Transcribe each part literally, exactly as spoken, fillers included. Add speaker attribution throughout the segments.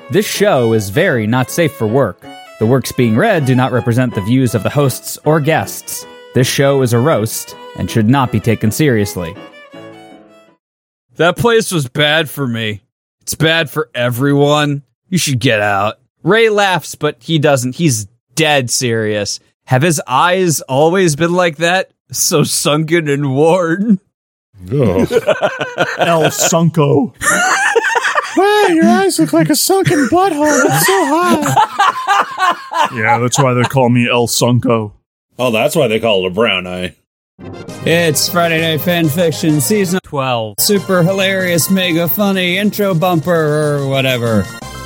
Speaker 1: This show is very not safe for work. The works being read do not represent the views of the hosts or guests. This show is a roast and should not be taken seriously. That place was bad for me. It's bad for everyone. You should get out. Ray laughs, but he doesn't. He's dead serious. Have his eyes always been like that? So sunken and worn?
Speaker 2: El Sunko.
Speaker 3: Wow, your eyes look like a sunken butthole. It's so hot.
Speaker 2: Yeah, that's why they call me El Sunko.
Speaker 3: Oh, that's why they call it a brown eye.
Speaker 1: It's Friday Night Fanfiction Season twelve. Super hilarious, mega funny intro bumper or whatever.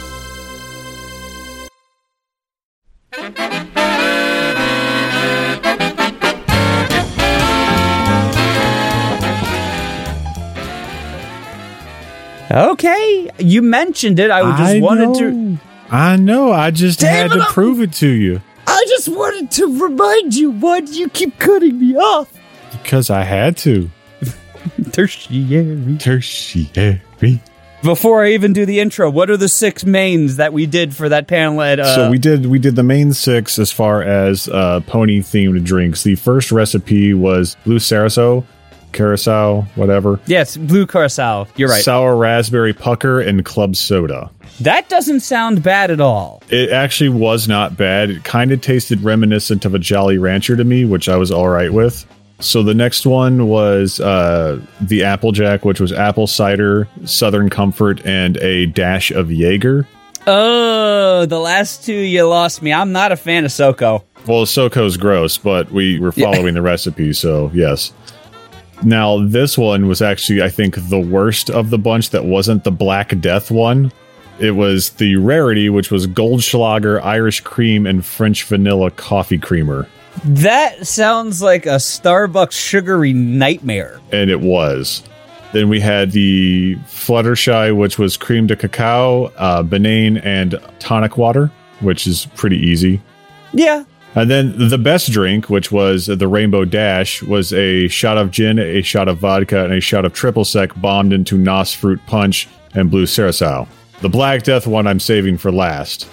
Speaker 1: Okay, you mentioned it. I just
Speaker 3: I
Speaker 1: wanted
Speaker 3: know.
Speaker 1: to...
Speaker 3: I know. I just
Speaker 1: Damn
Speaker 3: had
Speaker 1: it,
Speaker 3: to
Speaker 1: I'm-
Speaker 3: prove it to you.
Speaker 1: I just wanted to remind you, why do you keep cutting me off?
Speaker 3: Because I had to.
Speaker 1: Tertiary.
Speaker 3: Tertiary.
Speaker 1: Before I even do the intro, what are the six mains that we did for that panel at... Uh,
Speaker 3: So we did we did the main six as far as uh, pony themed drinks. The first recipe was blue curacao, curacao, whatever.
Speaker 1: Yes, blue curacao. You're right.
Speaker 3: Sour raspberry pucker and club soda.
Speaker 1: That doesn't sound bad at all.
Speaker 3: It actually was not bad. It kind of tasted reminiscent of a Jolly Rancher to me, which I was all right with. So the next one was uh, the Applejack, which was apple cider, Southern Comfort, and a dash of Jaeger.
Speaker 1: Oh, the last two you lost me. I'm not a fan of Soko.
Speaker 3: Well, Soko's gross, but we were following yeah. the recipe, so yes. Now, this one was actually, I think, the worst of the bunch that wasn't the Black Death one. It was the Rarity, which was Goldschlager, Irish Cream, and French Vanilla Coffee Creamer.
Speaker 1: That sounds like a Starbucks sugary nightmare.
Speaker 3: And it was. Then we had the Fluttershy, which was cream de cacao, uh, banane, and tonic water, which is pretty easy.
Speaker 1: Yeah.
Speaker 3: And then the best drink, which was the Rainbow Dash, was a shot of gin, a shot of vodka, and a shot of triple sec bombed into Nos Fruit Punch and Blue Curacao. The Black Death one I'm saving for last.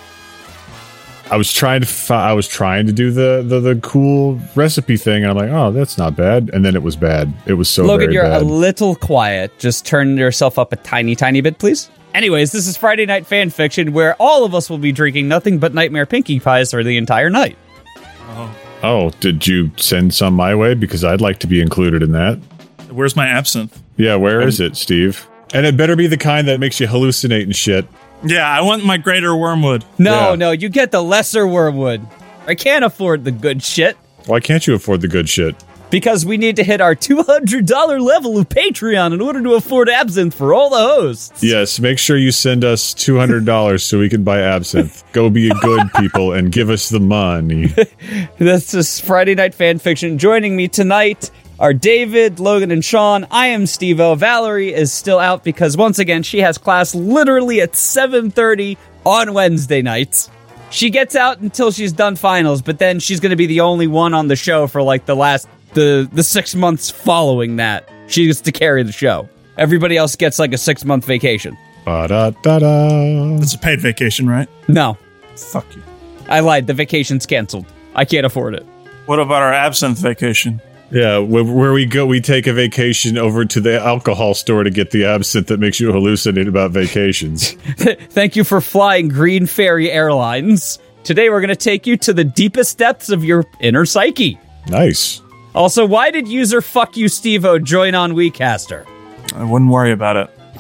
Speaker 3: I was trying to fi- I was trying to do the, the, the cool recipe thing, and I'm like, oh, that's not bad. And then it was bad. It was so
Speaker 1: Logan,
Speaker 3: very
Speaker 1: you're
Speaker 3: bad.
Speaker 1: a little quiet. Just turn yourself up a tiny, tiny bit, please. Anyways, this is Friday Night Fanfiction, where all of us will be drinking nothing but Nightmare Pinkie Pies for the entire night.
Speaker 2: Oh.
Speaker 3: Oh, did you send some my way? Because I'd like to be included in that.
Speaker 2: Where's my absinthe?
Speaker 3: Yeah, where is it, Steve? And it better be the kind that makes you hallucinate and shit.
Speaker 2: Yeah, I want my greater wormwood.
Speaker 1: No,
Speaker 3: Yeah.
Speaker 1: no, you get the lesser wormwood. I can't afford the good shit.
Speaker 3: Why can't you afford the good shit?
Speaker 1: Because we need to hit our two hundred dollars level of Patreon in order to afford absinthe for all the hosts.
Speaker 3: Yes, make sure you send us two hundred dollars so we can buy absinthe. Go be a good people and give us the money.
Speaker 1: This is Friday Night Fanfiction. Joining me tonight are David, Logan, and Sean. I am Steve-O. Valerie is still out because, once again, she has class literally at seven thirty on Wednesday nights. She gets out until she's done finals, but then she's going to be the only one on the show for, like, the last, the, the six months following that. She gets to carry the show. Everybody else gets, like, a six-month vacation.
Speaker 3: Ba-da-da-da.
Speaker 2: It's a paid vacation, right?
Speaker 1: No.
Speaker 2: Fuck you.
Speaker 1: I lied. The vacation's canceled. I can't afford it.
Speaker 2: What about our absinthe vacation?
Speaker 3: Yeah, where, where we go, we take a vacation over to the alcohol store to get the absinthe that makes you hallucinate about vacations.
Speaker 1: Thank you for flying Green Fairy Airlines. Today we're going to take you to the deepest depths of your inner psyche.
Speaker 3: Nice.
Speaker 1: Also, why did user Fuck You Steve-O join on WeCaster?
Speaker 2: I wouldn't worry about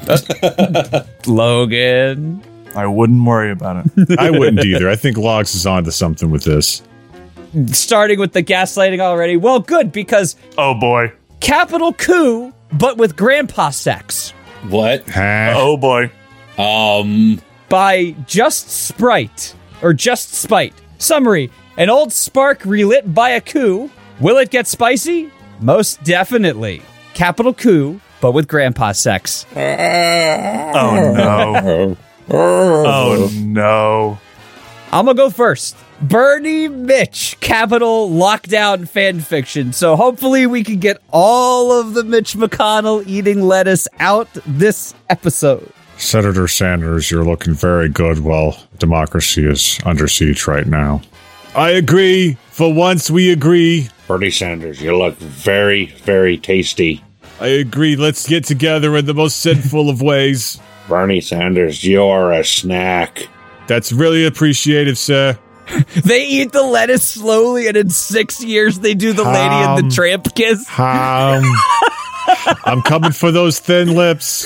Speaker 2: it.
Speaker 1: Logan.
Speaker 2: I wouldn't worry about it.
Speaker 3: I wouldn't either. I think Logs is onto something with this.
Speaker 1: Starting with the gaslighting already. Well, good, because
Speaker 2: Oh boy.
Speaker 1: capital coup, but with grandpa sex.
Speaker 4: What?
Speaker 3: Huh?
Speaker 2: Oh boy.
Speaker 4: Um,
Speaker 1: By Just Sprite, or Just Spite. Summary, an old spark relit by a coup. Will it get spicy? Most definitely. Capital coup, but with grandpa sex.
Speaker 2: Oh no. Oh no.
Speaker 1: I'm gonna go first. Bernie Mitch, capital lockdown fanfiction. So hopefully we can get all of the Mitch McConnell eating lettuce out this episode.
Speaker 3: Senator Sanders, you're looking very good while democracy is under siege right now. I agree. For once, we agree.
Speaker 4: Bernie Sanders, you look very, very tasty.
Speaker 3: I agree. Let's get together in the most sinful of ways.
Speaker 4: Bernie Sanders, you're a snack.
Speaker 3: That's really appreciated, sir.
Speaker 1: They eat the lettuce slowly, and in six years, they do the Lady
Speaker 3: Um,
Speaker 1: and the Tramp kiss.
Speaker 3: Um, I'm coming for those thin lips.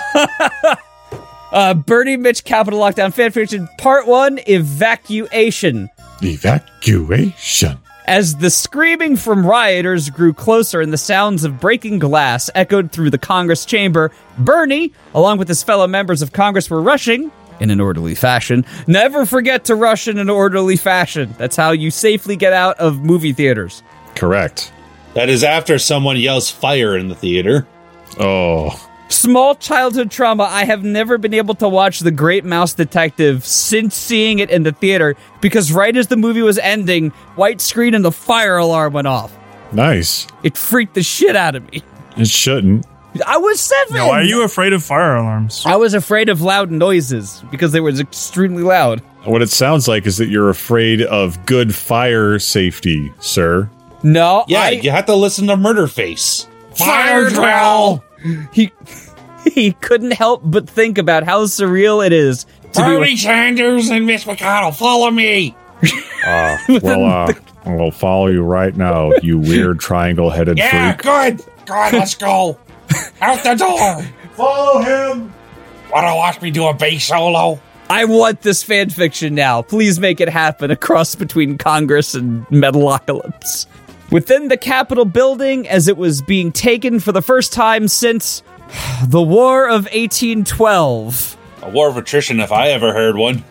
Speaker 1: Uh, Bernie Mitch Capital Lockdown Fanfiction Part one, Evacuation.
Speaker 3: Evacuation.
Speaker 1: As the screaming from rioters grew closer and the sounds of breaking glass echoed through the Congress chamber, Bernie, along with his fellow members of Congress, were rushing in an orderly fashion. Never forget to rush in an orderly fashion. That's how you safely get out of movie theaters.
Speaker 3: Correct.
Speaker 4: That is after someone yells fire in the theater.
Speaker 3: Oh.
Speaker 1: Small childhood trauma. I have never been able to watch The Great Mouse Detective since seeing it in the theater because right as the movie was ending, white screen and the fire alarm went off.
Speaker 3: Nice.
Speaker 1: It freaked the shit out of me.
Speaker 3: It shouldn't.
Speaker 1: I was seven.
Speaker 2: Now, why are you afraid of fire alarms?
Speaker 1: I was afraid of loud noises because they were extremely loud.
Speaker 3: What it sounds like is that you're afraid of good fire safety, sir.
Speaker 1: No,
Speaker 4: Yeah,
Speaker 1: I,
Speaker 4: you have to listen to Murderface.
Speaker 1: Fire drill! He he couldn't help but think about how surreal it is to be with,
Speaker 4: Sanders and Mitch McConnell, follow me.
Speaker 3: Uh, well, uh, I'll follow you right now, you weird triangle-headed freak.
Speaker 4: good. Good, let's go. Out the door.
Speaker 3: Follow him!
Speaker 4: Want to watch me do a bass solo?
Speaker 1: I want this fan fiction now. Please make it happen. A cross between Congress and Metalocalypse. Within the Capitol building, as it was being taken for the first time since the War of eighteen twelve
Speaker 4: A war of attrition if I ever heard one.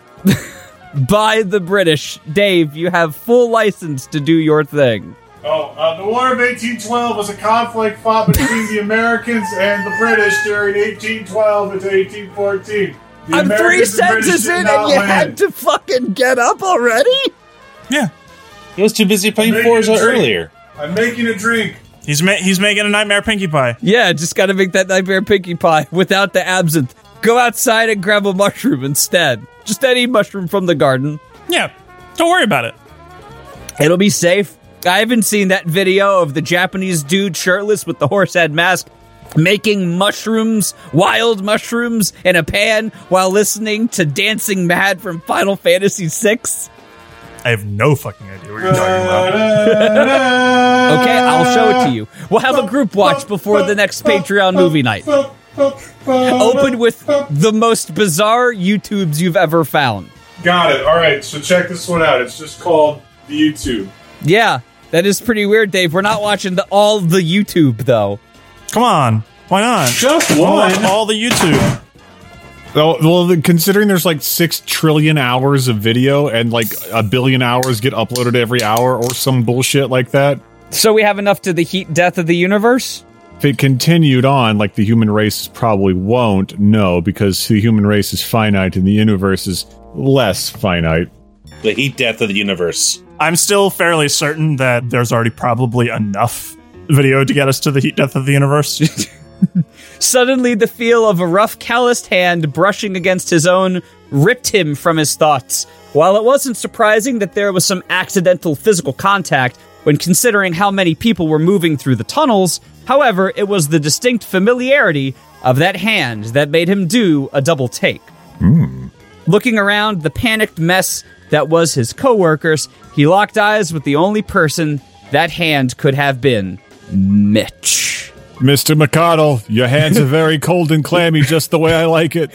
Speaker 1: by the British. Dave, you have full license to do your thing.
Speaker 3: Oh, uh, the War of eighteen twelve was a conflict fought between the Americans and the British during eighteen twelve into eighteen fourteen. The
Speaker 1: I'm three
Speaker 3: Americans and British
Speaker 1: sentences
Speaker 3: did
Speaker 1: in
Speaker 3: not
Speaker 1: and you
Speaker 3: win.
Speaker 1: had to fucking get up already?
Speaker 2: Yeah,
Speaker 4: He was too busy playing
Speaker 3: Making
Speaker 4: Forza
Speaker 3: a drink.
Speaker 4: earlier.
Speaker 3: I'm making a drink.
Speaker 2: he's ma- he's making a nightmare Pinkie Pie.
Speaker 1: Yeah, just gotta make that nightmare Pinkie Pie without the absinthe. Go outside and grab a mushroom instead. Just any mushroom from the garden.
Speaker 2: Yeah, don't worry about it.
Speaker 1: It'll be safe. I haven't seen that video of the Japanese dude shirtless with the horse head mask making mushrooms, wild mushrooms, in a pan while listening to Dancing Mad from Final Fantasy six.
Speaker 2: I have no fucking idea what you're talking about.
Speaker 1: Okay, I'll show it to you. We'll have a group watch before the next Patreon movie night. Open with the most bizarre YouTubes you've ever found.
Speaker 3: Got it. All right, so check this one out. It's just called the YouTube.
Speaker 1: Yeah, that is pretty weird, Dave. We're not watching the, all the YouTube, though.
Speaker 2: Come on, why not?
Speaker 3: Just
Speaker 2: All-
Speaker 3: one.
Speaker 2: All the YouTube.
Speaker 3: Well, well, then considering there's like six trillion hours of video and like a billion hours get uploaded every hour or some bullshit like that,
Speaker 1: So we have enough to the heat death of the universe?
Speaker 3: if it continued on, like the human race probably won't, no, because the human race is finite and the universe is less finite.
Speaker 4: The heat death of the universe.
Speaker 2: I'm still fairly certain that there's already probably enough video to get us to the heat death of the universe.
Speaker 1: Suddenly, the feel of a rough, calloused hand brushing against his own ripped him from his thoughts. While it wasn't surprising that there was some accidental physical contact when considering how many people were moving through the tunnels, however, it was the distinct familiarity of that hand that made him do a double take. Looking around the panicked mess that was his coworkers, he locked eyes with the only person that hand could have been, Mitch.
Speaker 3: Mister McConnell, your hands are very cold and clammy, just the way I like it.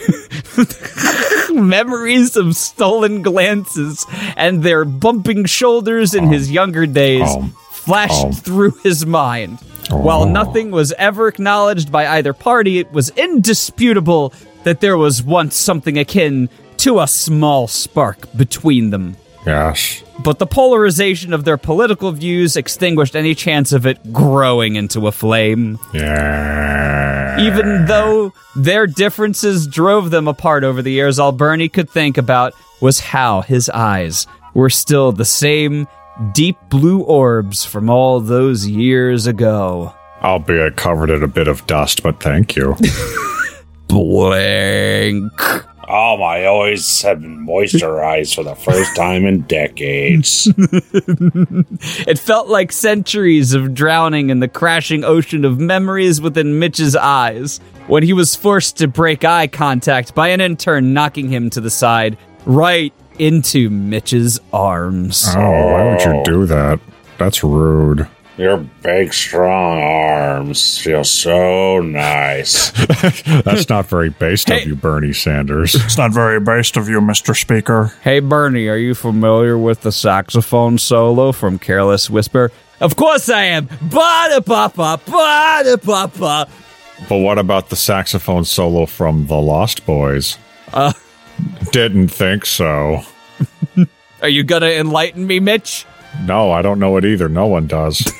Speaker 1: Memories of stolen glances and their bumping shoulders in his younger days
Speaker 3: um,
Speaker 1: flashed
Speaker 3: um.
Speaker 1: through his mind. While nothing was ever acknowledged by either party, it was indisputable that there was once something akin to a small spark between them.
Speaker 3: Yes.
Speaker 1: But the polarization of their political views extinguished any chance of it growing into a flame.
Speaker 3: Yeah.
Speaker 1: Even though their differences drove them apart over the years, all Bernie could think about was how his eyes were still the same deep blue orbs from all those years ago.
Speaker 3: Albeit covered in a bit of dust, but thank you.
Speaker 1: Blink.
Speaker 4: Oh, my eyes have been moisturized for the first time in decades.
Speaker 1: It felt like centuries of drowning in the crashing ocean of memories within Mitch's eyes when he was forced to break eye contact by an intern knocking him to the side, right into Mitch's arms.
Speaker 3: Oh, why would you do that? That's rude.
Speaker 4: Your big, strong arms feel so nice.
Speaker 3: That's not very based
Speaker 1: Hey.
Speaker 3: of you, Bernie Sanders.
Speaker 2: It's not very based of you, Mister Speaker.
Speaker 1: Hey, Bernie, are you familiar with the saxophone solo from Careless Whisper? Of course I am. Ba-da-ba-ba, ba-da-ba-ba.
Speaker 3: But what about the saxophone solo from The Lost Boys?
Speaker 1: Uh.
Speaker 3: Didn't think so.
Speaker 1: Are you gonna enlighten me, Mitch?
Speaker 3: No, I don't know it either. No one does.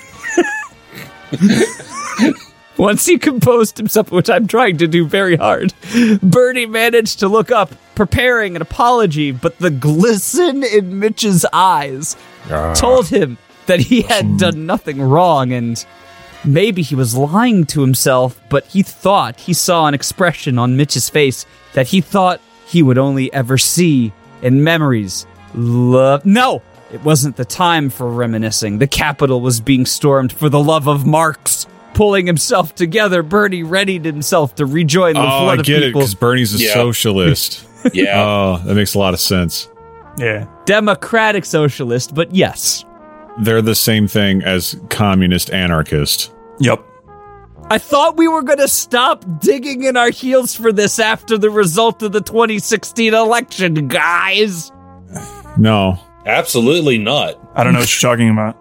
Speaker 1: Once he composed himself, which I'm trying to do very hard, Bernie managed to look up, preparing an apology, but the glisten in Mitch's eyes
Speaker 3: Ah.
Speaker 1: told him that he had done nothing wrong, and maybe he was lying to himself, but he thought he saw an expression on Mitch's face that he thought he would only ever see in memories. Love. No! It wasn't the time for reminiscing. The Capitol was being stormed for the love of Marx. Pulling himself together, Bernie readied himself to rejoin the
Speaker 3: Oh,
Speaker 1: flood
Speaker 3: I
Speaker 1: of
Speaker 3: get it,
Speaker 1: people.
Speaker 3: because Bernie's a
Speaker 4: Yeah.
Speaker 3: socialist.
Speaker 4: Yeah.
Speaker 3: Oh, that makes a lot of sense.
Speaker 2: Yeah.
Speaker 1: Democratic socialist, but yes.
Speaker 3: They're the same thing as communist anarchist.
Speaker 2: Yep.
Speaker 1: I thought we were going to stop digging in our heels for this after the result of the twenty sixteen election, guys.
Speaker 3: No.
Speaker 4: Absolutely not.
Speaker 2: I don't know what you're talking about.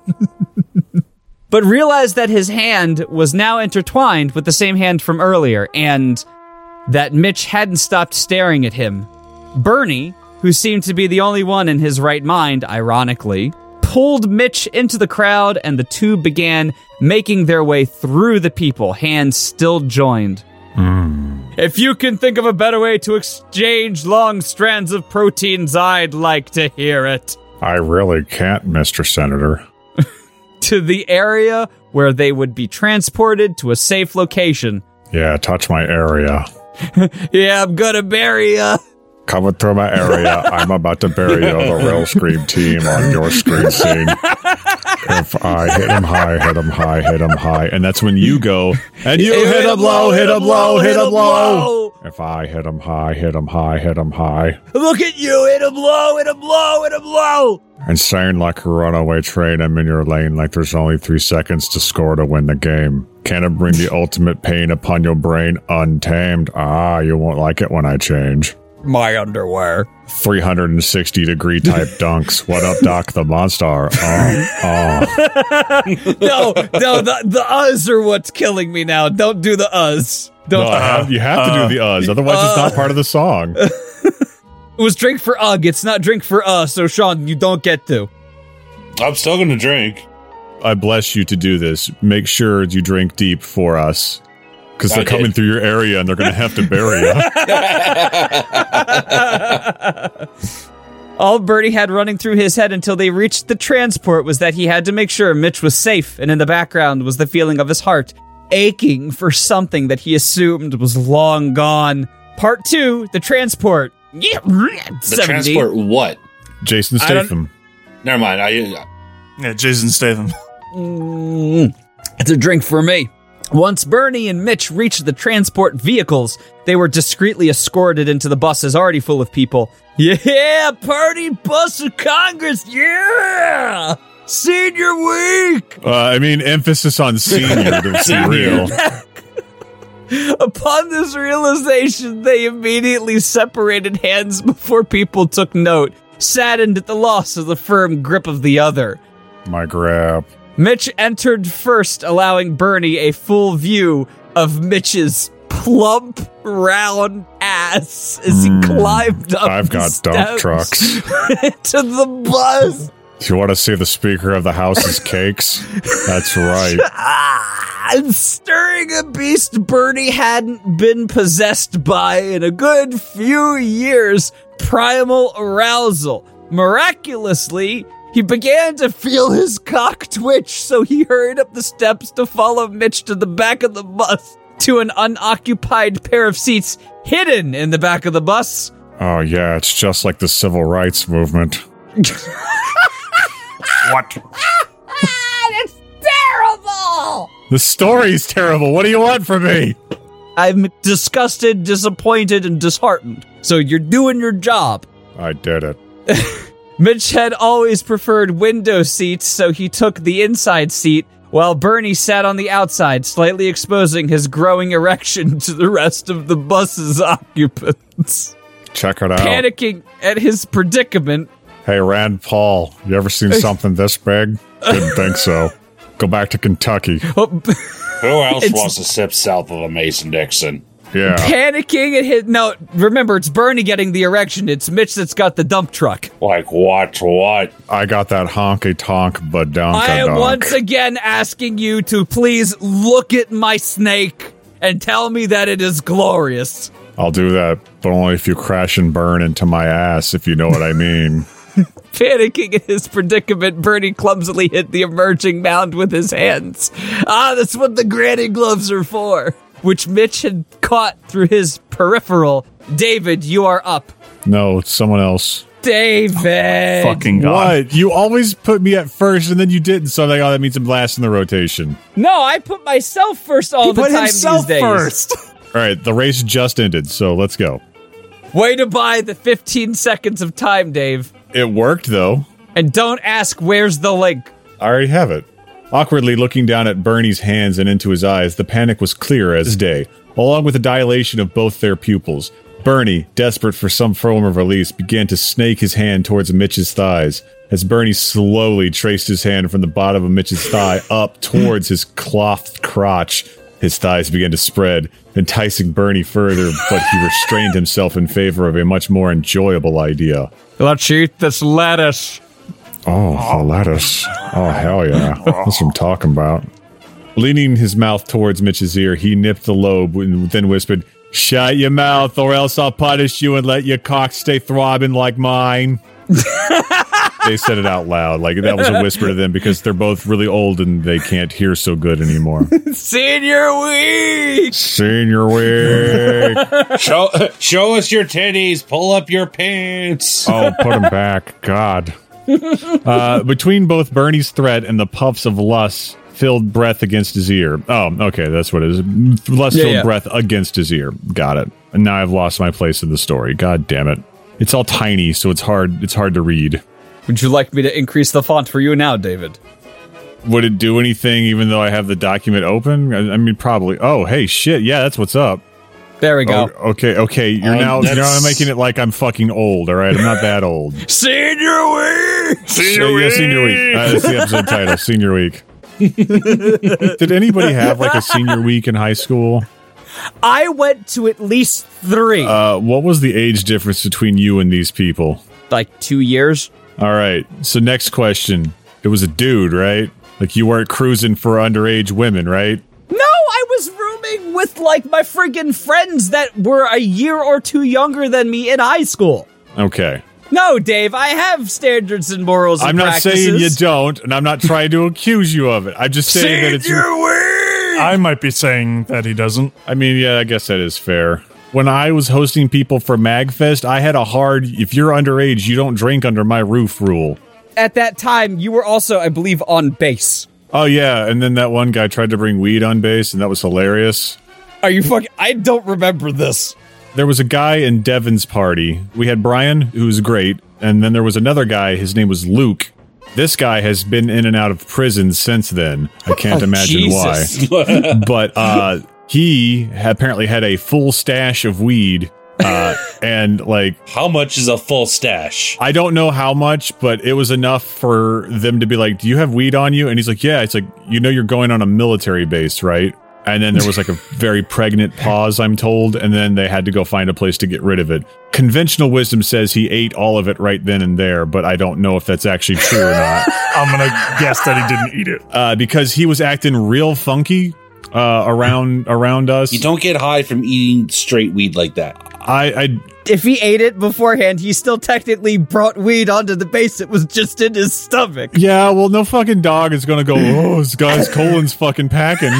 Speaker 1: But realized that his hand was now intertwined with the same hand from earlier, and that Mitch hadn't stopped staring at him. Bernie, who seemed to be the only one in his right mind, ironically, pulled Mitch into the crowd, and the two began making their way through the people, hands still joined. If you can think of a better way to exchange long strands of proteins, I'd like to hear it.
Speaker 3: I really can't, Mister Senator.
Speaker 1: To the area where they would be transported to a safe location.
Speaker 3: Yeah, touch my area.
Speaker 1: Yeah, I'm gonna bury ya.
Speaker 3: Coming through my area, I'm about to bury you, the Rail Scream team on your screen scene. If I hit him high, hit him high, hit him high. And that's when you go, and you hit him low, hit him low, hit him low. If I hit him high, hit him high, hit him high.
Speaker 1: Look at you, hit him low, hit him low, hit him low.
Speaker 3: Insane like a runaway train, I'm in your lane like there's only three seconds to score to win the game. Can it bring the ultimate pain upon your brain untamed? Ah, you won't like it when I change.
Speaker 1: My underwear.
Speaker 3: three hundred sixty degree type dunks. What up, Doc the Monster? Oh, oh.
Speaker 1: No, no, the, the uhs are what's killing me now. Don't do the uhs. Don't.
Speaker 3: No, I have, you have to
Speaker 2: uh,
Speaker 3: do the uhs, otherwise it's not part of the song.
Speaker 1: It was drink for Ugg. It's not drink for us. So Sean, you don't get to.
Speaker 4: I'm still going to drink.
Speaker 3: I bless you to do this. Make sure you drink deep for us. Because they're
Speaker 4: I
Speaker 3: coming
Speaker 4: did.
Speaker 3: through your area and they're going to have to bury you.
Speaker 1: All Bertie had running through his head until they reached the transport was that he had to make sure Mitch was safe, and in the background was the feeling of his heart aching for something that he assumed was long gone. Part two, the transport. Yeah,
Speaker 4: The
Speaker 1: seventy.
Speaker 4: transport what?
Speaker 3: Jason
Speaker 1: I don't-
Speaker 3: Statham.
Speaker 4: Never mind. I,
Speaker 2: Yeah, Jason Statham.
Speaker 1: Mm, it's a drink for me. Once Bernie and Mitch reached the transport vehicles, they were discreetly escorted into the buses already full of people. Yeah, party bus of Congress, yeah! Senior week!
Speaker 3: Uh, I mean, emphasis on senior to be real.
Speaker 1: Upon this realization, they immediately separated hands before people took note, saddened at the loss of the firm grip of the other.
Speaker 3: My grab.
Speaker 1: Mitch entered first, allowing Bernie a full view of Mitch's plump, round ass as he climbed up
Speaker 3: I've
Speaker 1: the
Speaker 3: got dump
Speaker 1: steps
Speaker 3: trucks.
Speaker 1: into the bus.
Speaker 3: If you want to see the Speaker of the House's cakes, that's right.
Speaker 1: Ah, and stirring a beast Bernie hadn't been possessed by in a good few years, primal arousal. Miraculously, he began to feel his cock twitch, so he hurried up the steps to follow Mitch to the back of the bus. to an unoccupied pair of seats hidden in the back of the bus.
Speaker 3: Oh, yeah, it's just like the civil rights movement.
Speaker 2: What?
Speaker 1: It's terrible!
Speaker 3: The story's terrible. What do you want from me?
Speaker 1: I'm disgusted, disappointed, and disheartened. So you're doing your job.
Speaker 3: I did it.
Speaker 1: Mitch had always preferred window seats, so he took the inside seat, while Bernie sat on the outside, slightly exposing his growing erection to the rest of the bus's occupants.
Speaker 3: Check it out.
Speaker 1: Panicking at his predicament.
Speaker 3: Hey, Rand Paul, you ever seen something this big? Didn't think so. Go back to Kentucky.
Speaker 1: Oh,
Speaker 4: Who else
Speaker 1: It's-
Speaker 4: wants to sip south of the Mason-Dixon?
Speaker 3: Yeah.
Speaker 1: panicking at his... No, remember, it's Bernie getting the erection. It's Mitch that's got the dump truck.
Speaker 4: Like what? What?
Speaker 3: I got that honky-tonk badonka
Speaker 1: I am
Speaker 3: donk.
Speaker 1: once again asking you to please look at my snake and tell me that it is glorious.
Speaker 3: I'll do that, but only if you crash and burn into my ass, if you know what I mean.
Speaker 1: Panicking at his predicament, Bernie clumsily hit the emerging mound with his hands. Ah, that's what the granny gloves are for. Which Mitch had caught through his peripheral. David, you are up.
Speaker 3: No, it's someone else.
Speaker 1: David!
Speaker 2: Fucking God.
Speaker 3: What? You always put me at first, and then you didn't, so like, oh, that means I'm last in the rotation.
Speaker 1: No, I put myself first all the
Speaker 2: Put
Speaker 1: time
Speaker 2: himself
Speaker 1: these days.
Speaker 2: first.
Speaker 3: All right, the race just ended, so let's go.
Speaker 1: Way to buy the fifteen seconds of time, Dave.
Speaker 3: It worked, though.
Speaker 1: And don't ask where's the link.
Speaker 3: I already have it. Awkwardly looking down at Bernie's hands and into his eyes, the panic was clear as day, along with the dilation of both their pupils. Bernie, desperate for some form of release, began to snake his hand towards Mitch's thighs. As Bernie slowly traced his hand from the bottom of Mitch's thigh up towards his clothed crotch, his thighs began to spread, enticing Bernie further, but he restrained himself in favor of a much more enjoyable idea.
Speaker 1: Let's eat this lettuce.
Speaker 3: Oh, the lettuce. Oh, hell yeah. That's what I'm talking about. Leaning his mouth towards Mitch's ear, he nipped the lobe and then whispered, "Shut your mouth, or else I'll punish you and let your cock stay throbbing like mine." They said it out loud, like that was a whisper to them because they're both really old and they can't hear so good anymore.
Speaker 1: Senior week!
Speaker 3: Senior week.
Speaker 4: Show, show us your titties. Pull up your pants.
Speaker 3: Oh, put them back. God. Uh, between both Bernie's threat and the puffs of lust filled breath against his ear. Oh, okay, that's what it is. Lust
Speaker 1: Yeah,
Speaker 3: filled
Speaker 1: yeah.
Speaker 3: breath against his ear. Got it. And now I've lost my place in the story. God damn it. It's all tiny, so it's hard it's hard to read.
Speaker 1: Would you like me to increase the font for you now, David?
Speaker 3: Would it do anything even though I have the document open? I, I mean, probably. Oh, hey, shit. Yeah, that's what's up.
Speaker 1: There we go.
Speaker 3: Oh, okay, okay. You're
Speaker 4: Um,
Speaker 3: now you're now
Speaker 4: that's-
Speaker 3: making it like I'm fucking old, all right? I'm not that old.
Speaker 1: Senior week!
Speaker 3: Senior yeah, Senior Week. Uh, that's the episode title, Senior Week. Did anybody have like a senior week in high school?
Speaker 1: I went to at least three.
Speaker 3: Uh, what was the age difference between you and these people?
Speaker 1: like two years.
Speaker 3: All right. So next question. It was a dude, right? Like you weren't cruising for underage women, right?
Speaker 1: No, I was rooming with like my friggin' friends that were a year or two younger than me in high school.
Speaker 3: Okay.
Speaker 1: No, Dave, I have standards and morals and
Speaker 3: I'm not
Speaker 1: practices.
Speaker 3: saying you don't, and I'm not trying to accuse you of it. I'm just saying that it's...
Speaker 2: I might be saying that he doesn't.
Speaker 3: I mean, yeah, I guess that is fair. When I was hosting people for MagFest, I had a hard, if you're underage, you don't drink under my roof rule.
Speaker 1: At that time, you were also, I believe, on base.
Speaker 3: Oh, yeah, and then that one guy tried to bring weed on base, and that was hilarious.
Speaker 1: Are you fucking... I don't remember this.
Speaker 3: There was a guy in Devin's party. We had Brian, who was great, and then there was another guy, his name was Luke. This guy has been in and out of prison since then. I can't
Speaker 1: Oh,
Speaker 3: imagine
Speaker 1: Jesus.
Speaker 3: why. But uh, he had apparently had a full stash of weed, uh, and like...
Speaker 4: How much is a full stash?
Speaker 3: I don't know how much, but it was enough for them to be like, do you have weed on you? And he's like, yeah. It's like, you know you're going on a military base, right? And then there was like a very pregnant pause, I'm told, and then they had to go find a place to get rid of it. Conventional wisdom says he ate all of it right then and there, but I don't know if that's actually true or not.
Speaker 2: I'm gonna guess that he didn't eat it.
Speaker 3: Uh, because he was acting real funky uh, around around us.
Speaker 4: You don't get high from eating straight weed like that.
Speaker 3: I, I
Speaker 1: If he ate it beforehand, he still technically brought weed onto the base. It was just in his stomach.
Speaker 3: yeah, well, no fucking dog is gonna go, oh, this guy's colon's fucking packing.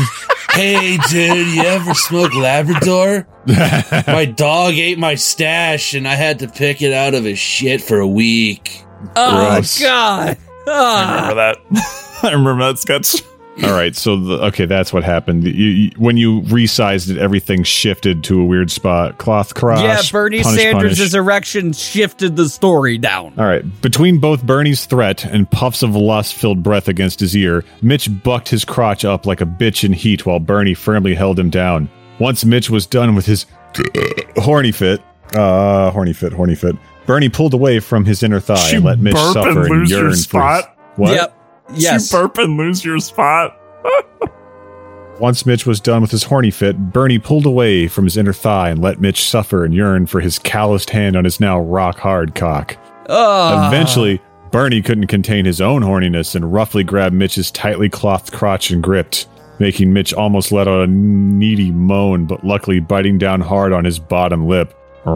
Speaker 5: Hey, dude, you ever smoke Labrador? My dog ate my stash, and I had to pick it out of his shit for a week.
Speaker 1: Oh,
Speaker 3: Gross.
Speaker 1: God.
Speaker 2: I remember that. I remember that sketch.
Speaker 3: All right, so the, okay, that's what happened. You, you, when you resized it, everything shifted to a weird spot. Cloth cross.
Speaker 1: Yeah, Bernie
Speaker 3: punish,
Speaker 1: Sanders'
Speaker 3: punish.
Speaker 1: erection shifted the story down.
Speaker 3: All right, between both Bernie's threat and puffs of lust-filled breath against his ear, Mitch bucked his crotch up like a bitch in heat while Bernie firmly held him down. Once Mitch was done with his horny fit, uh, horny fit, horny fit, Bernie pulled away from his inner thigh
Speaker 2: You
Speaker 3: and let Mitch
Speaker 2: burp
Speaker 3: suffer
Speaker 2: and
Speaker 3: and,
Speaker 2: lose your
Speaker 3: yearn for his...
Speaker 2: spot?
Speaker 3: What?
Speaker 1: Yep. Yes.
Speaker 2: You burp and lose your spot.
Speaker 3: Once Mitch was done with his horny fit, Bernie pulled away from his inner thigh and let Mitch suffer and yearn for his calloused hand on his now rock-hard cock.
Speaker 1: Ugh.
Speaker 3: Eventually, Bernie couldn't contain his own horniness and roughly grabbed Mitch's tightly clothed crotch and gripped, making Mitch almost let out a needy moan, but luckily biting down hard on his bottom lip.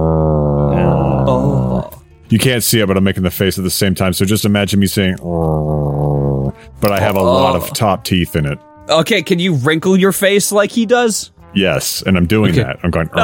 Speaker 1: Oh.
Speaker 3: You can't see it, but I'm making the face at the same time, so just imagine me saying, but I have a lot of top teeth in it.
Speaker 1: Okay, can you wrinkle your face like he does?
Speaker 3: Yes, and I'm doing
Speaker 1: Okay.
Speaker 3: that. I'm going,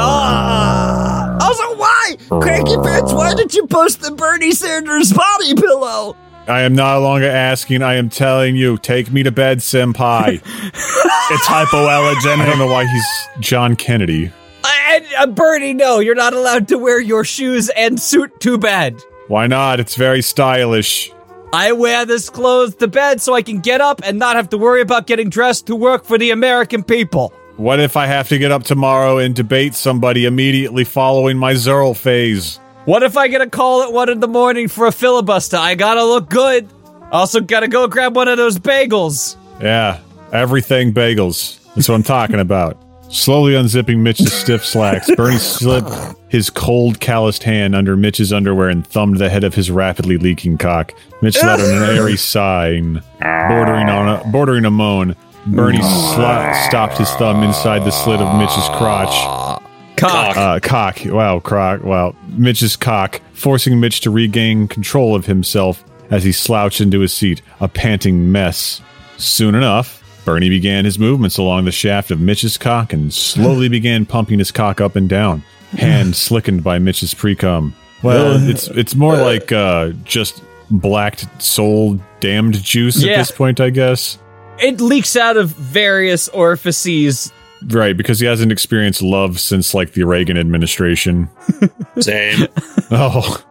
Speaker 1: Ah! Also, why? Cranky Pants, why did you post the Bernie Sanders body pillow?
Speaker 3: I am no longer asking, I am telling you, take me to bed, senpai.
Speaker 2: It's hypoallergenic.
Speaker 3: I don't know why he's John Kennedy.
Speaker 1: And, uh, Bernie, no, you're not allowed to wear your shoes and suit to bed.
Speaker 3: Why not? It's very stylish.
Speaker 1: I wear this clothes to bed so I can get up and not have to worry about getting dressed to work for the American people.
Speaker 3: What if I have to get up tomorrow and debate somebody immediately following my Zerl phase?
Speaker 1: What if I get a call at one in the morning for a filibuster? I gotta look good. Also gotta go grab one of those bagels.
Speaker 3: Yeah, everything bagels. That's what I'm talking about. Slowly unzipping Mitch's stiff slacks, Bernie slipped his cold, calloused hand under Mitch's underwear and thumbed the head of his rapidly leaking cock. Mitch let an airy sigh, bordering on a, bordering a moan. Bernie sli- stopped his thumb inside the slit of Mitch's crotch.
Speaker 1: Cock.
Speaker 3: Uh, cock. Wow, croc. Wow. Mitch's cock, forcing Mitch to regain control of himself as he slouched into his seat, a panting mess. Soon enough, Bernie began his movements along the shaft of Mitch's cock and slowly began pumping his cock up and down, hand slickened by Mitch's pre-cum. Well, it's it's more like uh, just blacked soul damned juice
Speaker 1: Yeah.
Speaker 3: at this point, I guess.
Speaker 1: It leaks out of various orifices.
Speaker 3: Right, because he hasn't experienced love since, like, the Reagan administration.
Speaker 5: Same.
Speaker 3: Oh.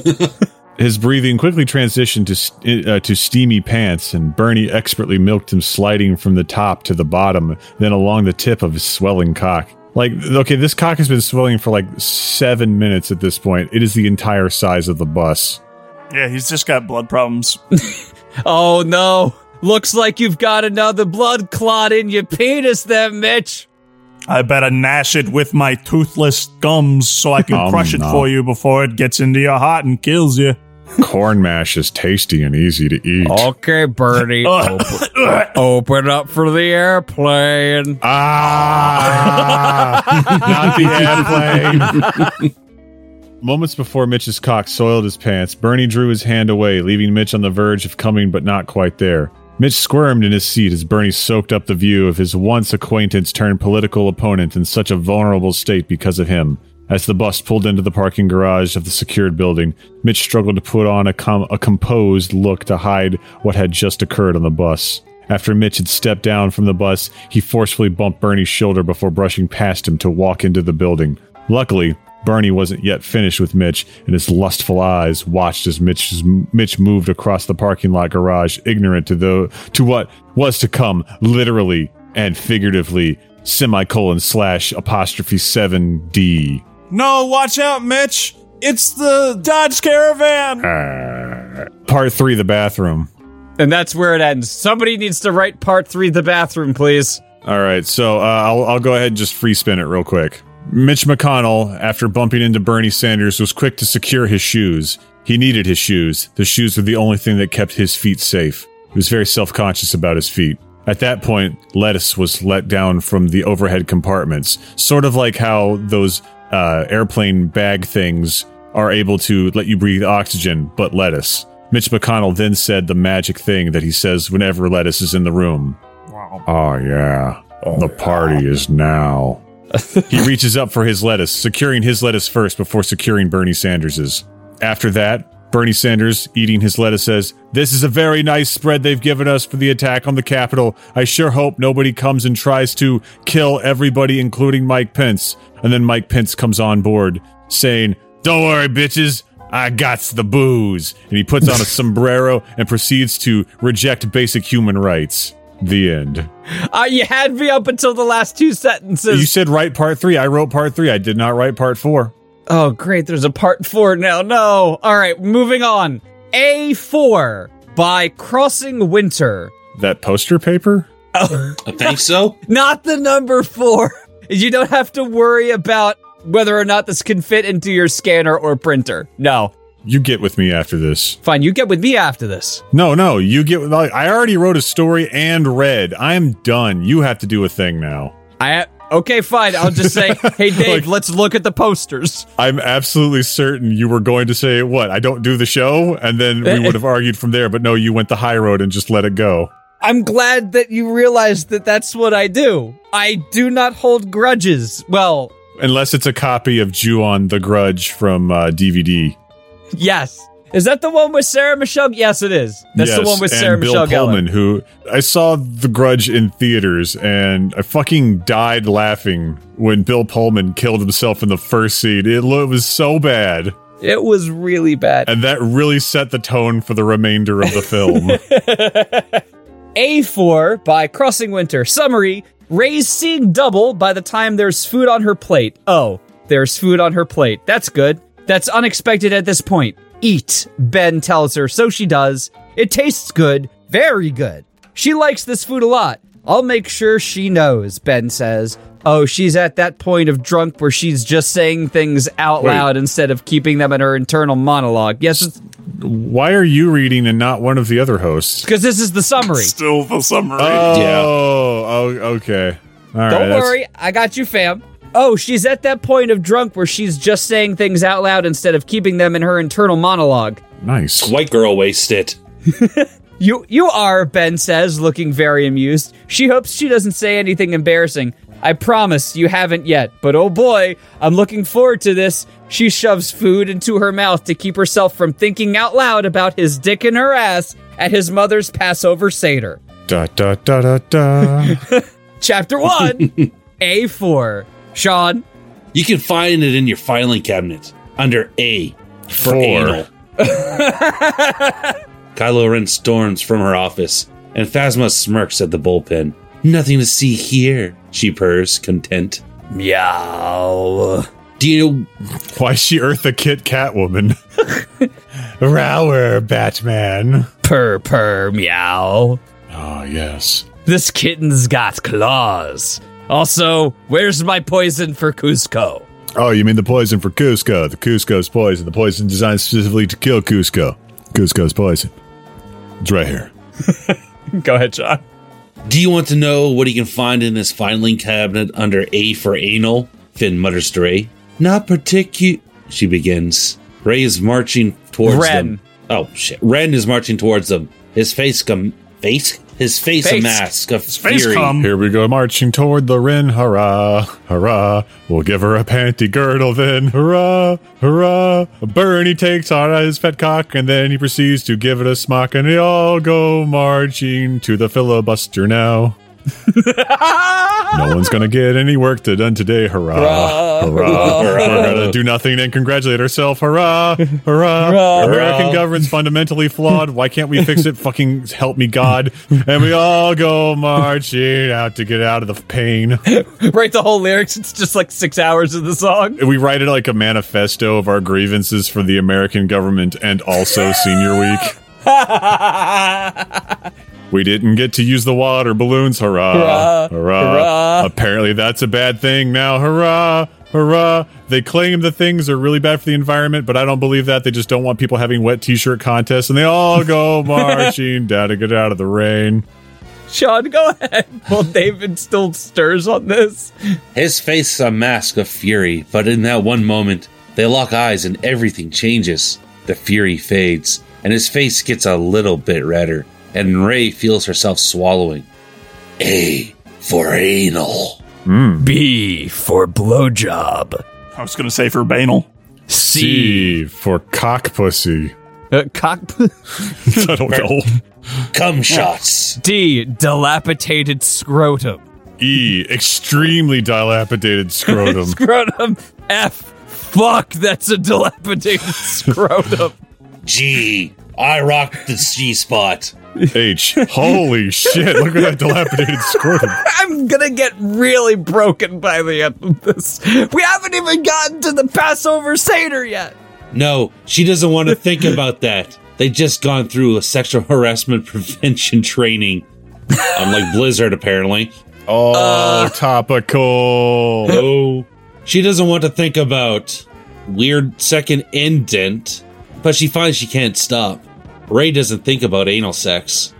Speaker 3: His breathing quickly transitioned to st- uh, to steamy pants, and Bernie expertly milked him, sliding from the top to the bottom, then along the tip of his swelling cock. Like, okay, this cock has been swelling for like seven minutes at this point. It is the entire size of the bus.
Speaker 2: Yeah, he's just got blood problems.
Speaker 1: Oh no. Looks like you've got another blood clot in your penis there, Mitch.
Speaker 2: I better gnash it with my toothless gums so I can
Speaker 3: Oh,
Speaker 2: crush it
Speaker 3: no.
Speaker 2: for you before it gets into your heart and kills you.
Speaker 3: Corn mash is tasty and easy to eat.
Speaker 1: Okay, Bernie. open, open up for the airplane.
Speaker 3: Ah! Not the airplane. Moments before Mitch's cock soiled his pants, Bernie drew his hand away, leaving Mitch on the verge of coming but not quite there. Mitch squirmed in his seat as Bernie soaked up the view of his once acquaintance turned political opponent in such a vulnerable state because of him. As the bus pulled into the parking garage of the secured building, Mitch struggled to put on a, com- a composed look to hide what had just occurred on the bus. After Mitch had stepped down from the bus, he forcefully bumped Bernie's shoulder before brushing past him to walk into the building. Luckily, Bernie wasn't yet finished with Mitch, and his lustful eyes watched as Mitch, Mitch moved across the parking lot garage, ignorant to the to what was to come, literally and figuratively, semicolon slash apostrophe seven D.
Speaker 2: No, watch out, Mitch! It's the Dodge Caravan!
Speaker 3: Uh, part three, the bathroom.
Speaker 1: And that's where it ends. Somebody needs to write part three, the bathroom, please.
Speaker 3: All right, so uh, I'll, I'll go ahead and just free spin it real quick. Mitch McConnell, after bumping into Bernie Sanders, was quick to secure his shoes. He needed his shoes. The shoes were the only thing that kept his feet safe. He was very self-conscious about his feet. At that point, lettuce was let down from the overhead compartments, sort of like how those uh, airplane bag things are able to let you breathe oxygen, but lettuce. Mitch McConnell then said the magic thing that he says whenever lettuce is in the room.
Speaker 2: Wow.
Speaker 3: Oh, yeah. The party is now. He reaches up for his lettuce, securing his lettuce first before securing Bernie Sanders's. After that, Bernie Sanders, eating his lettuce, says, "This is a very nice spread they've given us for the attack on the Capitol. I sure hope nobody comes and tries to kill everybody, including Mike Pence." And then Mike Pence comes on board, saying, "Don't worry, bitches. I gots the booze." And he puts on a sombrero and proceeds to reject basic human rights. The end.
Speaker 1: Uh, you had me up until the last two sentences.
Speaker 3: You said write part three. I wrote part three. I did not write part four.
Speaker 1: Oh, great. There's a part four now. No. All right, moving on. A four by Crossing Winter.
Speaker 3: That poster paper?
Speaker 1: Oh.
Speaker 5: I think so.
Speaker 1: Not the number four. You don't have to worry about whether or not this can fit into your scanner or printer. No.
Speaker 3: You get with me after this.
Speaker 1: Fine, you get with me after this.
Speaker 3: No, no, you get with... Like, I already wrote a story and read. I'm done. You have to do a thing now.
Speaker 1: I... Okay, fine. I'll just say, hey, Dave,
Speaker 3: Like,
Speaker 1: let's look at the posters.
Speaker 3: I'm absolutely certain you were going to say, what, I don't do the show? And then we would have argued from there, but no, you went the high road and just let it go.
Speaker 1: I'm glad that you realized that that's what I do. I do not hold grudges. Well...
Speaker 3: Unless it's a copy of Ju-on the Grudge from uh, D V D.
Speaker 1: Yes. Is that the one with Sarah Michelle? Yes, it is. That's
Speaker 3: yes,
Speaker 1: the one with
Speaker 3: and
Speaker 1: Sarah
Speaker 3: Bill
Speaker 1: Michelle
Speaker 3: Pullman,
Speaker 1: Gellar.
Speaker 3: who I saw The Grudge in theaters, and I fucking died laughing when Bill Pullman killed himself in the first scene. It, lo- it was so bad.
Speaker 1: It was really bad.
Speaker 3: And that really set the tone for the remainder of the film.
Speaker 1: A four by Crossing Winter. Summary, Ray's seeing double by the time there's food on her plate. Oh, there's food on her plate. That's good. That's unexpected at this point. Eat, Ben tells her, so she does. It tastes good, very good. She likes this food a lot. I'll make sure she knows, Ben says. Oh, she's at that point of drunk where she's just saying things out
Speaker 3: Wait.
Speaker 1: loud instead of keeping them in her internal monologue. Yes, it's
Speaker 3: Why are you reading and not one of the other hosts?
Speaker 1: because this is the summary.
Speaker 2: Still the summary.
Speaker 3: Oh,
Speaker 5: Yeah.
Speaker 3: oh okay. All right,
Speaker 1: Don't
Speaker 3: that's-
Speaker 1: worry, I got you, fam. Oh, she's at that point of drunk where she's just saying things out loud instead of keeping them in her internal monologue.
Speaker 3: Nice.
Speaker 5: White girl wasted.
Speaker 1: You you are, Ben says, looking very amused. She hopes she doesn't say anything embarrassing. I promise you haven't yet, but oh boy, I'm looking forward to this. She shoves food into her mouth to keep herself from thinking out loud about his dick in her ass at his mother's Passover Seder.
Speaker 3: Da da da da da.
Speaker 1: Chapter one, A four. Sean?
Speaker 5: You can find it in your filing cabinet under A for
Speaker 3: Four.
Speaker 5: anal. Kylo Ren storms from her office, and Phasma smirks at the bullpen. Nothing to see here, she purrs, content.
Speaker 1: Meow.
Speaker 5: Do you know
Speaker 3: Why is she Eartha Kitt Catwoman? Rower, Batman.
Speaker 1: Purr, purr, meow.
Speaker 3: Oh, yes.
Speaker 1: This kitten's got claws. Also, where's my poison for Cusco?
Speaker 3: Oh, you mean the poison for Cusco. The Cusco's poison. The poison designed specifically to kill Cusco. Cusco's poison. It's right here.
Speaker 1: Go ahead, Sean.
Speaker 5: Do you want to know what he can find in this filing cabinet under A for anal? Finn mutters to Ray. Not particular, she begins. Ray is marching towards
Speaker 1: Ren.
Speaker 5: them. Oh, shit. Ren is marching towards them. His face come... Face? His face,
Speaker 1: Face.
Speaker 5: a mask of
Speaker 2: face
Speaker 5: fury.
Speaker 2: cum.
Speaker 3: Here we go, marching toward the Rin. Hurrah, hurrah. We'll give her a panty girdle then. Hurrah, hurrah. Bernie takes on his fat cock and then he proceeds to give it a smock and they all go marching to the filibuster now. No one's gonna get any work to done today. Hurrah, hurrah, We're gonna do nothing and congratulate ourselves. Hurrah, hurrah. American government's fundamentally flawed. Why can't we fix it? Fucking help me, God. And we all go marching out to get out of the pain.
Speaker 1: Write the whole lyrics. It's just like six hours of the song.
Speaker 3: We write it like a manifesto of our grievances for the American government and also Senior Week. We didn't get to use the water balloons. Hurrah.
Speaker 1: Hurrah.
Speaker 3: Hurrah.
Speaker 1: Hurrah.
Speaker 3: Apparently that's a bad thing now. Hurrah. Hurrah. They claim the things are really bad for the environment, but I don't believe that. They just don't want people having wet t-shirt contests, and they all go marching down to get out of the rain.
Speaker 1: Sean, go ahead. Well, David still stirs on this.
Speaker 5: His face a mask of fury, but in that one moment, they lock eyes and everything changes. The fury fades, and his face gets a little bit redder, and Ray feels herself swallowing. A for anal.
Speaker 1: B for blowjob.
Speaker 2: I was going to say for banal.
Speaker 3: C for cock pussy.
Speaker 1: Uh, cock.
Speaker 3: I don't know.
Speaker 5: Cum shots.
Speaker 1: D, dilapidated scrotum.
Speaker 3: E, extremely dilapidated scrotum.
Speaker 1: Scrotum. F, fuck, that's a dilapidated scrotum.
Speaker 5: G, I rock the G spot.
Speaker 3: H, holy shit, look at that dilapidated scrotum.
Speaker 1: I'm gonna get really broken by the end of this. We haven't even gotten to the Passover Seder yet.
Speaker 5: No, she doesn't want to think about that. They just gone through a sexual harassment prevention training. Unlike Blizzard, apparently.
Speaker 3: Oh,
Speaker 1: Uh.
Speaker 3: topical.
Speaker 5: Oh, she doesn't want to think about weird second indent, but she finds she can't stop. Ray doesn't think about anal sex.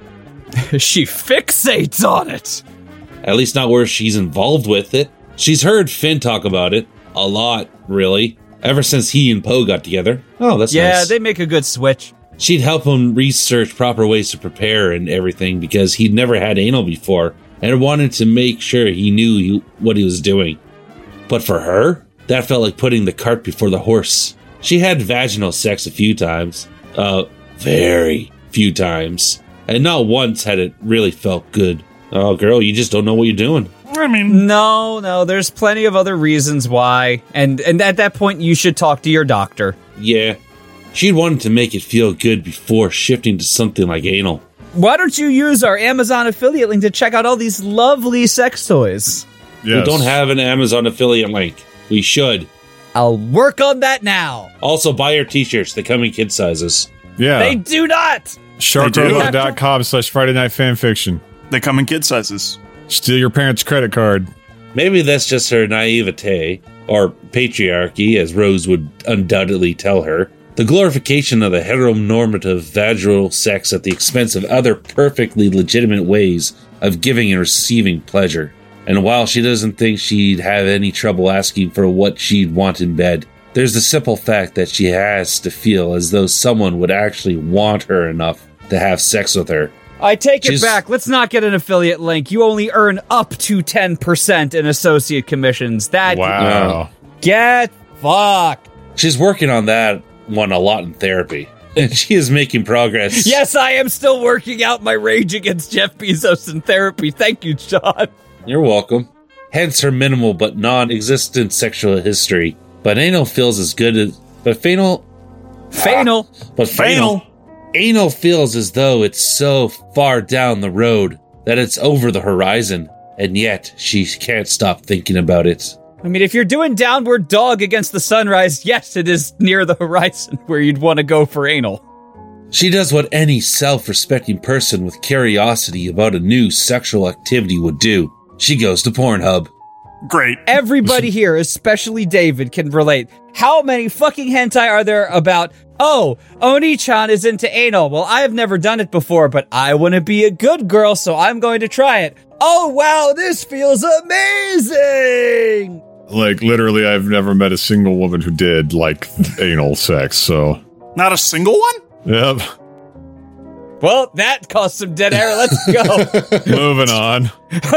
Speaker 1: She fixates on it.
Speaker 5: At least not where she's involved with it. She's heard Finn talk about it. A lot, really. Ever since he and Poe got together. Oh, that's
Speaker 1: Yeah,
Speaker 5: nice.
Speaker 1: they make a good switch.
Speaker 5: She'd help him research proper ways to prepare and everything because he'd never had anal before and wanted to make sure he knew he, what he was doing. But for her, that felt like putting the cart before the horse. She had vaginal sex a few times. Uh, very few times. And not once had it really felt good. Oh, girl, you just don't know what you're doing.
Speaker 2: I mean,
Speaker 1: No, no, there's plenty of other reasons why. And and at that point, you should talk to your doctor.
Speaker 5: Yeah. She'd wanted to make it feel good before shifting to something like anal.
Speaker 1: Why don't you use our Amazon affiliate link to check out all these lovely sex toys?
Speaker 3: Yes.
Speaker 5: We don't have an Amazon affiliate link. We should.
Speaker 1: I'll work on that now.
Speaker 5: Also, buy our t-shirts. They come in kid sizes.
Speaker 3: Yeah.
Speaker 1: They do not.
Speaker 3: Sharkrobot.com slash Friday Night Fanfiction.
Speaker 2: they come in kid sizes.
Speaker 3: Steal your parents' credit card.
Speaker 5: Maybe that's just her naivete, or patriarchy, as Rose would undoubtedly tell her. The glorification of the heteronormative vaginal sex at the expense of other perfectly legitimate ways of giving and receiving pleasure. And while she doesn't think she'd have any trouble asking for what she'd want in bed, there's the simple fact that she has to feel as though someone would actually want her enough to have sex with her.
Speaker 1: I take it
Speaker 5: She's-
Speaker 1: back. Let's not get an affiliate link. You only earn up to ten percent in associate commissions. That
Speaker 3: Wow.
Speaker 1: Get fucked.
Speaker 5: She's working on that one a lot in therapy, and she is making progress.
Speaker 1: Yes, I am still working out my rage against Jeff Bezos in therapy. Thank you, Sean.
Speaker 5: You're welcome. Hence her minimal but non-existent sexual history. But anal feels as good as... But fanal...
Speaker 1: Fanal.
Speaker 5: But fanal... Anal feels as though it's so far down the road that it's over the horizon, and yet she can't stop thinking about it.
Speaker 1: I mean, if you're doing downward dog against the sunrise, yes, it is near the horizon where you'd want to go for anal.
Speaker 5: She does what any self-respecting person with curiosity about a new sexual activity would do. She goes to Pornhub.
Speaker 2: Great.
Speaker 1: Everybody here, especially David, can relate. How many fucking hentai are there about, oh, Oni-chan is into anal. Well, I have never done it before, but I want to be a good girl, so I'm going to try it. Oh, wow, this feels amazing!
Speaker 3: Like, literally, I've never met a single woman who did, like, anal sex, so.
Speaker 2: Not a single one?
Speaker 3: Yep.
Speaker 1: Well, that caused some dead air. Let's go.
Speaker 3: Moving on.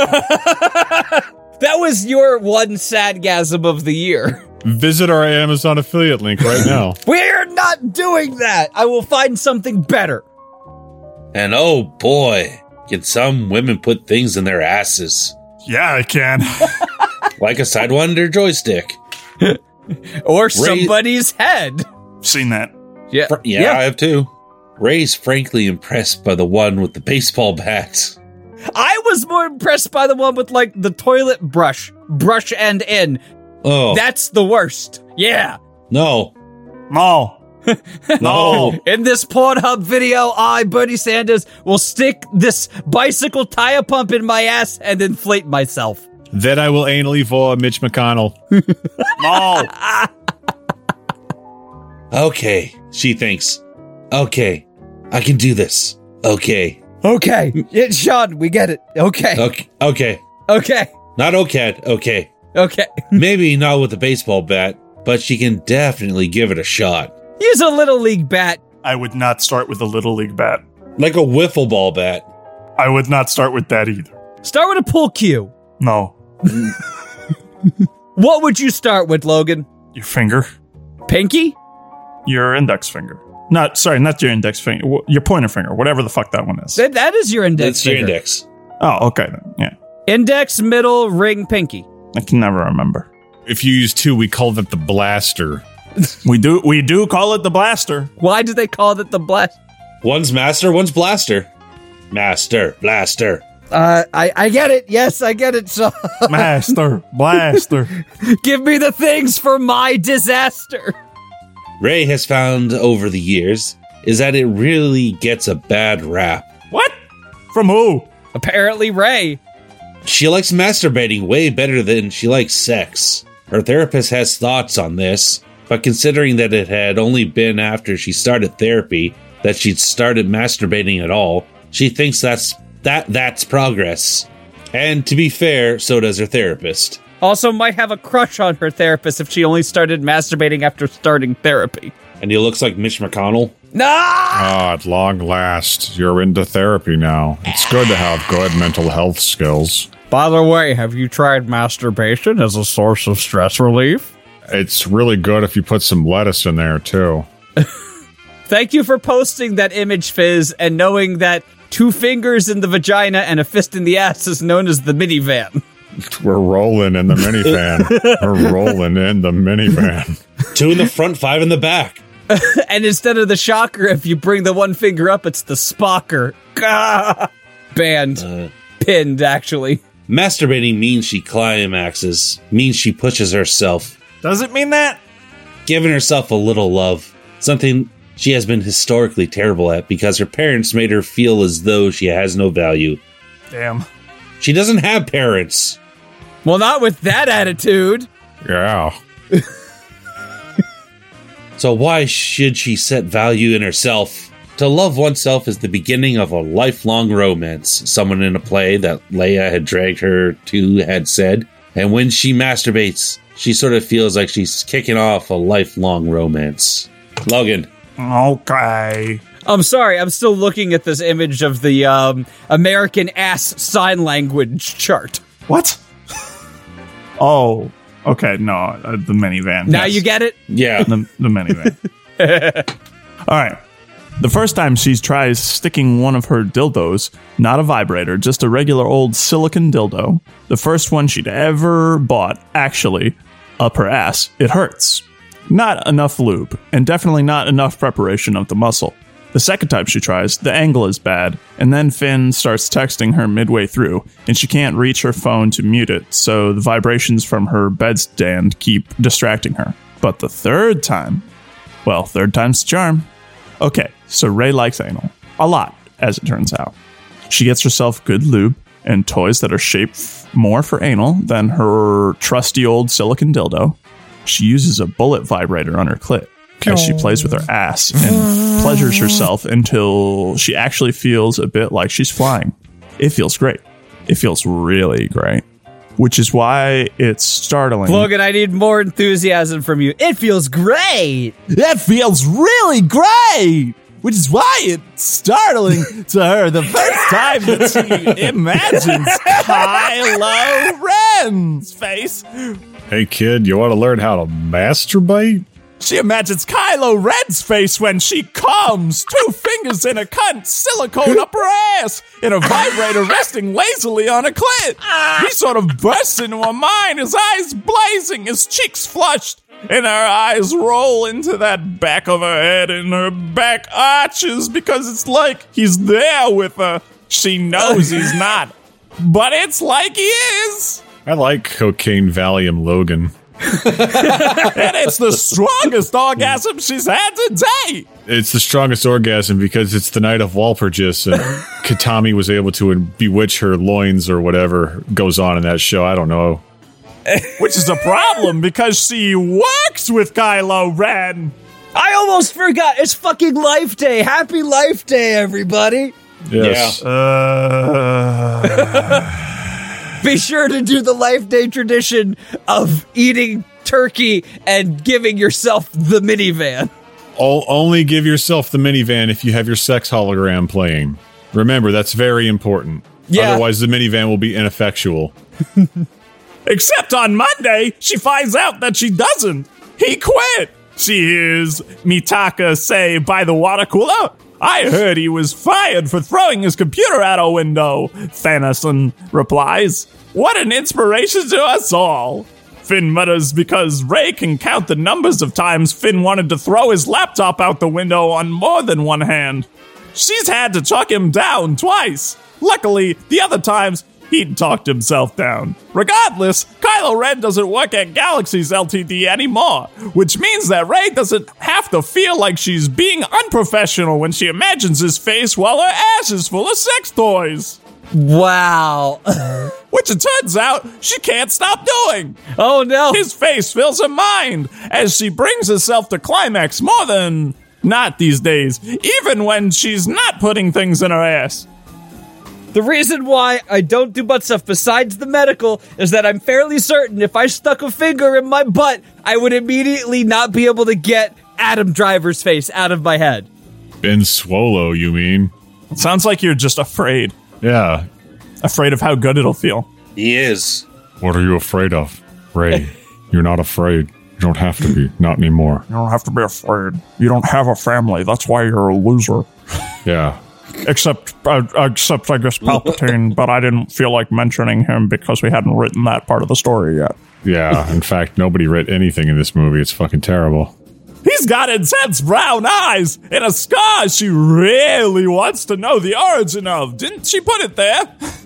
Speaker 1: That was your one sadgasm of the year.
Speaker 3: Visit our Amazon affiliate link right now.
Speaker 1: We're not doing that. I will find something better.
Speaker 5: And oh boy, can some women put things in their asses.
Speaker 2: Yeah, I can.
Speaker 5: Like a Sidewinder joystick.
Speaker 1: Or somebody's head.
Speaker 2: Seen that.
Speaker 1: Yeah,
Speaker 5: Fr- yeah, I have too. Ray's frankly impressed by the one with the baseball bat.
Speaker 1: I was more impressed by the one with, like, the toilet brush. Brush end in.
Speaker 5: Oh,
Speaker 1: That's the worst. Yeah.
Speaker 5: no.
Speaker 2: No.
Speaker 5: No.
Speaker 1: In this Pornhub video, I, Bernie Sanders, will stick this bicycle tire pump in my ass and inflate myself.
Speaker 3: Then I will anally for Mitch McConnell.
Speaker 2: No.
Speaker 5: Okay, she thinks. Okay, I can do this. Okay.
Speaker 1: Okay. Yeah, Sean, we get it. Okay.
Speaker 5: Okay. Okay.
Speaker 1: Okay.
Speaker 5: Not okay. Okay.
Speaker 1: Okay.
Speaker 5: Maybe not with the baseball bat, but she can definitely give it a shot.
Speaker 1: Use a little league bat.
Speaker 2: I would not start with a little league bat.
Speaker 5: Like a wiffle ball bat.
Speaker 2: I would not start with that either.
Speaker 1: Start with a pool cue.
Speaker 2: No.
Speaker 1: What would you start with, Logan?
Speaker 2: Your finger.
Speaker 1: Pinky?
Speaker 2: Your index finger. Not, sorry, not your index finger. Your pointer finger, whatever the fuck that one is.
Speaker 1: That, that is your index
Speaker 5: That's
Speaker 1: finger.
Speaker 5: your index.
Speaker 2: Oh, okay then. Yeah.
Speaker 1: Index, middle, ring, pinky.
Speaker 2: I can never remember.
Speaker 3: If you use two, we call that the blaster.
Speaker 2: We do we do call it the blaster.
Speaker 1: Why do they call it the blast?
Speaker 5: One's master, one's blaster. Master, blaster.
Speaker 1: Uh, I, I get it. Yes, I get it. So
Speaker 2: Master, blaster.
Speaker 1: give me the things for my disaster.
Speaker 5: Ray has found over the years is that it really gets a bad rap.
Speaker 2: What? From who?
Speaker 1: Apparently, Ray.
Speaker 5: She likes masturbating way better than she likes sex. Her therapist has thoughts on this, but considering that it had only been after she started therapy that she'd started masturbating at all, she thinks that's that that's progress. And to be fair, so does her therapist.
Speaker 1: Also, might have a crush on her therapist if she only started masturbating after starting therapy.
Speaker 5: And he looks like Mitch McConnell.
Speaker 1: No!
Speaker 3: Ah, at long last, you're into therapy now. It's good to have good mental health skills.
Speaker 1: By the way, have you tried masturbation as a source of stress relief?
Speaker 3: It's really good if you put some lettuce in there, too.
Speaker 1: Thank you for posting that image, Fizz, and knowing that two fingers in the vagina and a fist in the ass is known as the minivan.
Speaker 3: We're rolling in the minivan. We're rolling in the minivan.
Speaker 5: Two in the front, five in the back.
Speaker 1: And instead of the shocker, if you bring the one finger up, it's the spocker. Gah! Banned.
Speaker 5: Uh,
Speaker 1: Pinned, actually.
Speaker 5: Masturbating means she climaxes, means she pushes herself,
Speaker 2: Does it mean that?
Speaker 5: giving herself a little love, something she has been historically terrible at because her parents made her feel as though she has no value.
Speaker 2: Damn.
Speaker 5: She doesn't have parents.
Speaker 1: Well, not with that attitude.
Speaker 3: Yeah.
Speaker 5: So why should she set value in herself? To love oneself is the beginning of a lifelong romance, someone in a play that Leia had dragged her to had said. And when she masturbates, she sort of feels like she's kicking off a lifelong romance. Logan.
Speaker 2: Okay.
Speaker 1: I'm sorry, I'm still looking at this image of the um, American ass sign language chart.
Speaker 2: What? Oh, okay. No, uh, the minivan.
Speaker 1: Now
Speaker 2: yes.
Speaker 1: you get it?
Speaker 5: Yeah.
Speaker 2: the, the minivan. All right. The first time she tries sticking one of her dildos, not a vibrator, just a regular old silicone dildo, the first one she'd ever bought, actually, up her ass, it hurts. Not enough lube, and definitely not enough preparation of the muscle. The second time she tries, the angle is bad, and then Finn starts texting her midway through, and she can't reach her phone to mute it, so the vibrations from her bedstand keep distracting her. But the third time, well, third time's the charm. Okay, so Ray likes anal. A lot, as it turns out. She gets herself good lube and toys that are shaped f- more for anal than her trusty old silicone dildo. She uses a bullet vibrator on her clit as she plays with her ass and pleasures herself until she actually feels a bit like she's flying. It feels great. It feels really great. Which is why it's startling.
Speaker 1: Logan, I need more enthusiasm from you. It feels great.
Speaker 2: That feels really great! Which is why it's startling to her the first time that she imagines Kylo Ren's face.
Speaker 3: Hey, kid, you want to learn how to masturbate?
Speaker 2: She imagines Kylo Ren's face when she comes, two fingers in a cunt, silicone up her ass, and a vibrator resting lazily on a clit. He sort of bursts into her mind, his eyes blazing, his cheeks flushed, and her eyes roll into that back of her head, and her back arches because it's like he's there with her. She knows he's not, but it's like he is.
Speaker 3: I like Cocaine Valium Logan.
Speaker 2: And it's the strongest orgasm she's had today.
Speaker 3: It's the strongest orgasm because it's the night of Walpurgis, and Katami was able to bewitch her loins or whatever goes on in that show. I don't know.
Speaker 2: Which is a problem because she works with Kylo Ren.
Speaker 1: I almost forgot. It's fucking Life Day. Happy Life Day, everybody.
Speaker 3: Yes.
Speaker 2: Uh,
Speaker 1: Be sure to do the Life Day tradition of eating turkey and giving yourself the minivan.
Speaker 3: O- only give yourself the minivan if you have your sex hologram playing. Remember, that's very important.
Speaker 1: Yeah.
Speaker 3: Otherwise, the minivan will be ineffectual.
Speaker 2: Except on Monday, she finds out that she doesn't. He quit. She hears Mitaka say by the water cooler, I heard he was fired for throwing his computer out a window. Thanison replies, what an inspiration to us all. Finn mutters because Ray can count the numbers of times Finn wanted to throw his laptop out the window on more than one hand. She's had to chuck him down twice. Luckily, the other times, he'd talked himself down. Regardless, Kylo Ren doesn't work at Galaxies Limited anymore, which means that Ray doesn't have to feel like she's being unprofessional when she imagines his face while her ass is full of sex toys.
Speaker 1: Wow.
Speaker 2: Which it turns out she can't stop doing.
Speaker 1: Oh no.
Speaker 2: His face fills her mind as she brings herself to climax more than not these days, even when she's not putting things in her ass.
Speaker 1: The reason why I don't do butt stuff besides the medical is that I'm fairly certain if I stuck a finger in my butt, I would immediately not be able to get Adam Driver's face out of my head.
Speaker 3: Ben Swallow, you mean?
Speaker 2: It sounds like you're just afraid.
Speaker 3: Yeah.
Speaker 2: Afraid of how good it'll feel.
Speaker 5: He is.
Speaker 3: What are you afraid of, Ray? You're not afraid. You don't have to be. Not anymore.
Speaker 2: You don't have to be afraid. You don't have a family. That's why you're a loser.
Speaker 3: Yeah.
Speaker 2: Except, uh, except I guess Palpatine, but I didn't feel like mentioning him because we hadn't written that part of the story yet.
Speaker 3: Yeah. In fact, nobody read anything in this movie. It's fucking terrible.
Speaker 2: He's got intense brown eyes and a scar she really wants to know the origin of. Didn't she put it there?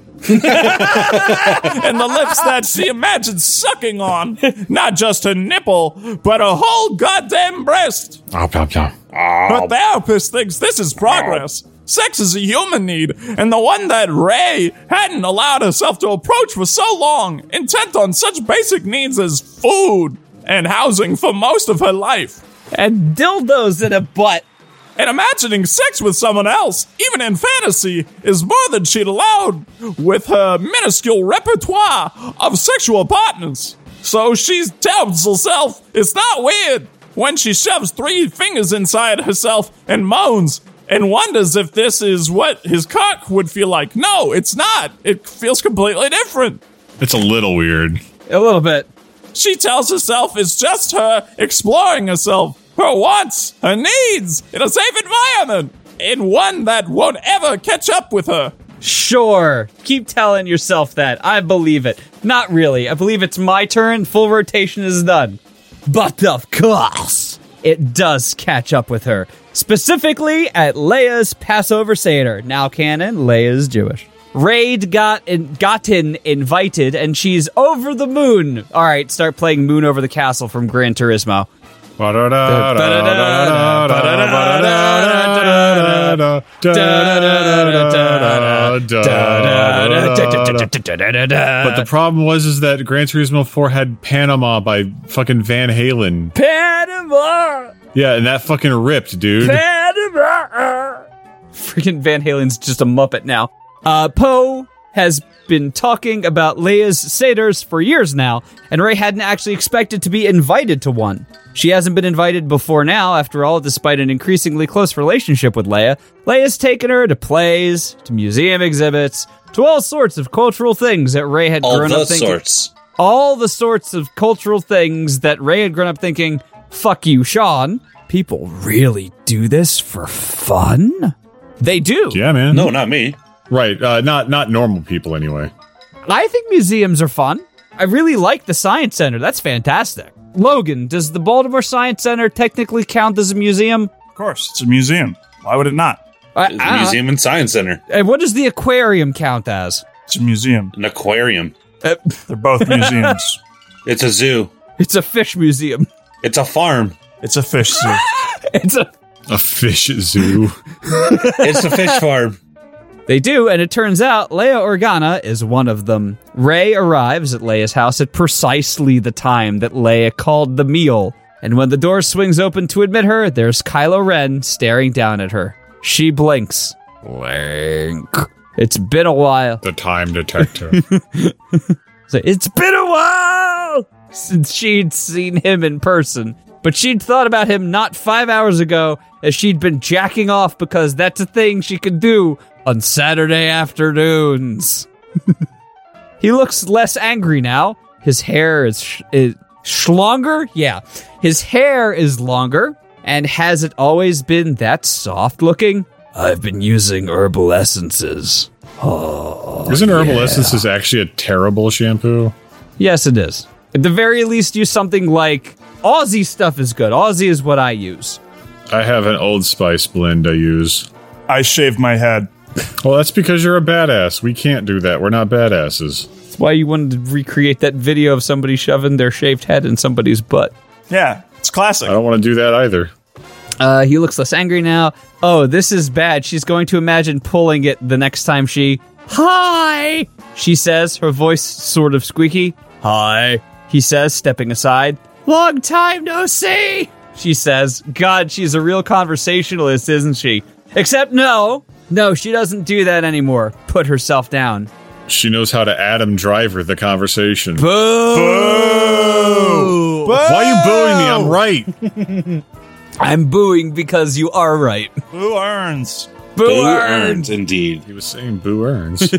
Speaker 2: And the lips that she imagines sucking on. Not just her nipple, but her whole goddamn breast.
Speaker 3: Oh, oh, oh.
Speaker 2: Her therapist thinks this is progress. Sex is a human need, and the one that Ray hadn't allowed herself to approach for so long, intent on such basic needs as food and housing for most of her life.
Speaker 1: And dildos in a butt.
Speaker 2: And imagining sex with someone else, even in fantasy, is more than she'd allowed with her minuscule repertoire of sexual partners. So she tells herself it's not weird when she shoves three fingers inside herself and moans and wonders if this is what his cock would feel like. No, it's not. It feels completely different.
Speaker 3: It's a little weird.
Speaker 1: A little bit.
Speaker 2: She tells herself it's just her exploring herself, her wants, her needs, in a safe environment, in one that won't ever catch up with her.
Speaker 1: Sure. Keep telling yourself that. I believe it. Not really. I believe it's my turn. Full rotation is done. But of course, it does catch up with her. Specifically at Leia's Passover Seder. Now canon, Leia's Jewish. Raid got in, gotten invited, and she's over the moon. All right, start playing Moon Over the Castle from Gran Turismo.
Speaker 3: But the problem was is that Gran Turismo four had Panama by fucking Van Halen.
Speaker 1: Panama!
Speaker 3: Yeah, and that fucking ripped, dude.
Speaker 1: Panama! Freaking Van Halen's just a Muppet now. Uh, Poe has been talking about Leia's Seders for years now, and Rey hadn't actually expected to be invited to one. She hasn't been invited before now, after all, despite an increasingly close relationship with Leia. Leia's taken her to plays, to museum exhibits, to all sorts of cultural things that Rey had
Speaker 5: All
Speaker 1: grown
Speaker 5: the
Speaker 1: up thinking.
Speaker 5: sorts.
Speaker 1: All the sorts of cultural things that Rey had grown up thinking, fuck you, Sean. People really do this for fun? They do.
Speaker 3: Yeah, man.
Speaker 5: No, not me.
Speaker 3: Right, uh, not not normal people anyway.
Speaker 1: I think museums are fun. I really like the Science Center. That's fantastic. Logan, does the Baltimore Science Center technically count as a museum?
Speaker 2: Of course, it's a museum. Why would it not?
Speaker 1: I,
Speaker 5: It's a museum and science center.
Speaker 1: And what does the aquarium count as?
Speaker 2: It's a museum.
Speaker 5: An aquarium.
Speaker 1: Uh,
Speaker 2: They're both museums.
Speaker 5: It's a zoo.
Speaker 1: it's a fish museum.
Speaker 5: It's a farm.
Speaker 2: It's a fish zoo.
Speaker 1: It's a...
Speaker 3: A fish zoo.
Speaker 5: It's a fish farm.
Speaker 1: They do, and it turns out Leia Organa is one of them. Rey arrives at Leia's house at precisely the time that Leia called the meal, and when the door swings open to admit her, there's Kylo Ren staring down at her. She blinks. Blink. It's been a while.
Speaker 3: The time detector.
Speaker 1: So it's been a while since she'd seen him in person, but she'd thought about him not five hours ago as she'd been jacking off because that's a thing she could do on Saturday afternoons. He looks less angry now. His hair is, sh- is sh- longer. Yeah. His hair is longer. And has it always been that soft looking? I've been using herbal essences. Oh,
Speaker 3: Isn't herbal
Speaker 1: yeah.
Speaker 3: essences actually a terrible shampoo?
Speaker 1: Yes, it is. At the very least, use something like Aussie stuff is good. Aussie is what I use.
Speaker 3: I have an Old Spice blend I use.
Speaker 2: I shave my head.
Speaker 3: Well, that's because you're a badass. We can't do that. We're not badasses.
Speaker 1: That's why you wanted to recreate that video of somebody shoving their shaved head in somebody's butt.
Speaker 2: Yeah, it's classic.
Speaker 3: I don't want to do that either.
Speaker 1: Uh, he looks less angry now. Oh, this is bad. She's going to imagine pulling it the next time she... Hi! She says, her voice sort of squeaky. Hi. He says, stepping aside. Long time no see! She says, God, she's a real conversationalist, isn't she? Except no. No, she doesn't do that anymore. Put herself down.
Speaker 3: She knows how to Adam Driver the conversation.
Speaker 1: Boo!
Speaker 2: Boo!
Speaker 3: Why are you booing me? I'm right.
Speaker 1: I'm booing because you are right.
Speaker 2: Who earns?
Speaker 1: Boo,
Speaker 5: Boo
Speaker 1: earned.
Speaker 5: earns, indeed.
Speaker 3: He was saying boo earns.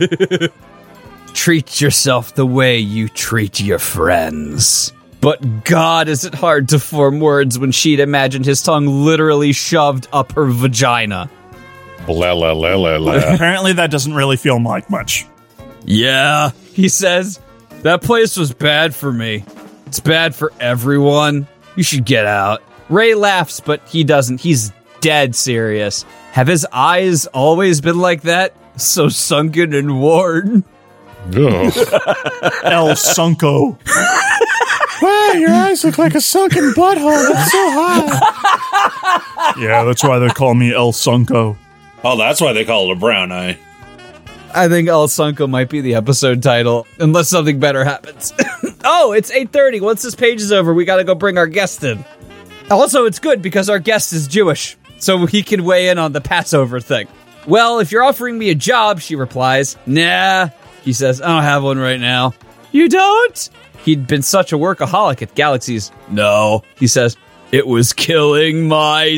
Speaker 1: Treat yourself the way you treat your friends. But God, is it hard to form words when she'd imagined his tongue literally shoved up her vagina.
Speaker 3: Blah, blah, blah, blah, blah.
Speaker 2: Apparently that doesn't really feel like much.
Speaker 1: Yeah, he says, that place was bad for me. It's bad for everyone. You should get out. Ray laughs, but he doesn't. He's dead serious. Have his eyes always been like that? So sunken and worn?
Speaker 3: Ugh.
Speaker 2: El Sunko.
Speaker 3: Wow, your eyes look like a sunken butthole. That's so hot.
Speaker 2: Yeah, that's why they call me El Sunko.
Speaker 5: Oh, that's why they call it a brown eye.
Speaker 1: I think El Sunko might be the episode title, unless something better happens. Oh, it's eight thirty. Once this page is over, we gotta go bring our guest in. Also, it's good because our guest is Jewish, so he can weigh in on the Passover thing. Well, if you're offering me a job, she replies. Nah, he says, I don't have one right now. You don't? He'd been such a workaholic at Galaxies. No, he says, it was killing my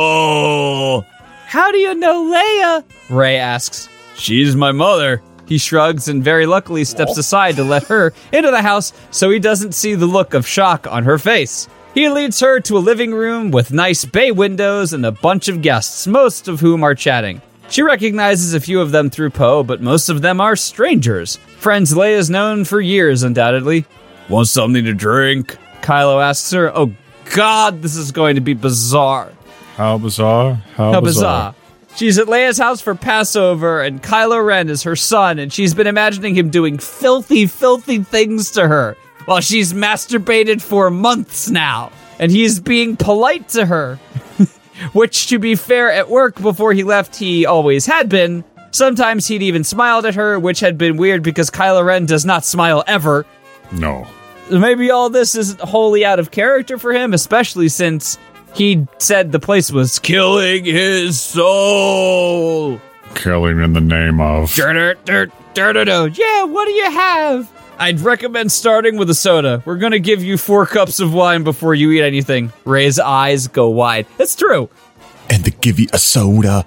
Speaker 1: soul. How do you know Leia? Ray asks. She's my mother. He shrugs and very luckily steps aside to let her into the house so he doesn't see the look of shock on her face. He leads her to a living room with nice bay windows and a bunch of guests, most of whom are chatting. She recognizes a few of them through Poe, but most of them are strangers. Friends Leia's known for years, undoubtedly. Want something to drink? Kylo asks her. Oh God, this is going to be bizarre.
Speaker 3: How bizarre. How,
Speaker 1: How
Speaker 3: bizarre.
Speaker 1: bizarre. She's at Leia's house for Passover, and Kylo Ren is her son, and she's been imagining him doing filthy, filthy things to her while she's masturbated for months now. And he's being polite to her, which, to be fair, at work before he left, he always had been. Sometimes he'd even smiled at her, which had been weird because Kylo Ren does not smile ever.
Speaker 3: No.
Speaker 1: Maybe all this isn't wholly out of character for him, especially since he said the place was killing his soul.
Speaker 3: Killing in the name of.
Speaker 1: Dirt, dirt, dirt, dirt. Yeah, what do you have? I'd recommend starting with a soda. We're gonna give you four cups of wine before you eat anything. Ray's eyes go wide. It's true.
Speaker 6: And they give you a soda.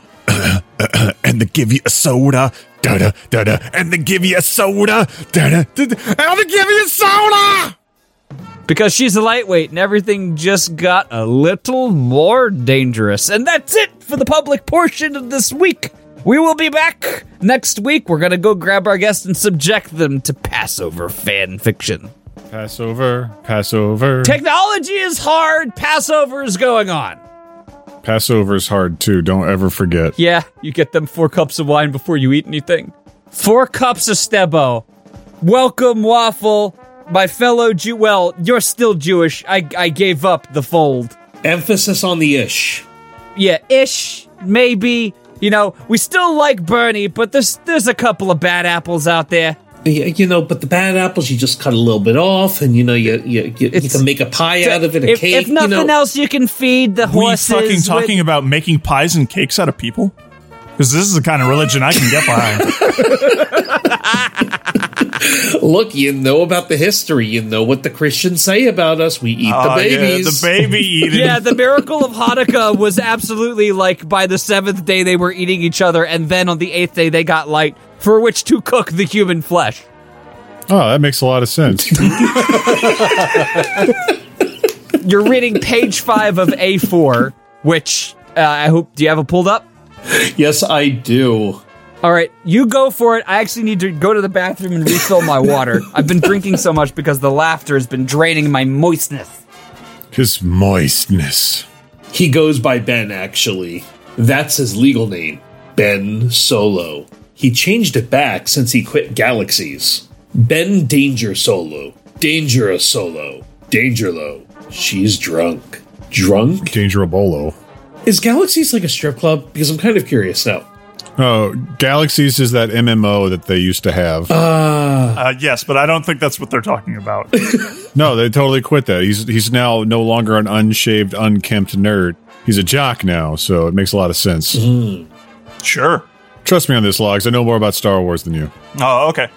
Speaker 6: And they give you a soda. Da-da, da-da. And they give you a soda. Da-da, da-da. And they give you a soda.
Speaker 1: Because she's a lightweight and everything just got a little more dangerous. And that's it for the public portion of this week. We will be back next week. We're going to go grab our guests and subject them to Passover fan fiction.
Speaker 3: Passover. Passover.
Speaker 1: Technology is hard. Passover is going on.
Speaker 3: Passover's hard too. Don't ever forget.
Speaker 1: Yeah, you get them four cups of wine before you eat anything. Four cups of Stebo. Welcome, Waffle. My fellow Jew, well, you're still Jewish. I I gave up the fold.
Speaker 7: Emphasis on the ish.
Speaker 1: Yeah, ish, maybe. You know, we still like Bernie, but there's there's a couple of bad apples out there.
Speaker 7: Yeah, you know, but the bad apples you just cut a little bit off, and you know, you you, you, you can make a pie out of it, a
Speaker 1: if,
Speaker 7: cake.
Speaker 1: If nothing
Speaker 7: you know.
Speaker 1: else, you can feed the
Speaker 2: We
Speaker 1: horses.
Speaker 2: fucking talking
Speaker 1: with,
Speaker 2: about making pies and cakes out of people? Because this is the kind of religion I can get behind.
Speaker 7: Look, you know about the history. You know what the Christians say about us. We eat
Speaker 2: Oh,
Speaker 7: the babies.
Speaker 2: Yeah, the baby eating.
Speaker 1: Yeah, the miracle of Hanukkah was absolutely like by the seventh day they were eating each other, and then on the eighth day they got light for which to cook the human flesh.
Speaker 3: Oh, that makes a lot of sense.
Speaker 1: You're reading page five of A four, which uh, I hope, do you have it pulled up?
Speaker 7: Yes, I do.
Speaker 1: All right, you go for it. I actually need to go to the bathroom and refill my water. I've been drinking so much because the laughter has been draining my moistness.
Speaker 3: His moistness.
Speaker 7: He goes by Ben, actually. That's his legal name, Ben Solo. He changed it back since he quit Galaxies. Ben Danger Solo. Dangerous Solo. Dangerlo. She's drunk. Drunk?
Speaker 3: Dangerabolo.
Speaker 7: Is Galaxies like a strip club? Because I'm kind of curious now.
Speaker 3: Oh, Galaxies is that M M O that they used to have.
Speaker 2: Uh, yes, but I don't think that's what they're talking about.
Speaker 3: No, they totally quit that. He's he's now no longer an unshaved, unkempt nerd. He's a jock now, so it makes a lot of sense.
Speaker 7: Mm.
Speaker 2: Sure.
Speaker 3: Trust me on this, Logs. I know more about Star Wars than you.
Speaker 2: Oh, okay.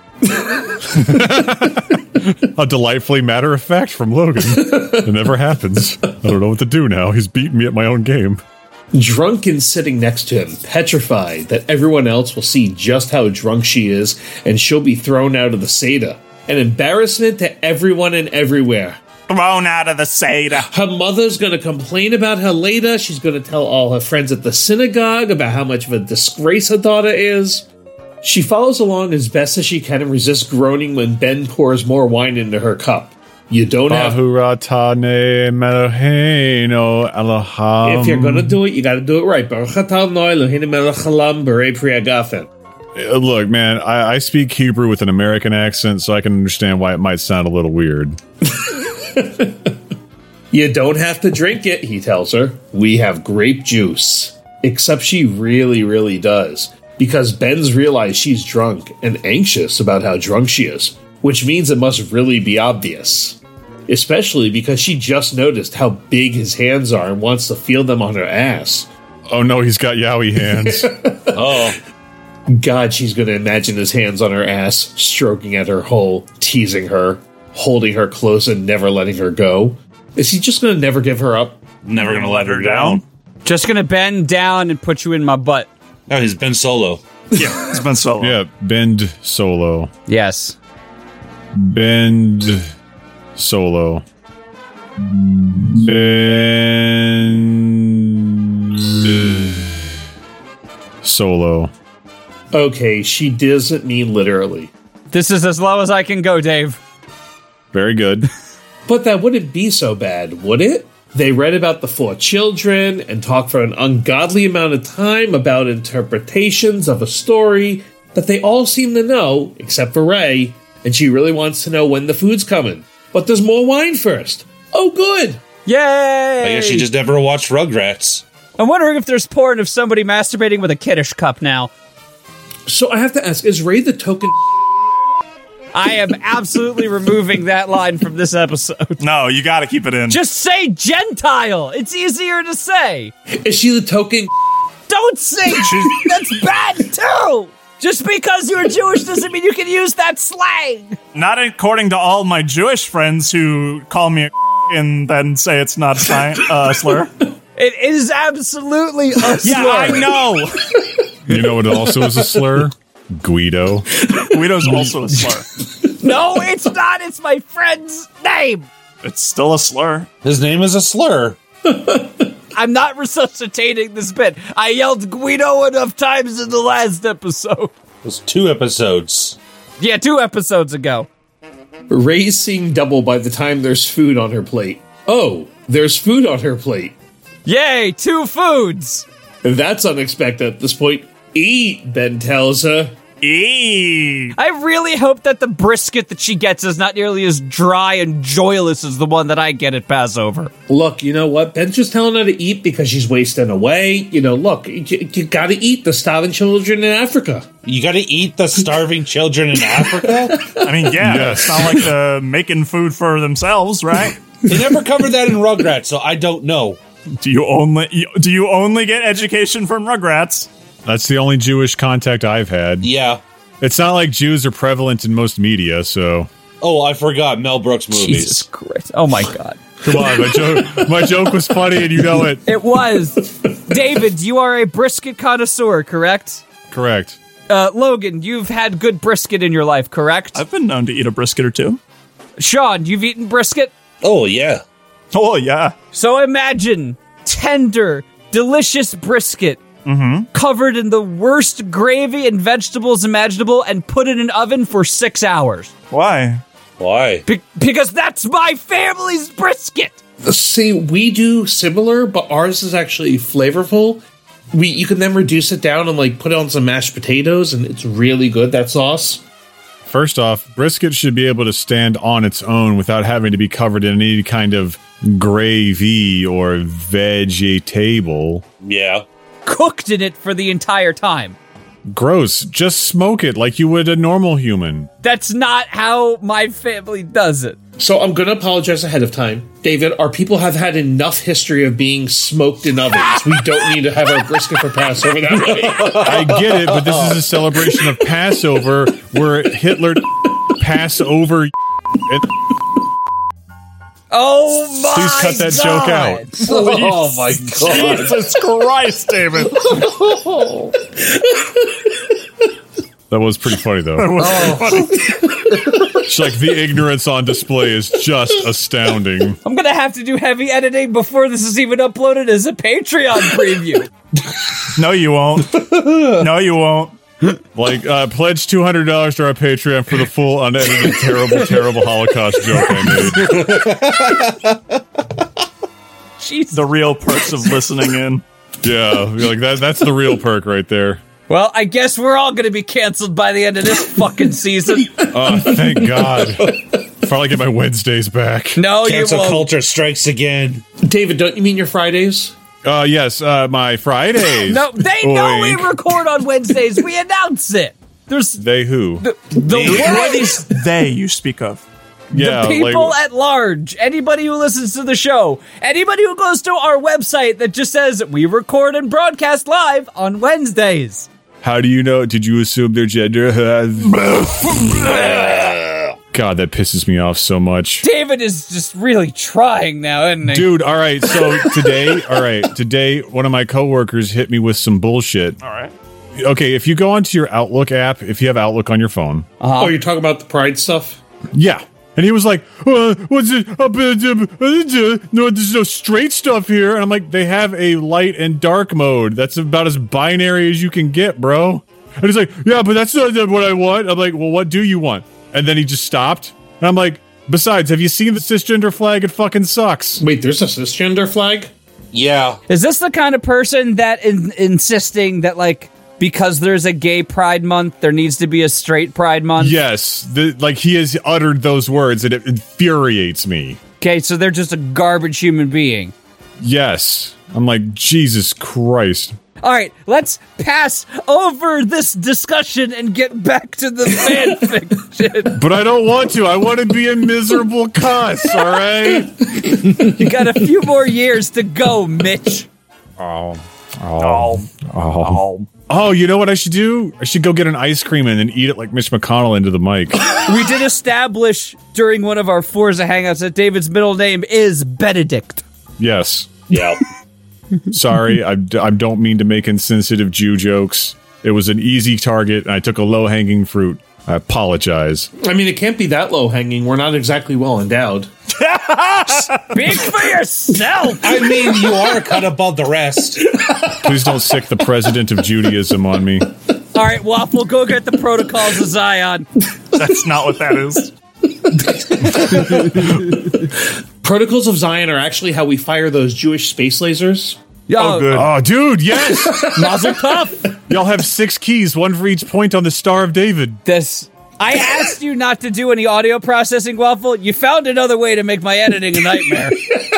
Speaker 3: A delightfully matter of fact from Logan. It never happens. I don't know what to do now. He's beating me at my own game.
Speaker 7: Drunken sitting next to him, petrified that everyone else will see just how drunk she is and she'll be thrown out of the Seder. An embarrassment to everyone and everywhere.
Speaker 2: Thrown out of the Seder.
Speaker 7: Her mother's going to complain about her later. She's going to tell all her friends at the synagogue about how much of a disgrace her daughter is. She follows along as best as she can and resists groaning when Ben pours more wine into her cup. You don't have...
Speaker 3: Bahuratane Meloheno Elohim.
Speaker 7: If you're going to do it, you got to do it right. Baruch atah Adonai Eloheinu melech haolam borei pri hagafen.
Speaker 3: Uh, Look, man, I, I speak Hebrew with an American accent, so I can understand why it might sound a little weird.
Speaker 7: You don't have to drink it, he tells her. We have grape juice. Except she really, really does. Because Ben's realized she's drunk and anxious about how drunk she is. Which means it must really be obvious. Especially because she just noticed how big his hands are and wants to feel them on her ass.
Speaker 3: Oh no, he's got Yowie hands.
Speaker 5: Oh,
Speaker 7: God, she's going to imagine his hands on her ass, stroking at her hole, teasing her, holding her close and never letting her go. Is he just going to never give her up?
Speaker 5: never gonna let her down.
Speaker 1: Just gonna bend down and put you in my butt.
Speaker 5: No, he's Ben Solo.
Speaker 2: Yeah, it's been Solo.
Speaker 3: Yeah, Bend Solo.
Speaker 1: Yes.
Speaker 3: Bend Solo. Bend Solo.
Speaker 7: Okay, she doesn't mean literally.
Speaker 1: This is as low as I can go, Dave.
Speaker 3: Very good.
Speaker 7: But that wouldn't be so bad, would it? They read about the four children and talked for an ungodly amount of time about interpretations of a story that they all seem to know, except for Ray, and she really wants to know when the food's coming. But there's more wine first. Oh, good!
Speaker 1: Yay!
Speaker 5: I guess she just never watched Rugrats.
Speaker 1: I'm wondering if there's porn of somebody masturbating with a kiddish cup now.
Speaker 7: So I have to ask, is Ray the token?
Speaker 1: I am absolutely removing that line from this episode.
Speaker 2: No, you got to keep it in.
Speaker 1: Just say Gentile. It's easier to say.
Speaker 7: Is she the token?
Speaker 1: Don't say that's bad too. Just because you're Jewish doesn't mean you can use that slang.
Speaker 2: Not according to all my Jewish friends who call me a and then say it's not a slang, uh, slur.
Speaker 1: It is absolutely a slur.
Speaker 2: Yeah, I know.
Speaker 3: You know what also is a slur? Guido.
Speaker 2: Guido's also a slur.
Speaker 1: No, it's not. It's my friend's name.
Speaker 2: It's still a slur.
Speaker 5: His name is a slur.
Speaker 1: I'm not resuscitating this bit. I yelled Guido enough times in the last episode.
Speaker 5: It was two episodes.
Speaker 1: Yeah, two episodes ago.
Speaker 7: Ray's seeing double by the time there's food on her plate. Oh, there's food on her plate.
Speaker 1: Yay, two foods.
Speaker 7: That's unexpected at this point. Eat, Ben tells her.
Speaker 2: Eee.
Speaker 1: I really hope that the brisket that she gets is not nearly as dry and joyless as the one that I get at Passover.
Speaker 7: Look, you know what? Ben's just telling her to eat because she's wasting away. You know, look, you, you gotta eat the starving children in Africa.
Speaker 5: You gotta eat the starving children in Africa?
Speaker 2: I mean, yeah,
Speaker 3: Yes.
Speaker 2: it's not like they're making food for themselves, right?
Speaker 5: They never covered that in Rugrats, so I don't know.
Speaker 2: Do you only you, do you only get education from Rugrats?
Speaker 3: That's the only Jewish contact I've had.
Speaker 5: Yeah.
Speaker 3: It's not like Jews are prevalent in most media, so...
Speaker 5: Oh, I forgot Mel Brooks movies.
Speaker 1: Jesus Christ. Oh my God.
Speaker 3: Come on, my joke, my joke was funny and you know it.
Speaker 1: It was. David, you are a brisket connoisseur, correct?
Speaker 3: Correct.
Speaker 1: Uh, Logan, you've had good brisket in your life, correct?
Speaker 2: I've been known to eat a brisket or two.
Speaker 1: Sean, you've eaten brisket?
Speaker 5: Oh, yeah.
Speaker 2: Oh, yeah.
Speaker 1: So imagine tender, delicious brisket
Speaker 2: Mm-hmm.
Speaker 1: covered in the worst gravy and vegetables imaginable and put in an oven for six hours.
Speaker 2: Why?
Speaker 5: Why?
Speaker 1: Be- because that's my family's brisket!
Speaker 7: See, we do similar, but ours is actually flavorful. We You can then reduce it down and like put it on some mashed potatoes, and it's really good, that sauce.
Speaker 3: First off, brisket should be able to stand on its own without having to be covered in any kind of gravy or vegetable.
Speaker 5: Yeah.
Speaker 1: Cooked in it for the entire time.
Speaker 3: Gross. Just smoke it like you would a normal human.
Speaker 1: That's not how my family does it.
Speaker 7: So I'm going to apologize ahead of time. David, our people have had enough history of being smoked in ovens. We don't need to have our brisket for Passover that way.
Speaker 3: I get it, but this is a celebration of Passover where Hitler pass over and
Speaker 1: Oh my
Speaker 3: please cut that
Speaker 1: God.
Speaker 3: joke out.
Speaker 7: Oh my God.
Speaker 2: Jesus Christ, David.
Speaker 3: That was pretty funny, though.
Speaker 2: That was funny.
Speaker 3: It's like the ignorance on display is just astounding.
Speaker 1: I'm gonna have to do heavy editing before this is even uploaded as a Patreon preview.
Speaker 2: No, you won't. No, you won't.
Speaker 3: Like, uh, pledge two hundred dollars to our Patreon for the full, unedited, terrible, terrible Holocaust joke I made.
Speaker 1: Jeez.
Speaker 2: The real perks of listening in.
Speaker 3: Yeah, like that. That's the real perk right there.
Speaker 1: Well, I guess we're all gonna be canceled by the end of this fucking season.
Speaker 3: Oh, thank God. Finally get my Wednesdays back.
Speaker 1: No, you
Speaker 5: Cancel
Speaker 1: won't.
Speaker 5: culture strikes again.
Speaker 7: David, don't you mean your Fridays?
Speaker 3: Uh, yes, uh, my Fridays.
Speaker 1: No, they know we
Speaker 3: Oink.
Speaker 1: record on Wednesdays. We announce it. There's
Speaker 3: They who?
Speaker 1: the, the
Speaker 2: What
Speaker 1: world,
Speaker 2: is they you speak of?
Speaker 3: Yeah,
Speaker 1: the people
Speaker 3: like,
Speaker 1: at large, anybody who listens to the show, anybody who goes to our website that just says we record and broadcast live on Wednesdays.
Speaker 3: how do you know? Did you assume their gender? God, that pisses me off so much.
Speaker 1: David is just really trying now, isn't he?
Speaker 3: Dude, all right, so today, all right, today, one of my coworkers hit me with some bullshit.
Speaker 2: All right.
Speaker 3: Okay, if you go onto your Outlook app, if you have Outlook on your phone,
Speaker 1: Uh-huh.
Speaker 7: Oh, you're talking about the Pride stuff?
Speaker 3: yeah. And he was like, uh, what's it? Uh, uh, uh, no, there's no straight stuff here. And I'm like, they have a light and dark mode. That's about as binary as you can get, bro. And he's like, yeah, but that's not what I want. I'm like, well, what do you want? And then he just stopped. And I'm like, besides, have you seen the cisgender flag? It fucking sucks.
Speaker 7: Wait, there's a cisgender flag?
Speaker 5: Yeah.
Speaker 1: Is this the kind of person that is insisting that, like, because there's a gay Pride Month, there needs to be a straight Pride Month?
Speaker 3: Yes, the, like he has uttered those words and it infuriates me.
Speaker 1: Okay, so they're just a garbage human being.
Speaker 3: Yes. I'm like, Jesus Christ.
Speaker 1: All right, let's pass over this discussion and get back to the fan fiction.
Speaker 3: But I don't want to. I want to be a miserable cuss, all right?
Speaker 1: You got a few more years to go, Mitch.
Speaker 3: Oh. Oh. Oh. Oh, you know what I should do? I should go get an ice cream and then eat it like Mitch McConnell into the mic.
Speaker 1: We did establish during one of our Forza hangouts that David's middle name is Benedict.
Speaker 3: Yes.
Speaker 5: Yeah.
Speaker 3: Sorry, I, I don't mean to make insensitive Jew jokes. It was an easy target, and I took a low-hanging fruit. I apologize.
Speaker 7: I mean, it can't be that low hanging. We're not exactly well endowed.
Speaker 1: Speak for yourself!
Speaker 5: I mean, you are cut above the rest.
Speaker 3: Please don't sick the president of Judaism on me.
Speaker 1: All right, Waffle, go get the protocols of Zion.
Speaker 2: That's not what that is.
Speaker 7: Protocols of Zion are actually how we fire those Jewish space lasers.
Speaker 1: Yo,
Speaker 2: Oh, good.
Speaker 3: Oh, dude, yes!
Speaker 1: Mazel tov.
Speaker 3: Y'all have six keys, one for each point on the Star of David.
Speaker 1: This. I asked you not to do any audio processing, Waffle. You found another way to make my editing a nightmare.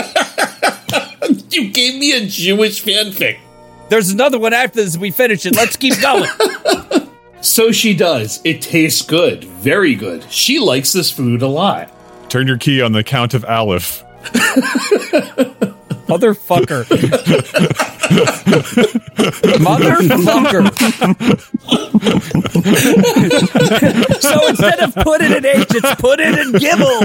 Speaker 7: You gave me a Jewish fanfic.
Speaker 1: There's another one after this. We finish it. Let's keep going.
Speaker 7: So she does. It tastes good. Very good. She likes this food a lot.
Speaker 3: Turn your key on the Count of Aleph.
Speaker 1: Motherfucker. Motherfucker. So instead of put it in H, it's put it in Gibble.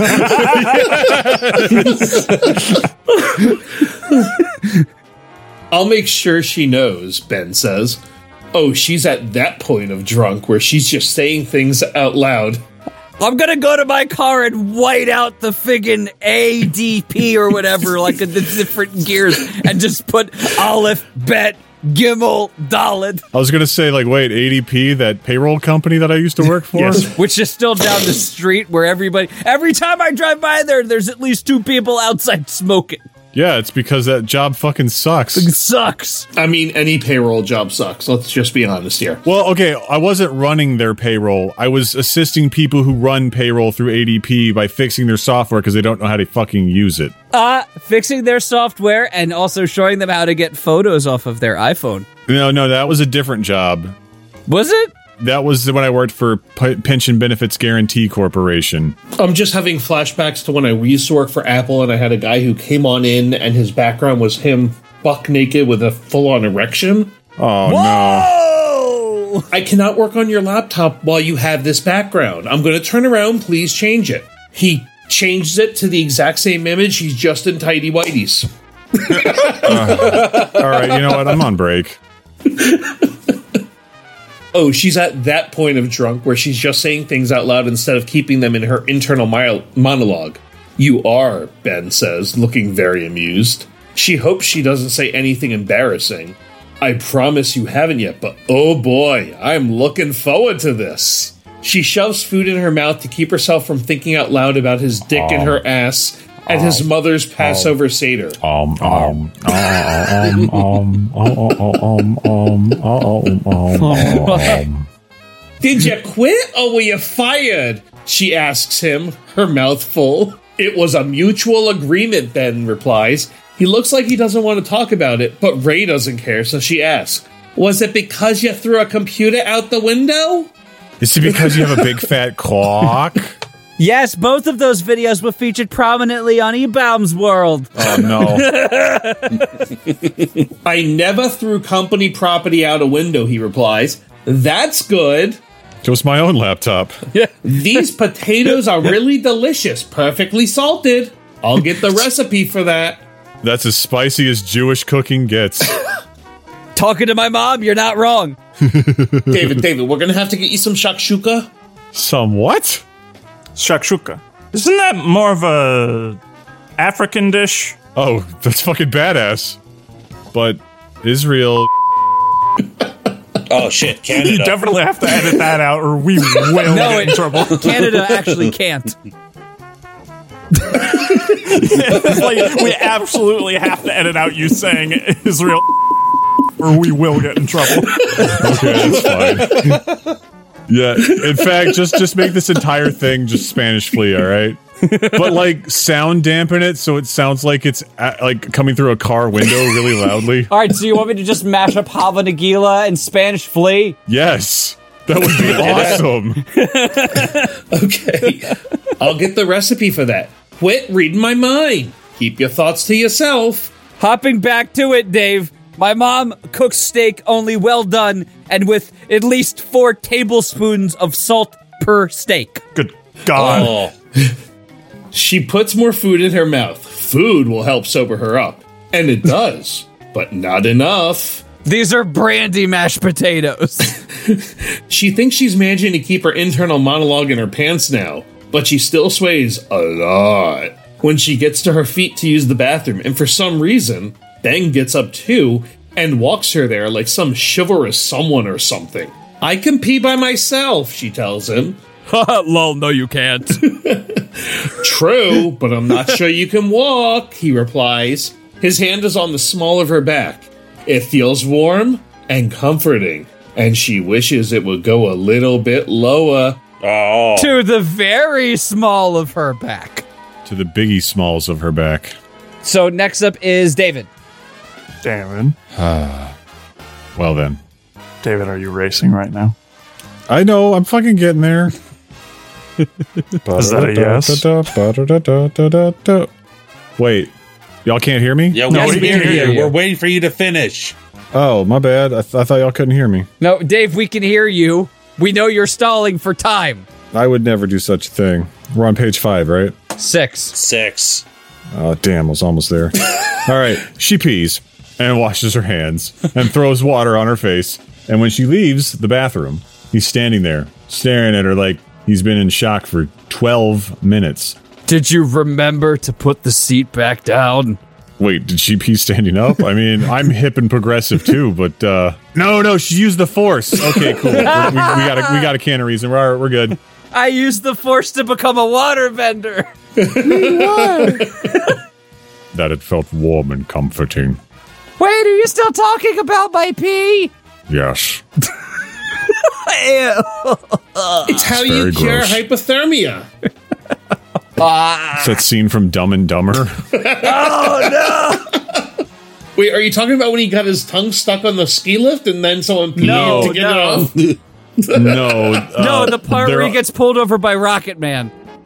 Speaker 7: I'll make sure she knows, Ben says. Oh, she's at that point of drunk where she's just saying things out loud.
Speaker 1: I'm gonna go to my car and white out the friggin' A D P or whatever, like the different gears, and just put Aleph, Bet, Gimel, Dalet.
Speaker 3: I was going to say, like, wait, A D P, that payroll company that I used to work for?
Speaker 2: Yes.
Speaker 1: Which is still down the street where everybody, every time I drive by there, there's at least two people outside smoking.
Speaker 3: Yeah, it's because that job fucking sucks.
Speaker 1: It sucks.
Speaker 7: I mean, any payroll job sucks. Let's just be honest here.
Speaker 3: Well, okay, I wasn't running their payroll. I was assisting people who run payroll through A D P by fixing their software because they don't know how to fucking use it.
Speaker 1: Uh, fixing their software and also showing them how to get photos off of their iPhone.
Speaker 3: No, no, that was a different job.
Speaker 1: Was it?
Speaker 3: That was when I worked for P- Pension Benefits Guarantee Corporation.
Speaker 7: I'm just having flashbacks to when I used to work for Apple and I had a guy who came on in and his background was him buck naked with a full-on erection.
Speaker 3: Oh,
Speaker 1: Whoa!
Speaker 3: no.
Speaker 7: I cannot work on your laptop while you have this background. I'm going to turn around. Please change it. He changes it to the exact same image. He's just in tidy whities.
Speaker 3: uh, all right, you know what? I'm on break.
Speaker 7: Oh, she's at that point of drunk where she's just saying things out loud instead of keeping them in her internal mi- monologue. You are, Ben says, looking very amused. She hopes she doesn't say anything embarrassing. I promise you haven't yet, but oh boy, I'm looking forward to this. She shoves food in her mouth to keep herself from thinking out loud about his dick um, in her ass and um, his mother's Passover um, Seder.
Speaker 3: Um, um, um, um, um, um, um, um,
Speaker 7: Did you quit or were you fired? She asks him, her mouth full. It was a mutual agreement, Ben replies. He looks like he doesn't want to talk about it, but Ray doesn't care, so she asks, was it because you threw a computer out the window?
Speaker 3: Is it because you have a big fat cock?
Speaker 1: Yes, both of those videos were featured prominently on eBaum's World.
Speaker 3: Oh, no.
Speaker 7: I never threw company property out a window, he replies. That's good.
Speaker 3: It was my own laptop.
Speaker 1: Yeah.
Speaker 7: These potatoes are really delicious, perfectly salted. I'll get the recipe for that.
Speaker 3: That's as spicy as Jewish cooking gets.
Speaker 1: Talking to my mom, you're not wrong.
Speaker 7: David, David, we're going to have to get you some shakshuka.
Speaker 3: Some what?
Speaker 2: Shakshuka. Isn't that more of a African dish?
Speaker 3: Oh, that's fucking badass. But Israel...
Speaker 5: Oh, shit, Canada.
Speaker 2: You definitely have to edit that out or we will
Speaker 1: no,
Speaker 2: get in
Speaker 1: it,
Speaker 2: trouble.
Speaker 1: Canada actually can't.
Speaker 2: It's like, we absolutely have to edit out you saying Israel or we will get in trouble.
Speaker 3: Okay, that's fine. Yeah, in fact, just just make this entire thing just Spanish Flea, all right? But like sound dampen it so it sounds like it's at, like coming through a car window really loudly.
Speaker 1: All right, so you want me to just mash up Hava Nagila and Spanish Flea?
Speaker 3: Yes, that would be awesome.
Speaker 7: Okay, I'll get the recipe for that. Quit reading my mind. Keep your thoughts to yourself.
Speaker 1: Hopping back to it, Dave. My mom cooks steak only well done and with at least four tablespoons of salt per steak.
Speaker 2: Good God.
Speaker 7: Oh. She puts more food in her mouth. Food will help sober her up. And it does, but not enough.
Speaker 1: These are brandy mashed potatoes.
Speaker 7: She thinks she's managing to keep her internal monologue in her pants now, but she still sways a lot when she gets to her feet to use the bathroom, and for some reason, Ben gets up too and walks her there like some chivalrous someone or something. I can pee by myself, she tells him.
Speaker 1: Lol, no you can't.
Speaker 7: True, but I'm not sure you can walk, he replies. His hand is on the small of her back. It feels warm and comforting, and she wishes it would go a little bit lower.
Speaker 5: Oh.
Speaker 1: To the very small of her back.
Speaker 3: To the biggie smalls of her back.
Speaker 1: So next up is David.
Speaker 2: David.
Speaker 3: Well then.
Speaker 2: David, are you racing right now?
Speaker 3: I know, I'm fucking getting there.
Speaker 2: Is that a yes?
Speaker 3: Wait, Y'all can't hear me?
Speaker 5: Yeah,
Speaker 2: No,
Speaker 5: we
Speaker 2: we
Speaker 5: can
Speaker 2: can
Speaker 5: hear
Speaker 2: hear
Speaker 5: you.
Speaker 2: you.
Speaker 5: We're waiting for you to finish.
Speaker 3: Oh, my bad. I, th- I thought y'all couldn't hear me.
Speaker 1: No, Dave, we can hear you. We know you're stalling for time.
Speaker 3: I would never do such a thing. We're on page five, right?
Speaker 1: Six.
Speaker 5: Six.
Speaker 3: Oh, damn, I was almost there. All right, she pees and washes her hands and throws water on her face. And when she leaves the bathroom, he's standing there, staring at her like he's been in shock for twelve minutes.
Speaker 1: Did you remember to put the seat back down?
Speaker 3: Wait, did she pee standing up? I mean, I'm hip and progressive too, but uh no, no, she used the force. Okay, cool. we, we, we got a we got a can of reason. We're we're good.
Speaker 1: I used the force to become a waterbender.
Speaker 3: That it felt warm and comforting.
Speaker 1: Wait, are you still talking about my pee?
Speaker 3: Yes.
Speaker 7: It's how you
Speaker 3: very
Speaker 7: cure
Speaker 3: gross.
Speaker 7: hypothermia.
Speaker 3: It's that scene from Dumb and Dumber.
Speaker 7: Wait, are you talking about when he got his tongue stuck on the ski lift and then someone peed
Speaker 1: No,
Speaker 7: to get
Speaker 1: no.
Speaker 7: it off?
Speaker 3: No. Uh,
Speaker 1: No, the part
Speaker 3: they're-
Speaker 1: where he gets pulled over by Rocket Man.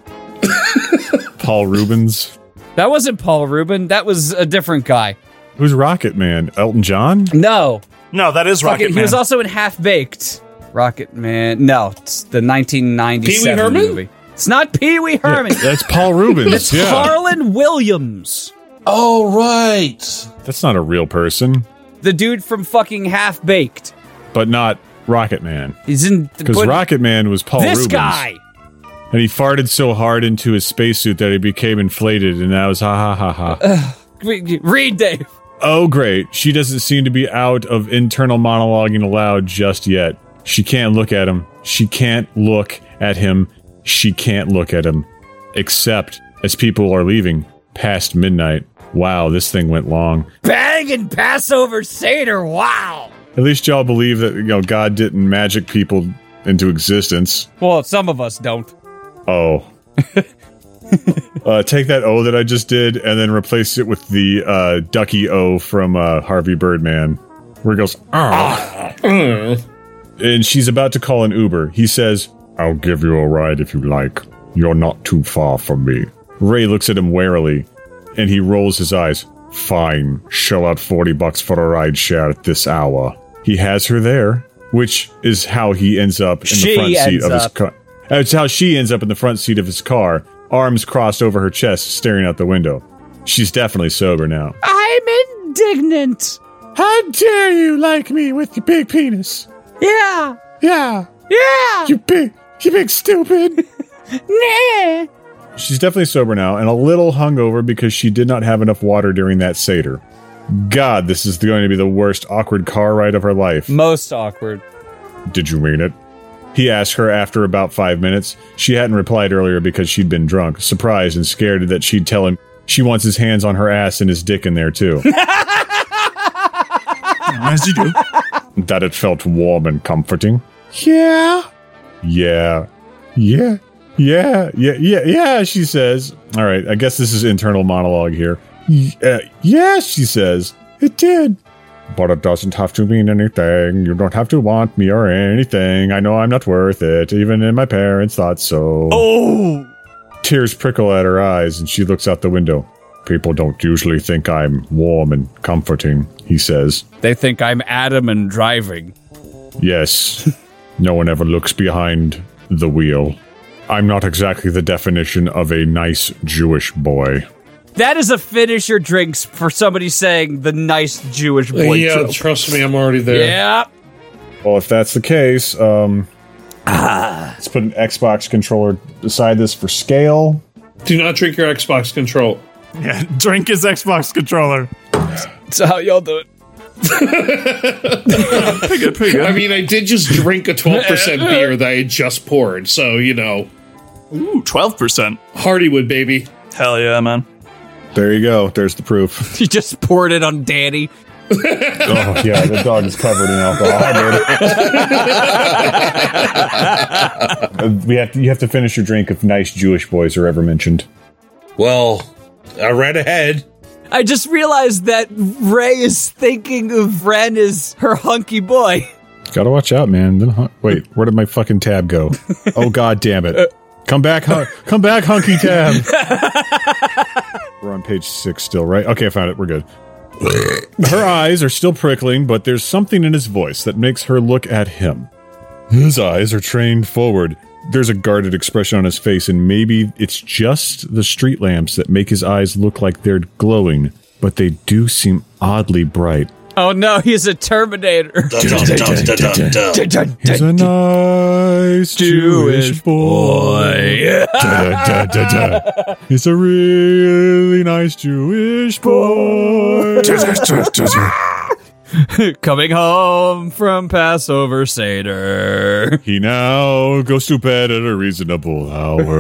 Speaker 3: Paul Rubens.
Speaker 1: That wasn't Paul Rubin. That was a different guy.
Speaker 3: Who's Rocket Man? Elton John?
Speaker 1: No.
Speaker 2: No, that is Rocket
Speaker 1: Fucking-
Speaker 2: Man.
Speaker 1: He was also in Half Baked. Rocket Man. No, it's the nineteen ninety-seven
Speaker 7: Pee-wee Herman?
Speaker 1: movie. It's not Pee Wee Herman.
Speaker 3: That's Paul Rubens.
Speaker 1: It's
Speaker 3: yeah.
Speaker 1: Harlan Williams.
Speaker 5: Oh, right.
Speaker 3: That's not a real person,
Speaker 1: The dude from fucking Half Baked.
Speaker 3: but not Rocket Man.
Speaker 1: He's in...
Speaker 3: Because
Speaker 1: but
Speaker 3: Rocket Man was Paul
Speaker 1: This
Speaker 3: Rubens.
Speaker 1: guy.
Speaker 3: And he farted so hard into his spacesuit that he became inflated, and that was ha ha ha ha.
Speaker 1: Re- Read, Dave.
Speaker 3: Oh, great. She doesn't seem to be out of internal monologuing aloud just yet. She can't look at him. She can't look at him. She can't look at him. Except as people are leaving past midnight. Wow, this thing went long.
Speaker 1: Banging Passover Seder. Wow.
Speaker 3: At least y'all believe that, you know, God didn't magic people into existence.
Speaker 1: Well, some of us don't.
Speaker 3: Oh. uh, take that O that I just did and then replace it with the uh, Ducky O from uh, Harvey Birdman. Where it goes, ah. And she's about to call an Uber. He says, I'll give you a ride if you like. You're not too far from me. Ray looks at him warily, and he rolls his eyes. Fine. Shell out forty bucks for a ride share at this hour. He has her there, which is how he ends up in
Speaker 1: She
Speaker 3: the front seat
Speaker 1: ends
Speaker 3: of his
Speaker 1: up.
Speaker 3: car. That's how she ends up in the front seat of his car, arms crossed over her chest, staring out the window. She's definitely sober now.
Speaker 1: I'm indignant.
Speaker 3: How dare you like me with your big penis?
Speaker 1: Yeah.
Speaker 3: Yeah,
Speaker 1: Yeah.
Speaker 3: you big, you big stupid.
Speaker 1: Nah.
Speaker 3: She's definitely sober now and a little hungover because she did not have enough water during that Seder. God, this is going to be the worst awkward car ride of her life.
Speaker 1: Most awkward.
Speaker 3: Did you mean it? He asked her after about five minutes. She hadn't replied earlier because she'd been drunk, surprised and scared that she'd tell him she wants his hands on her ass and his dick in there too.
Speaker 2: As you do.
Speaker 3: That it felt warm and comforting. Yeah. Yeah. Yeah. Yeah. Yeah. Yeah. Yeah, she says. All right, I guess this is internal monologue here. Yeah, yeah, she says. It did. But it doesn't have to mean anything. You don't have to want me or anything. I know I'm not worth it. Even if my parents thought so.
Speaker 2: Oh!
Speaker 3: Tears prickle at her eyes, and she looks out the window. People don't usually think I'm warm and comforting, he says.
Speaker 1: They think I'm Adam and driving.
Speaker 3: Yes. No one ever looks behind the wheel. I'm not exactly the definition of a nice Jewish boy.
Speaker 1: That is a finish your drinks for somebody saying the nice Jewish boy
Speaker 7: yeah,
Speaker 1: trope.
Speaker 7: trust me, I'm already there.
Speaker 1: Yeah.
Speaker 3: Well, if that's the case, um... let's put an Xbox controller beside this for scale.
Speaker 7: Do not drink your Xbox control.
Speaker 2: Yeah, drink his Xbox controller.
Speaker 1: So how y'all do it?
Speaker 2: Pretty good, pretty good.
Speaker 7: I mean, I did just drink a twelve percent beer that I had just poured, so, you know,
Speaker 2: Ooh, twelve percent.
Speaker 7: Hardywood, baby.
Speaker 2: Hell yeah, man.
Speaker 3: There you go. There's the proof.
Speaker 1: You just poured it on Danny.
Speaker 3: Oh, yeah, the dog is covered in alcohol. I made it. Uh, we have to, you have to finish your drink if nice Jewish boys are ever mentioned.
Speaker 5: Well, I read ahead.
Speaker 1: I just realized that Ray is thinking of Ren as her hunky boy.
Speaker 3: Gotta watch out, man. Then hun- Wait, where did my fucking tab go? Oh, god damn it. Come back, hun- come back, hunky tab. We're on page six still, right? Okay, I found it. We're good. Her eyes are still prickling, but there's something in his voice that makes her look at him. His eyes are trained forward. There's a guarded expression on his face, and maybe it's just the street lamps that make his eyes look like they're glowing, but they do seem oddly bright.
Speaker 1: Oh no, he's a Terminator.
Speaker 3: He's a nice Jewish boy. He's a really nice Jewish boy.
Speaker 1: Coming home from Passover Seder.
Speaker 3: He now goes to bed at a reasonable hour.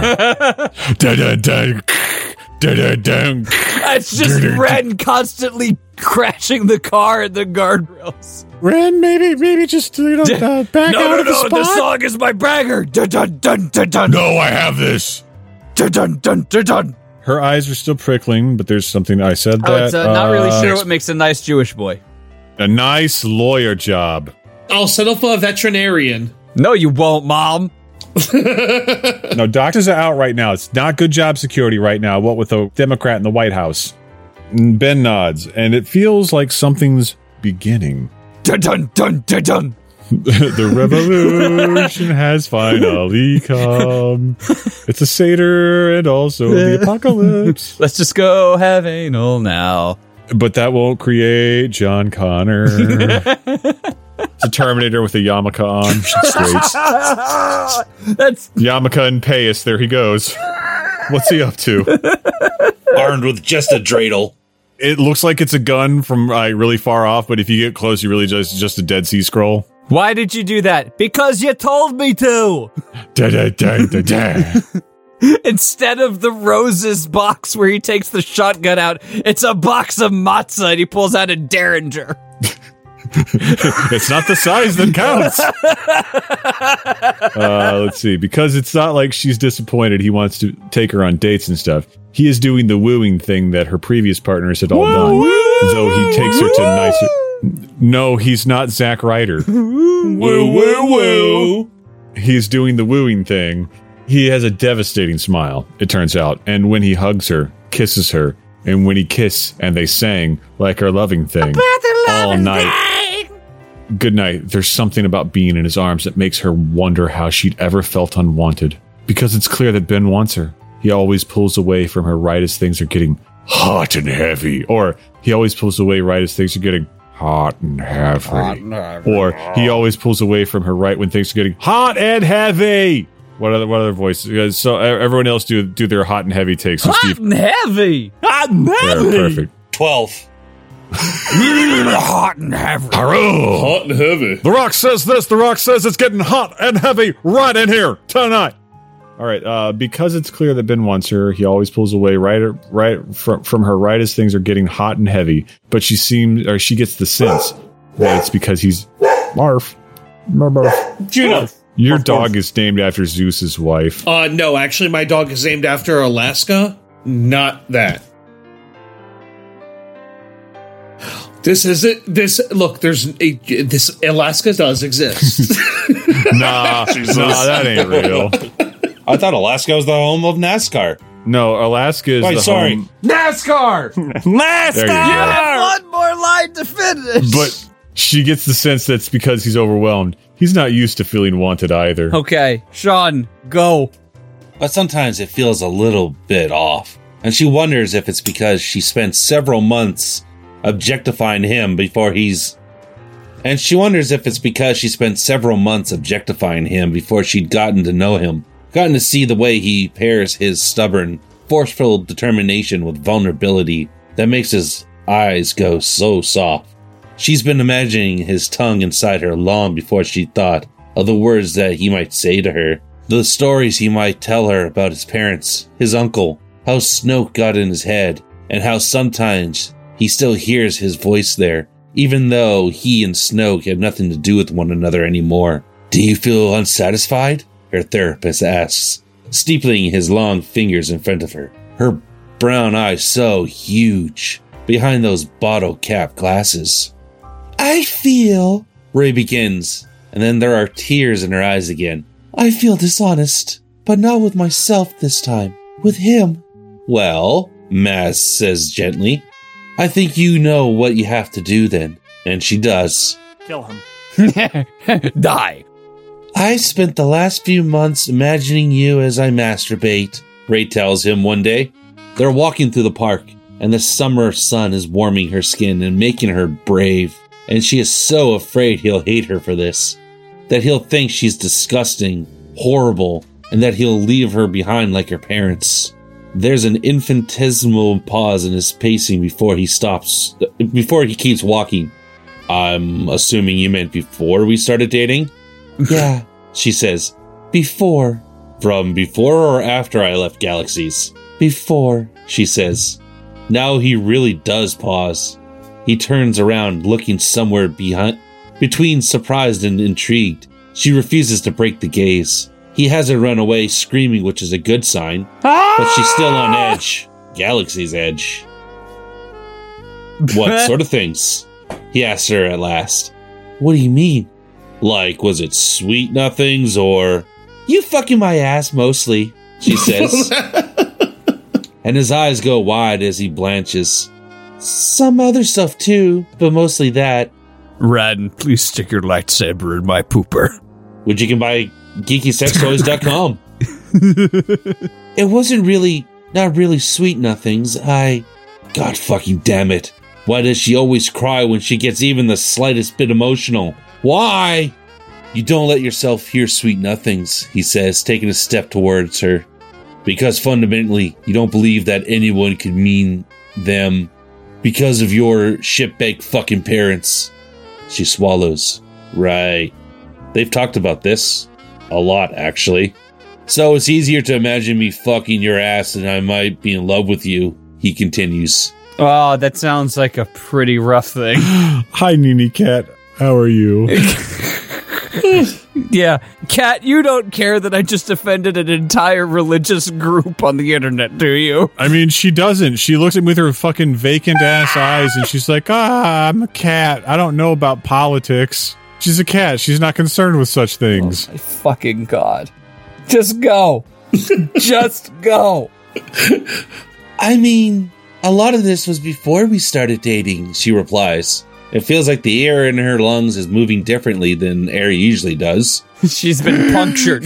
Speaker 1: It's just Ren constantly crashing the car and the guardrails.
Speaker 3: Ren, maybe, maybe just you know, uh, back
Speaker 1: no,
Speaker 3: out
Speaker 1: no,
Speaker 3: of the
Speaker 1: no,
Speaker 3: spot.
Speaker 1: the song is my bragger. Dun, dun, dun, dun, dun.
Speaker 3: No, I have this.
Speaker 1: Dun, dun, dun, dun, dun.
Speaker 3: Her eyes are still prickling, but there's something I said that.
Speaker 1: Oh, it's uh, not really
Speaker 3: uh,
Speaker 1: sure what makes a nice Jewish boy.
Speaker 3: A nice lawyer job.
Speaker 7: I'll settle for a veterinarian.
Speaker 1: No, you won't, Mom.
Speaker 3: No, doctors are out right now. It's not good job security right now, what with a Democrat in the White House. Ben nods, and it feels like something's beginning.
Speaker 1: Dun, dun, dun, dun, dun.
Speaker 3: The revolution has finally come. It's a Seder and also the apocalypse.
Speaker 1: Let's just go have anal now.
Speaker 3: But that won't create John Connor. It's a Terminator with a yarmulke on. Straight.
Speaker 1: That's
Speaker 3: Yarmulke and payas. There he goes. What's he up to?
Speaker 5: Armed with just a dreidel.
Speaker 3: It looks like it's a gun from uh, really far off, but if you get close, you really just just a Dead Sea Scroll.
Speaker 1: Why did you do that? Because you told me to.
Speaker 3: Da, da, da, da, da.
Speaker 1: Instead of the roses box where he takes the shotgun out, it's a box of matzah and he pulls out a Derringer.
Speaker 3: It's not the size that counts. Uh, let's see. Because it's not like she's disappointed, he wants to take her on dates and stuff. He is doing the wooing thing that her previous partners had all
Speaker 1: Woo,
Speaker 3: done.
Speaker 1: woo,
Speaker 3: though he takes her to nicer... No, he's not Zack Ryder.
Speaker 5: Woo, woo, woo.
Speaker 3: He's doing the wooing thing. He has a devastating smile, it turns out. And when he hugs her, kisses her, and when he kissed and they sang like our loving thing all night. Good night. There's something about being in his arms that makes her wonder how she'd ever felt unwanted. Because it's clear that Ben wants her. He always pulls away from her right as things are getting hot and heavy. Or he always pulls away right as things are getting hot and heavy. Hot and heavy. Or he always pulls away from her right when things are getting hot and heavy. What other what other voices? So everyone else do do their hot and heavy takes. So
Speaker 1: Hot
Speaker 3: Steve,
Speaker 1: and heavy. Hot and heavy.
Speaker 3: yeah, perfect.
Speaker 5: Twelve.
Speaker 1: Hot and heavy.
Speaker 3: Haro.
Speaker 7: Hot and heavy.
Speaker 3: The Rock says this. The Rock says it's getting hot and heavy right in here tonight. All right. Uh, because it's clear that Ben wants her, he always pulls away right, right from from her right as things are getting hot and heavy. But she seems, or she gets the sense that it's because he's Marf. Marf.
Speaker 5: Juno.
Speaker 3: Your dog is named after Zeus's wife.
Speaker 7: Uh, no, actually, my dog is named after Alaska. Not that. This is it. This look. There's a, this. Alaska does exist.
Speaker 3: Nah, nah, that ain't real.
Speaker 5: I thought Alaska was the home of NASCAR.
Speaker 3: No, Alaska is
Speaker 5: Wait,
Speaker 3: the
Speaker 5: sorry.
Speaker 3: home.
Speaker 1: NASCAR.
Speaker 3: There you go.
Speaker 1: One more line to finish.
Speaker 3: But she gets the sense that's because he's overwhelmed. He's not used to feeling wanted either.
Speaker 1: Okay, Sean, go.
Speaker 5: But sometimes it feels a little bit off. And she wonders if it's because she spent several months objectifying him before he's... And she wonders if it's because she spent several months objectifying him before she'd gotten to know him. Gotten to see the way he pairs his stubborn, forceful determination with vulnerability that makes his eyes go so soft. She's been imagining his tongue inside her long before she thought of the words that he might say to her. The stories he might tell her about his parents, his uncle, how Snoke got in his head, and how sometimes he still hears his voice there, even though he and Snoke have nothing to do with one another anymore. Do you feel unsatisfied? Her therapist asks, steepling his long fingers in front of her, her brown eyes so huge behind those bottle cap glasses. I feel, Ray begins, and then there are tears in her eyes again. I feel dishonest, but not with myself this time, with him. Well, Maz says gently. I think you know what you have to do then. And she does.
Speaker 2: Kill him.
Speaker 1: Die.
Speaker 5: I spent the last few months imagining you as I masturbate, Ray tells him one day. They're walking through the park, and the summer sun is warming her skin and making her brave. And she is so afraid he'll hate her for this. That he'll think she's disgusting, horrible, and that he'll leave her behind like her parents. There's an infinitesimal pause in his pacing before he stops, before he keeps walking. I'm assuming you meant before we started dating? Yeah, she says. Before. From before or after I left Galaxies? Before, she says. Now he really does pause. He turns around, looking somewhere behind, between surprised and intrigued. She refuses to break the gaze. He has her run away screaming, which is a good sign. But she's still on edge. Galaxy's edge. What sort of things? He asks her at last. What do you mean? Like, was it sweet nothings or... You fucking my ass mostly, she says. And his eyes go wide as he blanches. Some other stuff too, but mostly that.
Speaker 8: Radin, please stick your lightsaber in my pooper.
Speaker 5: Which you can buy geeky sex toys dot com. It wasn't really, not really sweet nothings. I... God fucking damn it. Why does she always cry when she gets even the slightest bit emotional? Why? You don't let yourself hear sweet nothings, he says, taking a step towards her. Because fundamentally, you don't believe that anyone could mean them because of your shitbag fucking parents. She swallows. Right. They've talked about this. A lot, actually. So it's easier to imagine me fucking your ass than I might be in love with you, he continues.
Speaker 1: Oh, that sounds like a pretty rough thing.
Speaker 3: Hi, Nini Cat. How are you?
Speaker 1: Yeah. Kat, you don't care that I just offended an entire religious group on the internet, do you?
Speaker 3: I mean, she doesn't. She looks at me with her fucking vacant ass eyes and she's like, ah, I'm a cat. I don't know about politics. She's a cat. She's not concerned with such things.
Speaker 1: Oh my fucking God. Just go. Just go.
Speaker 5: I mean, a lot of this was before we started dating, she replies. It feels like the air in her lungs is moving differently than air usually does.
Speaker 1: She's been punctured.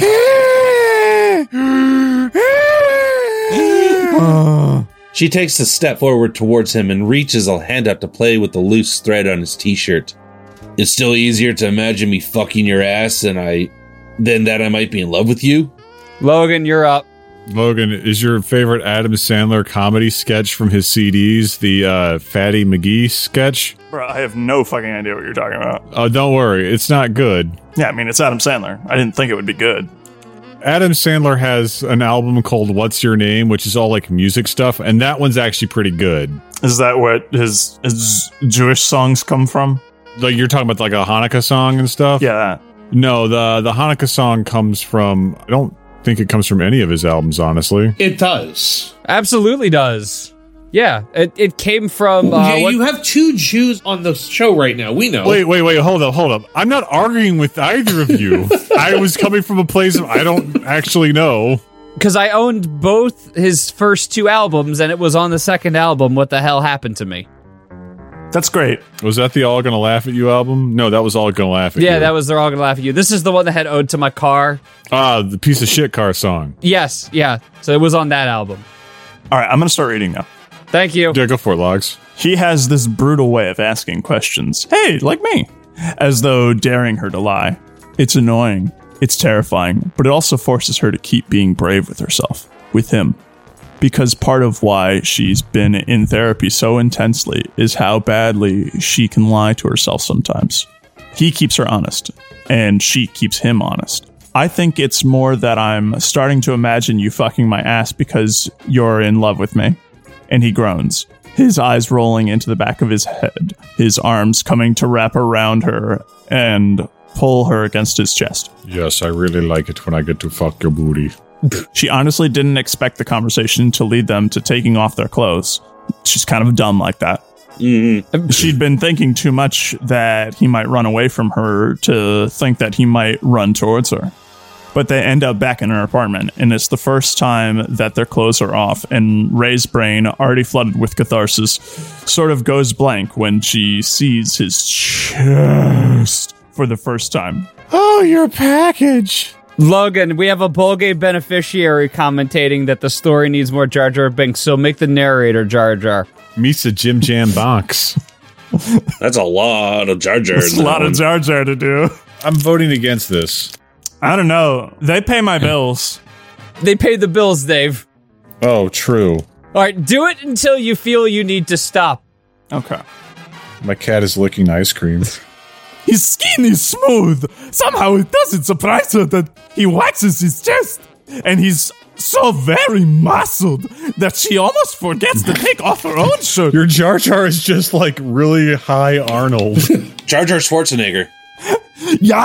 Speaker 5: She takes a step forward towards him and reaches a hand up to play with the loose thread on his t-shirt. It's still easier to imagine me fucking your ass than I, than that I might be in love with you.
Speaker 1: Logan, you're up.
Speaker 3: Logan, is your favorite Adam Sandler comedy sketch from his C Ds the uh, Fatty McGee sketch?
Speaker 2: Bro, I have no fucking idea what you're talking about.
Speaker 3: Oh, don't worry. It's not good.
Speaker 2: Yeah, I mean, it's Adam Sandler. I didn't think it would be good.
Speaker 3: Adam Sandler has an album called What's Your Name, which is all like music stuff, and that one's actually pretty good.
Speaker 2: Is that what his, his Jewish songs come from?
Speaker 3: Like you're talking about like a Hanukkah song and stuff?
Speaker 2: Yeah, that.
Speaker 3: No, the the Hanukkah song comes from, I don't think it comes from any of his albums, honestly.
Speaker 7: It does.
Speaker 1: Absolutely does. Yeah, it, it came from... Uh,
Speaker 7: yeah,
Speaker 1: what-
Speaker 7: you have two Jews on the show right now. We know.
Speaker 3: Wait, wait, wait, hold up, hold up. I'm not arguing with either of you. I was coming from a place of I don't actually know.
Speaker 1: Because I owned both his first two albums, and it was on the second album, What the Hell Happened to Me.
Speaker 2: That's great.
Speaker 3: Was that the All Gonna Laugh at You album? No, that was All Gonna Laugh at You.
Speaker 1: Yeah, that was They're All Gonna Laugh at You. This is the one that had Ode to My Car.
Speaker 3: Ah, the piece of shit car song.
Speaker 1: Yes, yeah. So it was on that album.
Speaker 2: All right, I'm going to start reading now.
Speaker 1: Thank you.
Speaker 3: Yeah, go for it, Logs.
Speaker 2: He has this brutal way of asking questions. Hey, like me. As though daring her to lie. It's annoying. It's terrifying. But it also forces her to keep being brave with herself. With him. Because part of why she's been in therapy so intensely is how badly she can lie to herself sometimes. He keeps her honest. And she keeps him honest. I think it's more that I'm starting to imagine you fucking my ass because you're in love with me. And he groans, his eyes rolling into the back of his head, his arms coming to wrap around her and pull her against his chest.
Speaker 3: Yes, I really like it when I get to fuck your booty.
Speaker 2: She honestly didn't expect the conversation to lead them to taking off their clothes. She's kind of dumb like that. Mm-hmm. She'd been thinking too much that he might run away from her to think that he might run towards her. But they end up back in her apartment, and it's the first time that their clothes are off, and Ray's brain, already flooded with catharsis, sort of goes blank when she sees his chest for the first time.
Speaker 3: Oh, your package.
Speaker 1: Logan, we have a bowl game beneficiary commentating that the story needs more Jar Jar Binks, so make the narrator Jar Jar.
Speaker 3: Misa Jim Jam Bonks.
Speaker 5: That's a lot of Jar Jar.
Speaker 2: It's a lot of Jar Jar to do.
Speaker 3: I'm voting against this.
Speaker 2: I don't know. They pay my bills.
Speaker 1: They pay the bills, Dave.
Speaker 3: Oh, true.
Speaker 1: All right, do it until you feel you need to stop.
Speaker 2: Okay.
Speaker 3: My cat is licking ice cream.
Speaker 2: His skin is smooth. Somehow it doesn't surprise her that he waxes his chest. And he's so very muscled that she almost forgets to take off her own shirt.
Speaker 3: Your Jar Jar is just like really high Arnold.
Speaker 5: Jar Jar Schwarzenegger.
Speaker 2: Yeah!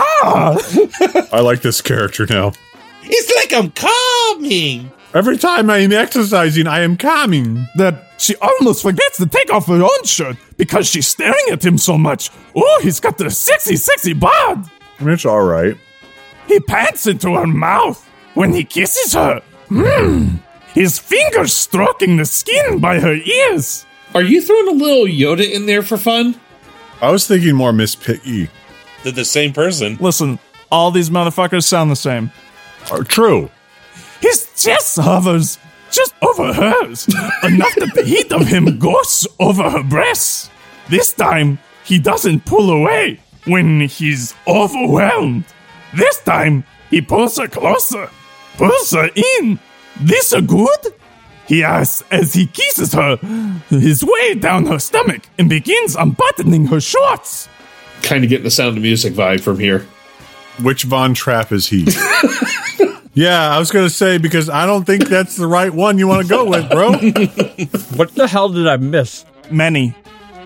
Speaker 3: I like this character now.
Speaker 5: It's like I'm coming.
Speaker 3: Every time I am exercising, I am calming.
Speaker 2: That she almost forgets to take off her own shirt because she's staring at him so much. Oh, he's got the sexy, sexy bod.
Speaker 3: I mean, it's all right.
Speaker 2: He pants into her mouth when he kisses her. Hmm. His fingers stroking the skin by her ears.
Speaker 7: Are you throwing a little Yoda in there for fun?
Speaker 3: I was thinking more Miss Piggy.
Speaker 5: They're the same person.
Speaker 2: Listen, all these motherfuckers sound the same.
Speaker 3: Uh, true.
Speaker 2: His chest hovers just over hers, enough that the heat of him goes over her breasts. This time, he doesn't pull away when he's overwhelmed. This time, he pulls her closer, pulls her in. This a good? He asks as he kisses her his way down her stomach and begins unbuttoning her shorts.
Speaker 7: Kind of getting the Sound of Music vibe from here.
Speaker 3: Which Von Trapp is he? Yeah, I was going to say, because I don't think that's the right one you want to go with, bro.
Speaker 1: What the hell did I miss?
Speaker 2: Many.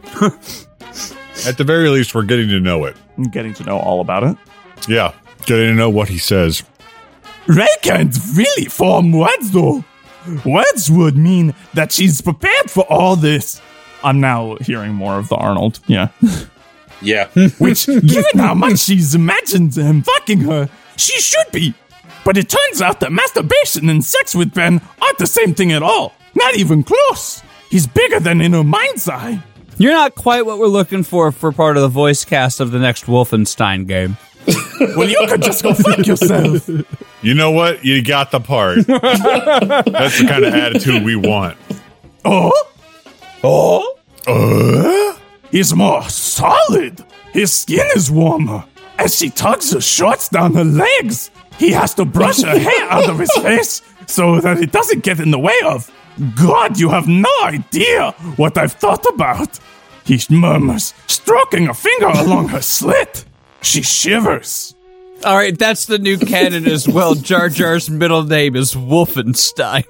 Speaker 3: At the very least, we're getting to know it.
Speaker 2: I'm getting to know all about it.
Speaker 3: Yeah, getting to know what he says.
Speaker 2: Ray can't really form words, though. Words would mean that she's prepared for all this. I'm now hearing more of the Arnold. Yeah.
Speaker 5: Yeah.
Speaker 2: Which, given how much she's imagined him fucking her, she should be. But it turns out that masturbation and sex with Ben aren't the same thing at all. Not even close. He's bigger than in her mind's eye.
Speaker 1: You're not quite what we're looking for for part of the voice cast of the next Wolfenstein game.
Speaker 2: Well, you could just go fuck yourself.
Speaker 3: You know what? You got the part. That's the kind of attitude we want.
Speaker 2: Oh?
Speaker 3: Oh?
Speaker 2: Uh? He's more solid. His skin is warmer. As she tugs her shorts down her legs, he has to brush her hair out of his face so that it doesn't get in the way of. God, you have no idea what I've thought about. He murmurs, stroking a finger along her slit. She shivers.
Speaker 1: All right, that's the new canon as well. Jar Jar's middle name is Wolfenstein.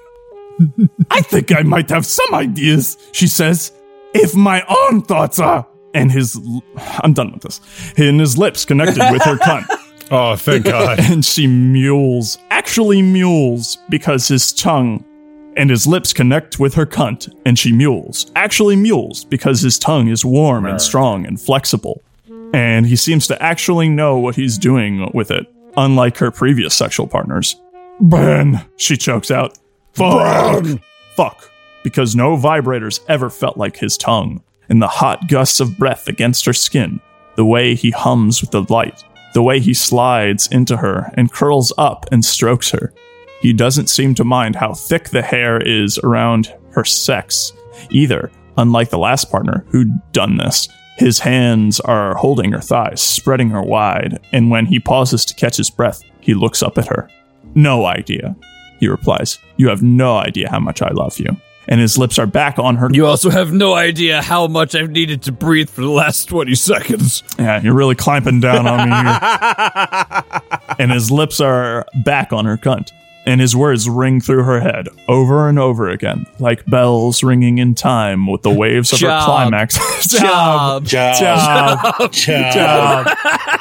Speaker 2: I think I might have some ideas, she says. If my own thoughts are... And his... I'm done with this. And his lips connected with her cunt.
Speaker 3: Oh, thank God.
Speaker 2: And she mules. Actually mules, because his tongue and his lips connect with her cunt, and she mules. Actually mules, because his tongue is warm and strong and flexible. And he seems to actually know what he's doing with it, unlike her previous sexual partners. Ben, she chokes out. Fuck. Ben. Fuck. Because no vibrators ever felt like his tongue, and the hot gusts of breath against her skin, the way he hums with the light, the way he slides into her and curls up and strokes her. He doesn't seem to mind how thick the hair is around her sex, either, unlike the last partner who'd done this. His hands are holding her thighs, spreading her wide, and when he pauses to catch his breath, he looks up at her. No idea, he replies. You have no idea how much I love you. And his lips are back on her.
Speaker 1: You also have no idea how much I've needed to breathe for the last twenty seconds.
Speaker 2: Yeah, you're really clamping down on me here. And his lips are back on her cunt. And his words ring through her head over and over again, like bells ringing in time with the waves of
Speaker 1: Job.
Speaker 2: her climax.
Speaker 1: Job.
Speaker 2: Job.
Speaker 5: Job. Job.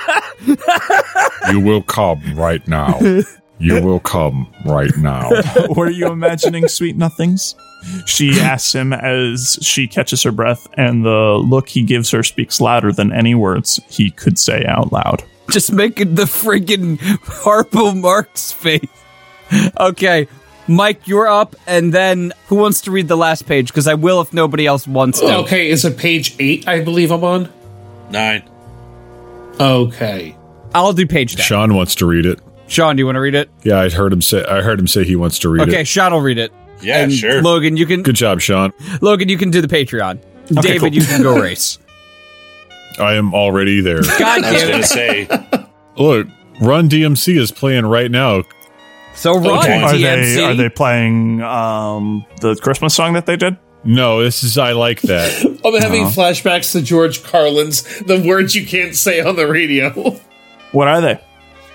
Speaker 3: You will come right now. You will come right now.
Speaker 2: Were you imagining sweet nothings? She asks him as she catches her breath, and the look he gives her speaks louder than any words he could say out loud.
Speaker 1: Just making the friggin' Harpo Marx face. Okay, Mike, you're up, and then who wants to read the last page? Because I will if nobody else wants to.
Speaker 7: Okay, is it page eight, I believe I'm on?
Speaker 5: Nine.
Speaker 7: Okay.
Speaker 1: I'll do page ten.
Speaker 3: Sean wants to read it.
Speaker 1: Sean, do you want to read it?
Speaker 3: Yeah, I heard him say. I heard him say he wants to read
Speaker 1: Okay,
Speaker 3: it.
Speaker 1: Sean will read it.
Speaker 5: Yeah,
Speaker 1: and
Speaker 5: sure.
Speaker 1: Logan, you can.
Speaker 3: Good job, Sean.
Speaker 1: Logan, you can do the Patreon.
Speaker 2: Okay,
Speaker 1: David,
Speaker 2: cool.
Speaker 1: you can go race.
Speaker 3: I am already there.
Speaker 1: God
Speaker 5: I was
Speaker 1: damn
Speaker 5: going
Speaker 1: it!
Speaker 5: to say,
Speaker 3: Look, Run D M C is playing right now.
Speaker 1: So run
Speaker 5: Okay.
Speaker 2: Are
Speaker 1: D M C.
Speaker 2: they are they playing um, the Christmas song that they did?
Speaker 3: No, this is I like that.
Speaker 7: I'm having flashbacks to George Carlin's The Words You Can't Say on the Radio.
Speaker 2: What are they?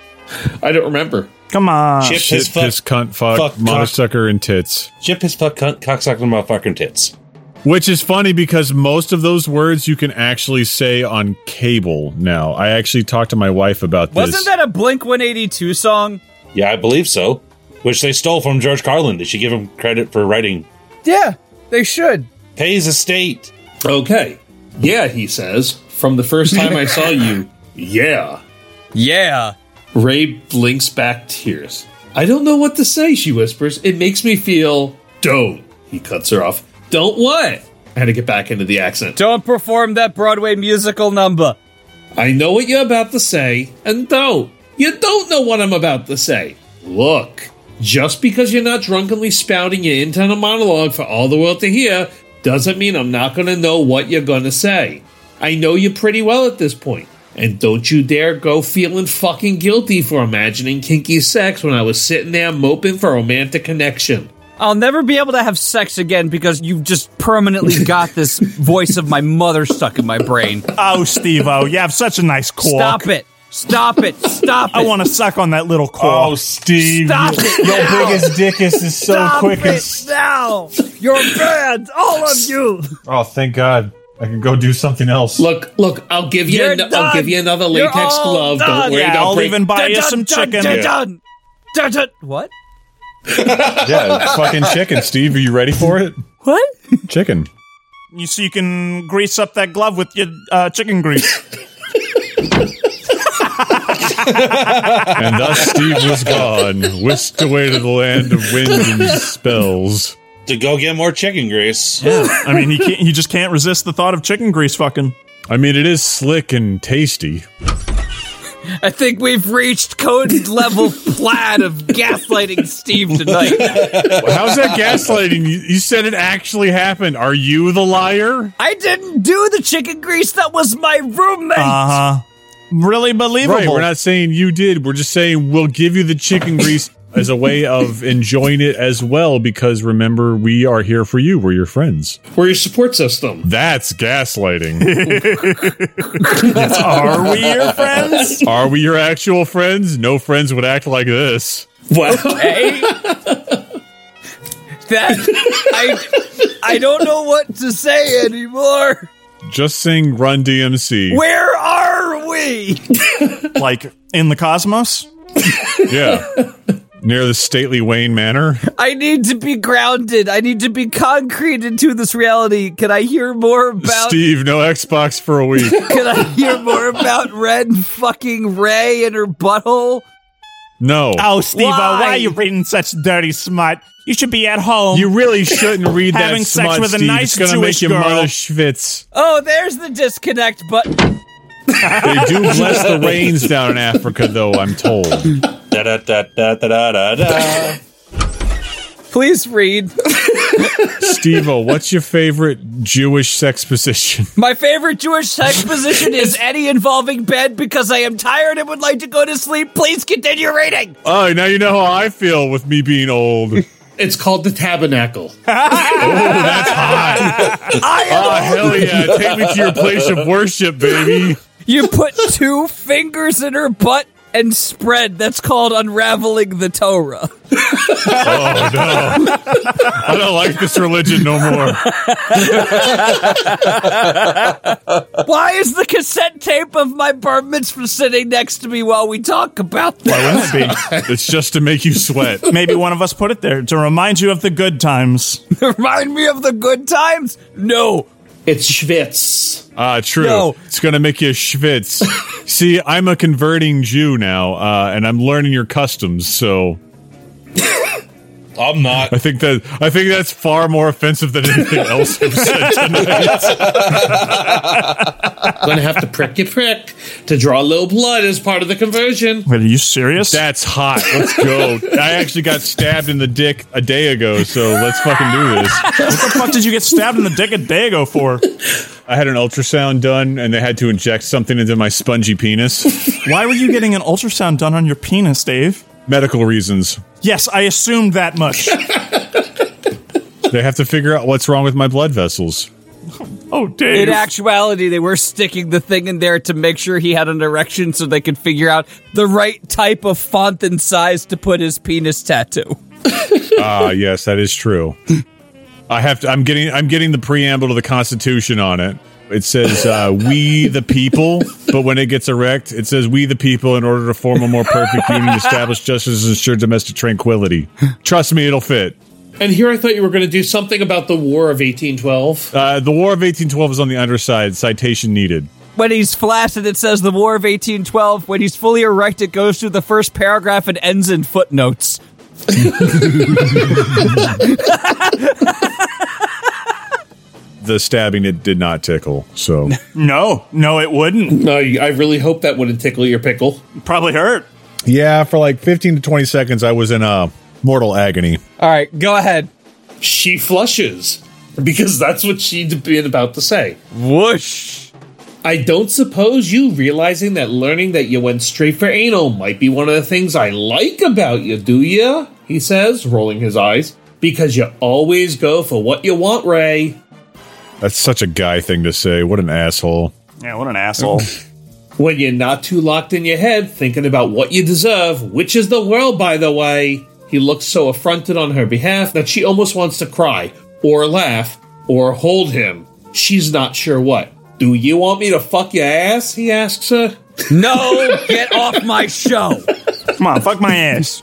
Speaker 7: I don't remember.
Speaker 2: Come on.
Speaker 5: Chip
Speaker 3: Shit,
Speaker 5: his fuck,
Speaker 3: piss, cunt, fuck,
Speaker 5: fuck,
Speaker 3: mother
Speaker 5: cock.
Speaker 3: sucker, and tits.
Speaker 5: chip his fuck, cunt, cocksucker, motherfucking tits.
Speaker 3: Which is funny because most of those words you can actually say on cable now. I actually talked to my wife about this.
Speaker 1: Wasn't that a Blink one eighty-two song?
Speaker 5: Yeah, I believe so. Which they stole from George Carlin. They should give him credit for writing.
Speaker 1: Yeah, they should.
Speaker 5: Pay his estate.
Speaker 7: Okay. Yeah, he says. From the first time I saw you, yeah.
Speaker 1: Yeah.
Speaker 7: Ray blinks back tears. I don't know what to say, she whispers. It makes me feel... Don't. He cuts her off. Don't what? I had to get back into the accent.
Speaker 1: Don't perform that Broadway musical number.
Speaker 7: I know what you're about to say, and don't. You don't know what I'm about to say. Look, just because you're not drunkenly spouting your internal monologue for all the world to hear doesn't mean I'm not going to know what you're going to say. I know you pretty well at this point. And don't you dare go feeling fucking guilty for imagining kinky sex when I was sitting there moping for romantic connection.
Speaker 1: I'll never be able to have sex again because you've just permanently got this voice of my mother stuck in my brain.
Speaker 2: Oh, Steve-O, you have such a nice cork.
Speaker 1: Stop it. Stop it. Stop it.
Speaker 2: I want to suck on that little cork.
Speaker 3: Oh, Steve.
Speaker 1: Stop it.
Speaker 3: Your
Speaker 1: now.
Speaker 3: biggest dickus is so
Speaker 1: Stop
Speaker 3: quick. And
Speaker 1: it now. You're banned. All of you.
Speaker 3: oh, thank God. I can go do something else.
Speaker 7: Look, look, I'll give you,
Speaker 1: You're
Speaker 7: an- I'll
Speaker 1: done.
Speaker 7: give you another
Speaker 1: You're
Speaker 7: latex
Speaker 1: all
Speaker 7: glove.
Speaker 1: done.
Speaker 7: Don't worry
Speaker 2: Yeah,
Speaker 7: about
Speaker 2: I'll
Speaker 7: break-
Speaker 2: even buy you
Speaker 1: Dun,
Speaker 2: some
Speaker 1: dun,
Speaker 2: chicken.
Speaker 1: Dun, dun, dun, dun. What?
Speaker 3: Yeah, fucking chicken, Steve. Are you ready for it?
Speaker 1: What?
Speaker 3: Chicken.
Speaker 2: You so you can grease up that glove with your uh, chicken grease.
Speaker 3: And thus Steve was gone, whisked away to the land of wind and spells.
Speaker 5: To go get more chicken grease.
Speaker 2: I mean, he can't. He just can't resist the thought of chicken grease fucking.
Speaker 3: I mean, it is slick and tasty.
Speaker 1: I think we've reached code level plaid of gaslighting Steve tonight.
Speaker 3: How's that gaslighting? You, you said it actually happened. Are you the liar?
Speaker 1: I didn't do the chicken grease. That was my roommate.
Speaker 2: Uh huh. Really believable.
Speaker 3: Right, we're not saying you did. We're just saying we'll give you the chicken grease as a way of enjoying it as well, because remember, we are here for you. We're your friends.
Speaker 7: We're your support system.
Speaker 3: That's gaslighting.
Speaker 2: Are we your friends?
Speaker 3: Are we your actual friends? No friends would act like this.
Speaker 7: Well,
Speaker 1: Hey, that I I don't know what to say anymore.
Speaker 3: Just sing Run D M C.
Speaker 1: Where are we?
Speaker 2: Like in the cosmos?
Speaker 3: Yeah. Near the stately Wayne Manor.
Speaker 1: I need to be grounded. I need to be concrete into this reality. Can I hear more about?
Speaker 3: Steve, no Xbox for a week.
Speaker 1: Can I hear more about Red fucking Ray and her butthole?
Speaker 3: No.
Speaker 2: Oh, Steve-O,
Speaker 1: Why?
Speaker 2: why are you reading such dirty smut? You should be at home.
Speaker 3: You really shouldn't read that
Speaker 2: Having sex
Speaker 3: smut,
Speaker 2: with a
Speaker 3: Steve.
Speaker 2: nice
Speaker 3: It's gonna
Speaker 2: Jewish
Speaker 3: make your
Speaker 2: girl.
Speaker 3: mother schwitz.
Speaker 1: Oh, there's the disconnect button.
Speaker 3: They do bless the rains down in Africa, though, I'm told.
Speaker 5: Da da da da da da da.
Speaker 1: Please read.
Speaker 3: Steve-O, what's your favorite Jewish sex position?
Speaker 1: My favorite Jewish sex position is any involving bed because I am tired and would like to go to sleep. Please continue reading.
Speaker 3: Oh, now you know how I feel with me being old.
Speaker 7: it's called the tabernacle.
Speaker 3: Oh, hell yeah. Take me to your place of worship, baby.
Speaker 1: You put two fingers in her butt and spread. That's called unraveling the Torah.
Speaker 3: Oh, no. I don't like this religion no more.
Speaker 1: Why is the cassette tape of my bar mitzvah sitting next to me while we talk about this?
Speaker 2: Why wouldn't it
Speaker 3: It's just to make you sweat.
Speaker 2: be? Maybe one of us put it there to remind you of the good times.
Speaker 1: Remind me of the good times? No.
Speaker 7: It's Schwitz.
Speaker 3: Ah, uh, true.
Speaker 1: No.
Speaker 3: It's going to make you schwitz. See, I'm a converting Jew now, uh, and I'm learning your customs, so...
Speaker 5: I'm not.
Speaker 3: I think that I think that's far more offensive than anything else I've said tonight.
Speaker 7: Gonna have to prick your prick to draw a little blood as part of the conversion.
Speaker 2: Wait, are you serious?
Speaker 3: That's hot. Let's go. I actually got stabbed in the dick a day ago, so let's fucking do this.
Speaker 2: What the fuck did you get stabbed in the dick a day ago for?
Speaker 3: I had an ultrasound done, and they had to inject something into my spongy penis.
Speaker 2: Why were you getting an ultrasound done on your penis, Dave?
Speaker 3: Medical reasons.
Speaker 2: Yes, I assumed that much.
Speaker 3: They have to figure out what's wrong with my blood vessels.
Speaker 2: Oh, Dave.
Speaker 1: In actuality, they were sticking the thing in there to make sure he had an erection so they could figure out the right type of font and size to put his penis tattoo.
Speaker 3: Ah, uh, yes, that is true. I have to. I'm getting. I'm getting the preamble to the Constitution on it. It says, uh, "We the people," but when it gets erect, it says, "We the people," in order to form a more perfect union, establish justice, and ensure domestic tranquility. Trust me, it'll fit.
Speaker 7: And here I thought you were going to do something about the War of eighteen twelve.
Speaker 3: Uh, the War of eighteen twelve is on the underside. Citation needed.
Speaker 1: When he's flaccid, it says the War of eighteen twelve. When he's fully erect, it goes through the first paragraph and ends in footnotes.
Speaker 3: The stabbing, it did not tickle, so...
Speaker 2: No, no, it wouldn't.
Speaker 7: No, I really hope that wouldn't tickle your pickle.
Speaker 2: Probably hurt.
Speaker 3: Yeah, for like fifteen to twenty seconds, I was in uh, mortal agony.
Speaker 1: All right, go ahead.
Speaker 7: She flushes, because that's what she'd been about to say.
Speaker 1: Whoosh.
Speaker 7: I don't suppose you realizing that learning that you went straight for anal might be one of the things I like about you, do ya? He says, rolling his eyes. Because you always go for what you want, Ray.
Speaker 3: That's such a guy thing to say. What an asshole.
Speaker 2: Yeah, what an asshole.
Speaker 7: When you're not too locked in your head thinking about what you deserve, which is the world, by the way. He looks so affronted on her behalf that she almost wants to cry, or laugh, or hold him. She's not sure what. Do you want me to fuck your ass? He asks her.
Speaker 1: No, get off my show.
Speaker 2: Come on, fuck my ass.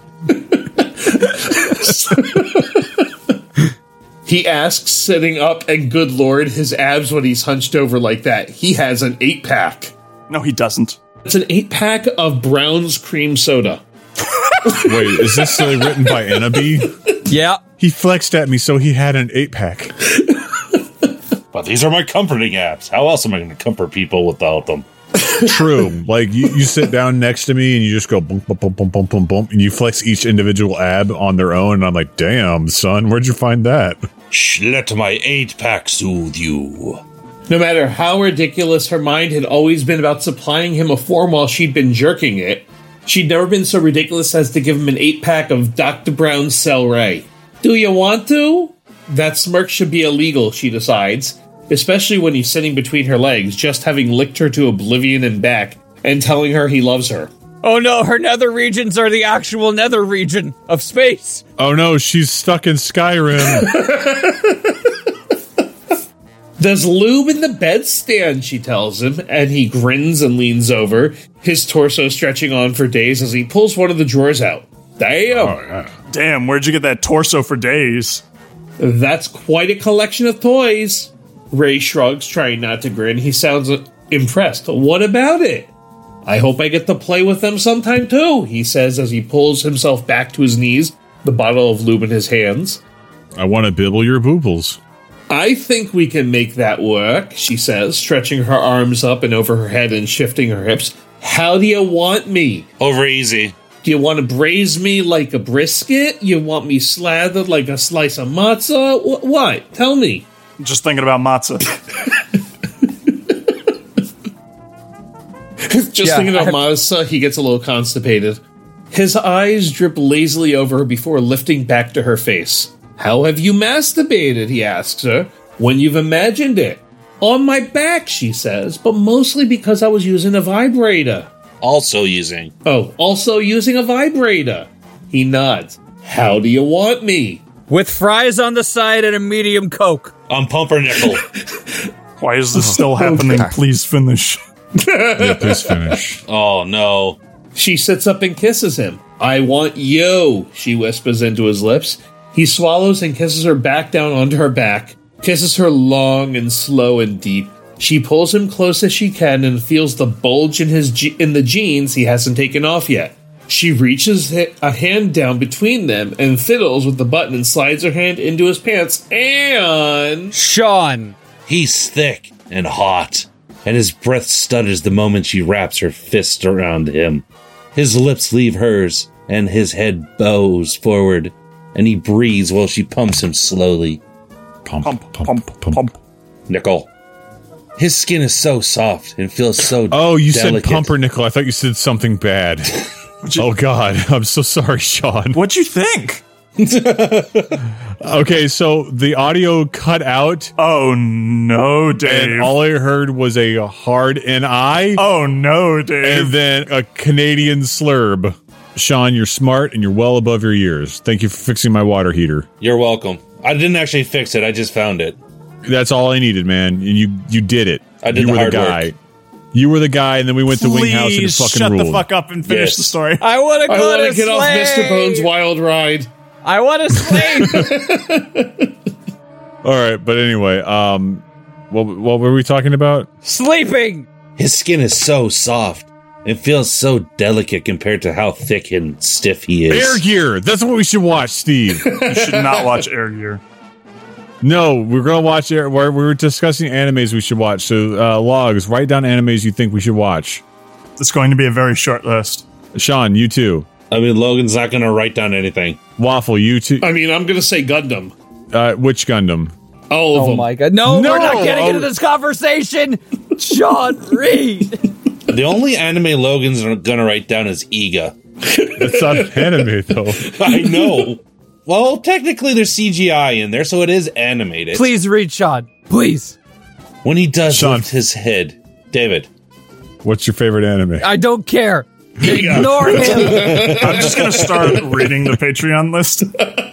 Speaker 7: He asks, sitting up, and good lord, his abs when he's hunched over like that. He has an eight-pack.
Speaker 2: No, he doesn't.
Speaker 7: It's an eight-pack of Brown's cream soda.
Speaker 3: Wait, is this uh, written by Ennaby?
Speaker 1: Yeah.
Speaker 3: He flexed at me, so he had an eight-pack.
Speaker 5: But these are my comforting apps. How else am I going to comfort people without them?
Speaker 3: True. Like, you, you sit down next to me and you just go bump, bump, bump, bump, bump, bump, bump, and you flex each individual ab on their own, and I'm like, damn, son, where'd you find that?
Speaker 5: Shh, let my eight-pack soothe you.
Speaker 7: No matter how ridiculous her mind had always been about supplying him a form while she'd been jerking it, she'd never been so ridiculous as to give him an eight-pack of Doctor Brown's Cel-Ray. Do you want to? That smirk should be illegal, she decides, especially when he's sitting between her legs, just having licked her to oblivion and back, and telling her he loves her.
Speaker 1: Oh no, her nether regions are the actual nether region of space.
Speaker 3: Oh no, she's stuck in Skyrim.
Speaker 7: There's lube in the bedstand, she tells him, and he grins and leans over, his torso stretching on for days as he pulls one of the drawers out. Damn!
Speaker 3: Oh, yeah.
Speaker 2: Damn, where'd you get that torso for days?
Speaker 7: That's quite a collection of toys. Ray shrugs, trying not to grin. He sounds impressed. What about it? I hope I get to play with them sometime too, he says as he pulls himself back to his knees, the bottle of lube in his hands.
Speaker 3: I want to bibble your boobles.
Speaker 7: I think we can make that work, she says, stretching her arms up and over her head and shifting her hips. How do you want me?
Speaker 5: Over easy.
Speaker 7: Do you want to braise me like a brisket? You want me slathered like a slice of matzah? Wh- what? Tell me.
Speaker 2: Just thinking about matzah.
Speaker 7: Just
Speaker 1: Yeah,
Speaker 7: thinking about
Speaker 1: I-
Speaker 7: matzah, he gets a little constipated. His eyes drip lazily over her before lifting back to her face. How have you masturbated, he asks her, when you've imagined it? On my back, she says, but mostly because I was using a vibrator.
Speaker 5: Also using.
Speaker 7: Oh, also using a vibrator. He nods. How do you want me?
Speaker 1: With fries on the side and a medium Coke.
Speaker 5: On pumpernickel.
Speaker 2: Why is this still happening? Please finish.
Speaker 3: Yeah, please finish.
Speaker 5: Oh, no.
Speaker 7: She sits up and kisses him. I want you, she whispers into his lips. He swallows and kisses her back down onto her back, kisses her long and slow and deep. She pulls him close as she can and feels the bulge in his je- in the jeans he hasn't taken off yet. She reaches a hand down between them and fiddles with the button and slides her hand into his pants and...
Speaker 1: Sean!
Speaker 5: He's thick and hot, and his breath stutters the moment she wraps her fist around him. His lips leave hers, and his head bows forward, and he breathes while she pumps him slowly.
Speaker 2: Pump, pump, pump, pump. pump.
Speaker 5: Nickel. His skin is so soft and feels so
Speaker 3: Oh, you
Speaker 5: delicate.
Speaker 3: said pumper nickel. I thought you said something bad. Oh, God. I'm so sorry, Sean.
Speaker 2: What'd you think?
Speaker 3: Okay, so the audio cut out,
Speaker 2: Oh, no, Dave.
Speaker 3: and all I heard was a hard N I,
Speaker 2: oh, no, Dave.
Speaker 3: and then a Canadian slurb. Sean, you're smart and you're well above your years. Thank you for fixing my water heater.
Speaker 5: You're welcome. I didn't actually fix it. I just found it.
Speaker 3: That's all I needed, man. And you you did it.
Speaker 5: I did
Speaker 3: you
Speaker 5: the
Speaker 3: were
Speaker 5: hard
Speaker 3: the guy.
Speaker 5: work.
Speaker 3: You were the guy, and then we went to Wing House and it
Speaker 2: Please
Speaker 3: fucking
Speaker 2: shut
Speaker 3: ruled.
Speaker 2: the fuck up and finish
Speaker 5: Yes.
Speaker 2: the story.
Speaker 1: I want to
Speaker 7: I
Speaker 1: go
Speaker 7: want
Speaker 1: to
Speaker 7: to get off
Speaker 1: sleep.
Speaker 7: Mister Bones' wild ride.
Speaker 1: I want to sleep.
Speaker 3: All right, but anyway, um, what what were we talking about?
Speaker 1: Sleeping.
Speaker 5: His skin is so soft and feels so delicate compared to how thick and stiff he is.
Speaker 3: Air Gear. That's what we should watch, Steve.
Speaker 2: You should not watch Air Gear.
Speaker 3: No, we're gonna watch Air. We're, we were discussing animes we should watch. So, uh, logs, write down animes you think we should watch.
Speaker 2: It's going to be a very short list.
Speaker 3: Sean, you too.
Speaker 5: I mean, Logan's not going to write down anything.
Speaker 3: Waffle, you too.
Speaker 7: I mean, I'm going to say Gundam.
Speaker 3: Uh, which Gundam?
Speaker 7: All of
Speaker 1: Oh
Speaker 7: them.
Speaker 1: my god. No,
Speaker 3: No,
Speaker 1: we're not getting
Speaker 3: oh.
Speaker 1: into this conversation. Sean Reed.
Speaker 5: The only anime Logan's going to write down is Iga.
Speaker 3: That's not an anime, though.
Speaker 5: I know. Well, technically there's C G I in there, so it is animated.
Speaker 1: Please read Sean. Please.
Speaker 5: When he does
Speaker 3: Sean.
Speaker 5: lift his head, David.
Speaker 3: What's your favorite anime?
Speaker 1: I don't care. Ignore him.
Speaker 2: I'm just going to start reading the Patreon list.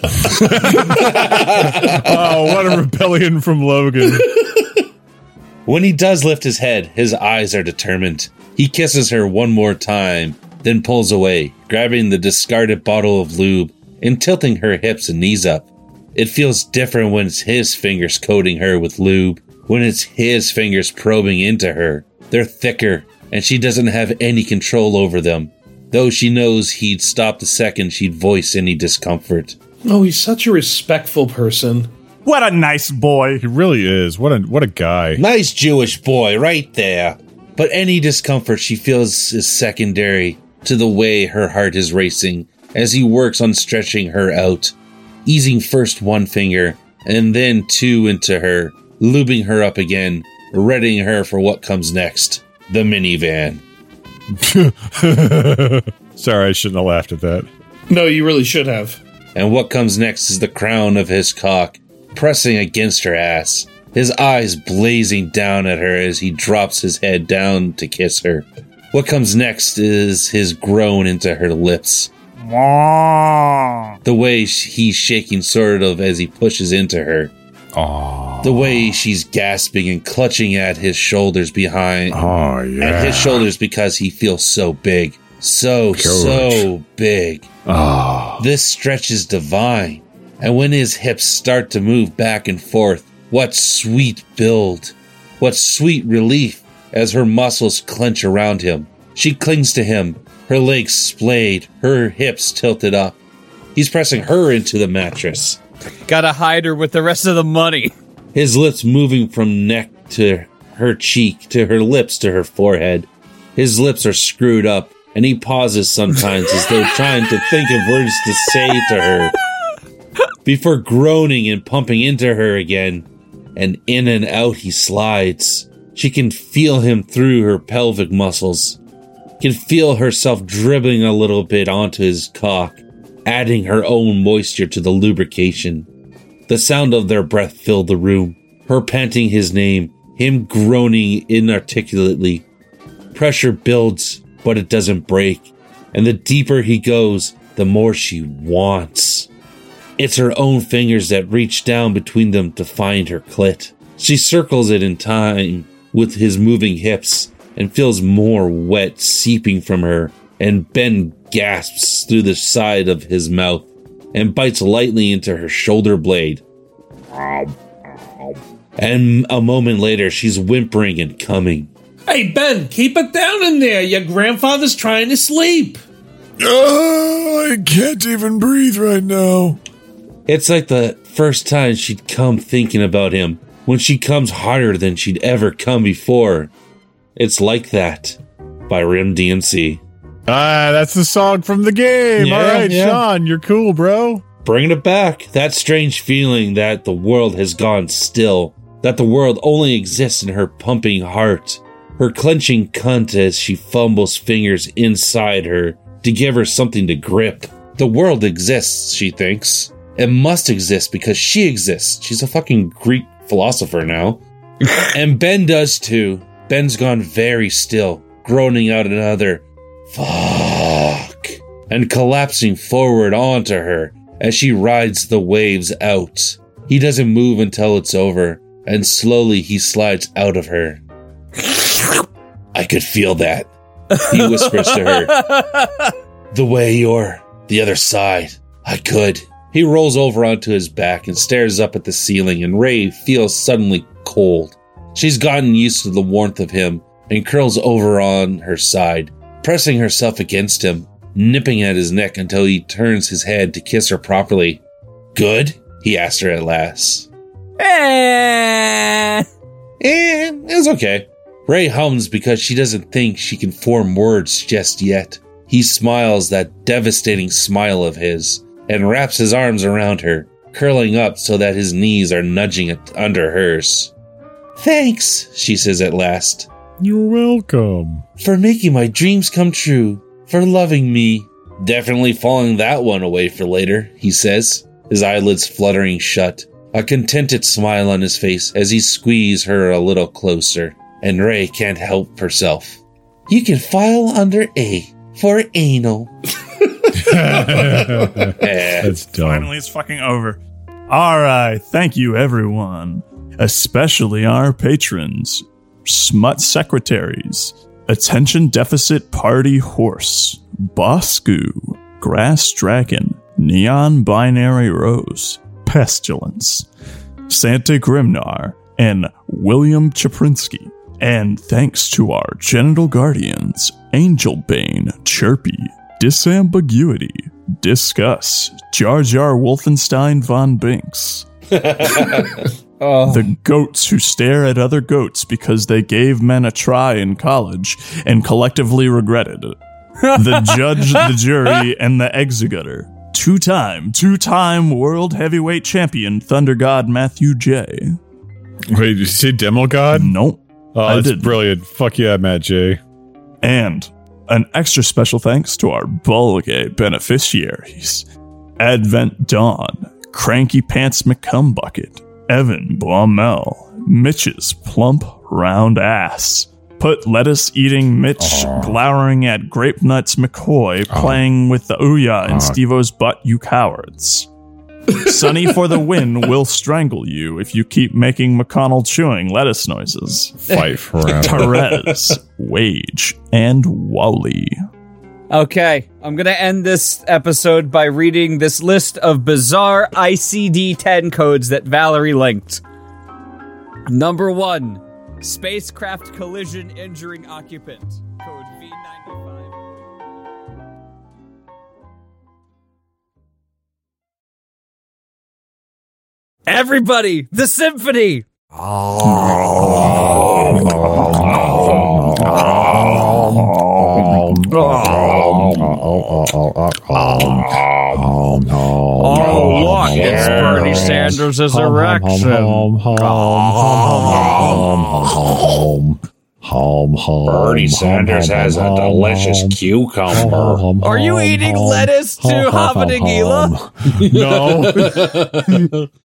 Speaker 3: Oh, what a rebellion from Logan.
Speaker 5: When he does lift his head, his eyes are determined. He kisses her one more time, then pulls away, grabbing the discarded bottle of lube and tilting her hips and knees up. It feels different when it's his fingers coating her with lube, when it's his fingers probing into her. They're thicker, and she doesn't have any control over them, though she knows he'd stop the second she'd voice any discomfort.
Speaker 7: Oh, he's such a respectful person.
Speaker 2: What a nice boy.
Speaker 3: He really is. What a what a guy.
Speaker 5: Nice Jewish boy right there. But any discomfort she feels is secondary to the way her heart is racing as he works on stretching her out, easing first one finger and then two into her, lubing her up again, readying her for what comes next, the minivan.
Speaker 3: Sorry, I shouldn't have laughed at that.
Speaker 7: No, you really should have.
Speaker 5: And what comes next is the crown of his cock, pressing against her ass, his eyes blazing down at her as he drops his head down to kiss her. What comes next is his groan into her lips.
Speaker 2: Mwah.
Speaker 5: The way sh- he's shaking sort of as he pushes into her.
Speaker 3: Oh,
Speaker 5: The way she's gasping and clutching at his shoulders behind.
Speaker 3: oh yeah.
Speaker 5: At his shoulders because he feels so big. So, so big.
Speaker 3: Oh.
Speaker 5: This stretch is divine. And when his hips start to move back and forth, what sweet build. What sweet relief as her muscles clench around him. She clings to him, her legs splayed, her hips tilted up. He's pressing her into the mattress,
Speaker 1: Gotta hide her with the rest of the money.
Speaker 5: his lips moving from neck to her cheek, to her lips to her forehead. His lips are screwed up, and he pauses sometimes as though trying to think of words to say to her, before groaning and pumping into her again. And in and out he slides. She can feel him through her pelvic muscles, can feel herself dribbling a little bit onto his cock, adding her own moisture to the lubrication. The sound of their breath filled the room, her panting his name, him groaning inarticulately. Pressure builds, but it doesn't break, and the deeper he goes, the more she wants. It's her own fingers that reach down between them to find her clit. She circles it in time with his moving hips and feels more wet seeping from her, and Ben gasps through the side of his mouth and bites lightly into her shoulder blade. And a moment later, she's whimpering and coming.
Speaker 7: Hey, Ben, keep it down in there. Your grandfather's trying to sleep.
Speaker 6: Oh, I can't even breathe right now.
Speaker 5: It's like the first time she'd come thinking about him, when she comes harder than she'd ever come before. It's Like That by Rim D M C.
Speaker 3: Ah, that's the song from the game.
Speaker 5: Yeah,
Speaker 3: All right,
Speaker 5: yeah.
Speaker 3: Sean, you're cool, bro.
Speaker 5: Bringing it back. That strange feeling that the world has gone still. That the world only exists in her pumping heart. Her clenching cunt as she fumbles fingers inside her to give her something to grip. The world exists, she thinks. It must exist because she exists. She's a fucking Greek philosopher now. And Ben does too. Ben's gone very still, groaning out another fuck and collapsing forward onto her as she rides the waves out. He doesn't move until it's over, and slowly he slides out of her. I could feel that, he whispers to her. The way you're, the other side, I could. He rolls over onto his back and stares up at the ceiling, and Ray feels suddenly cold. She's gotten used to the warmth of him and curls over on her side, pressing herself against him, nipping at his neck until he turns his head to kiss her properly. Good? He asked her at last.
Speaker 1: Eh.
Speaker 5: Eh, it's okay. Ray hums because she doesn't think she can form words just yet. He smiles that devastating smile of his and wraps his arms around her, curling up so that his knees are nudging it under hers. Thanks, she says at last.
Speaker 3: You're welcome.
Speaker 5: For making my dreams come true. For loving me. Definitely falling that one away for later, he says, his eyelids fluttering shut, a contented smile on his face as he squeezes her a little closer. And Ray can't help herself. You can file under A for anal.
Speaker 3: That's dumb.
Speaker 2: Finally, it's fucking over. All right. Thank you, everyone. Especially our patrons, Smut Secretaries, Attention Deficit Party Horse, Bosku, Grass Dragon, Neon Binary Rose, Pestilence, Santa Grimnar, and William Chaprinsky. And thanks to our genital guardians, Angel Bane, Chirpy, Disambiguity, Discuss, Jar Jar Wolfenstein Von Binks.
Speaker 1: Oh.
Speaker 2: The goats who stare at other goats because they gave men a try in college and collectively regretted it. The judge, the jury, and the executor. Two-time, two-time world heavyweight champion Thunder God Matthew J.
Speaker 3: Wait, did you say Demo God?
Speaker 2: Nope.
Speaker 3: Oh,
Speaker 2: I
Speaker 3: that's
Speaker 2: didn't.
Speaker 3: brilliant. Fuck yeah, Matt J.
Speaker 2: And an extra special thanks to our Bulgay beneficiaries. Advent Dawn, Cranky Pants McCumbucket, Evan Blomel, Mitch's plump round ass, Put lettuce-eating Mitch
Speaker 6: Aww.
Speaker 2: glowering at Grape Nuts McCoy
Speaker 6: Aww.
Speaker 2: playing with the Ouya in
Speaker 6: Aww.
Speaker 2: Steve-O's butt, you cowards. Sunny for the win will strangle you if you keep making McConnell chewing lettuce noises.
Speaker 3: Fight forever.
Speaker 2: Therese, Wage, and Wally.
Speaker 1: Okay, I'm going to end this episode by reading this list of bizarre I C D ten codes that Valerie linked. Number one, spacecraft collision injuring occupant. Code V ninety-five. Everybody, the symphony! Oh, look, it's Bernie Sanders' erection.
Speaker 4: Bernie Sanders has a delicious cucumber.
Speaker 1: Are you eating lettuce too, Hava Nagila?
Speaker 3: No.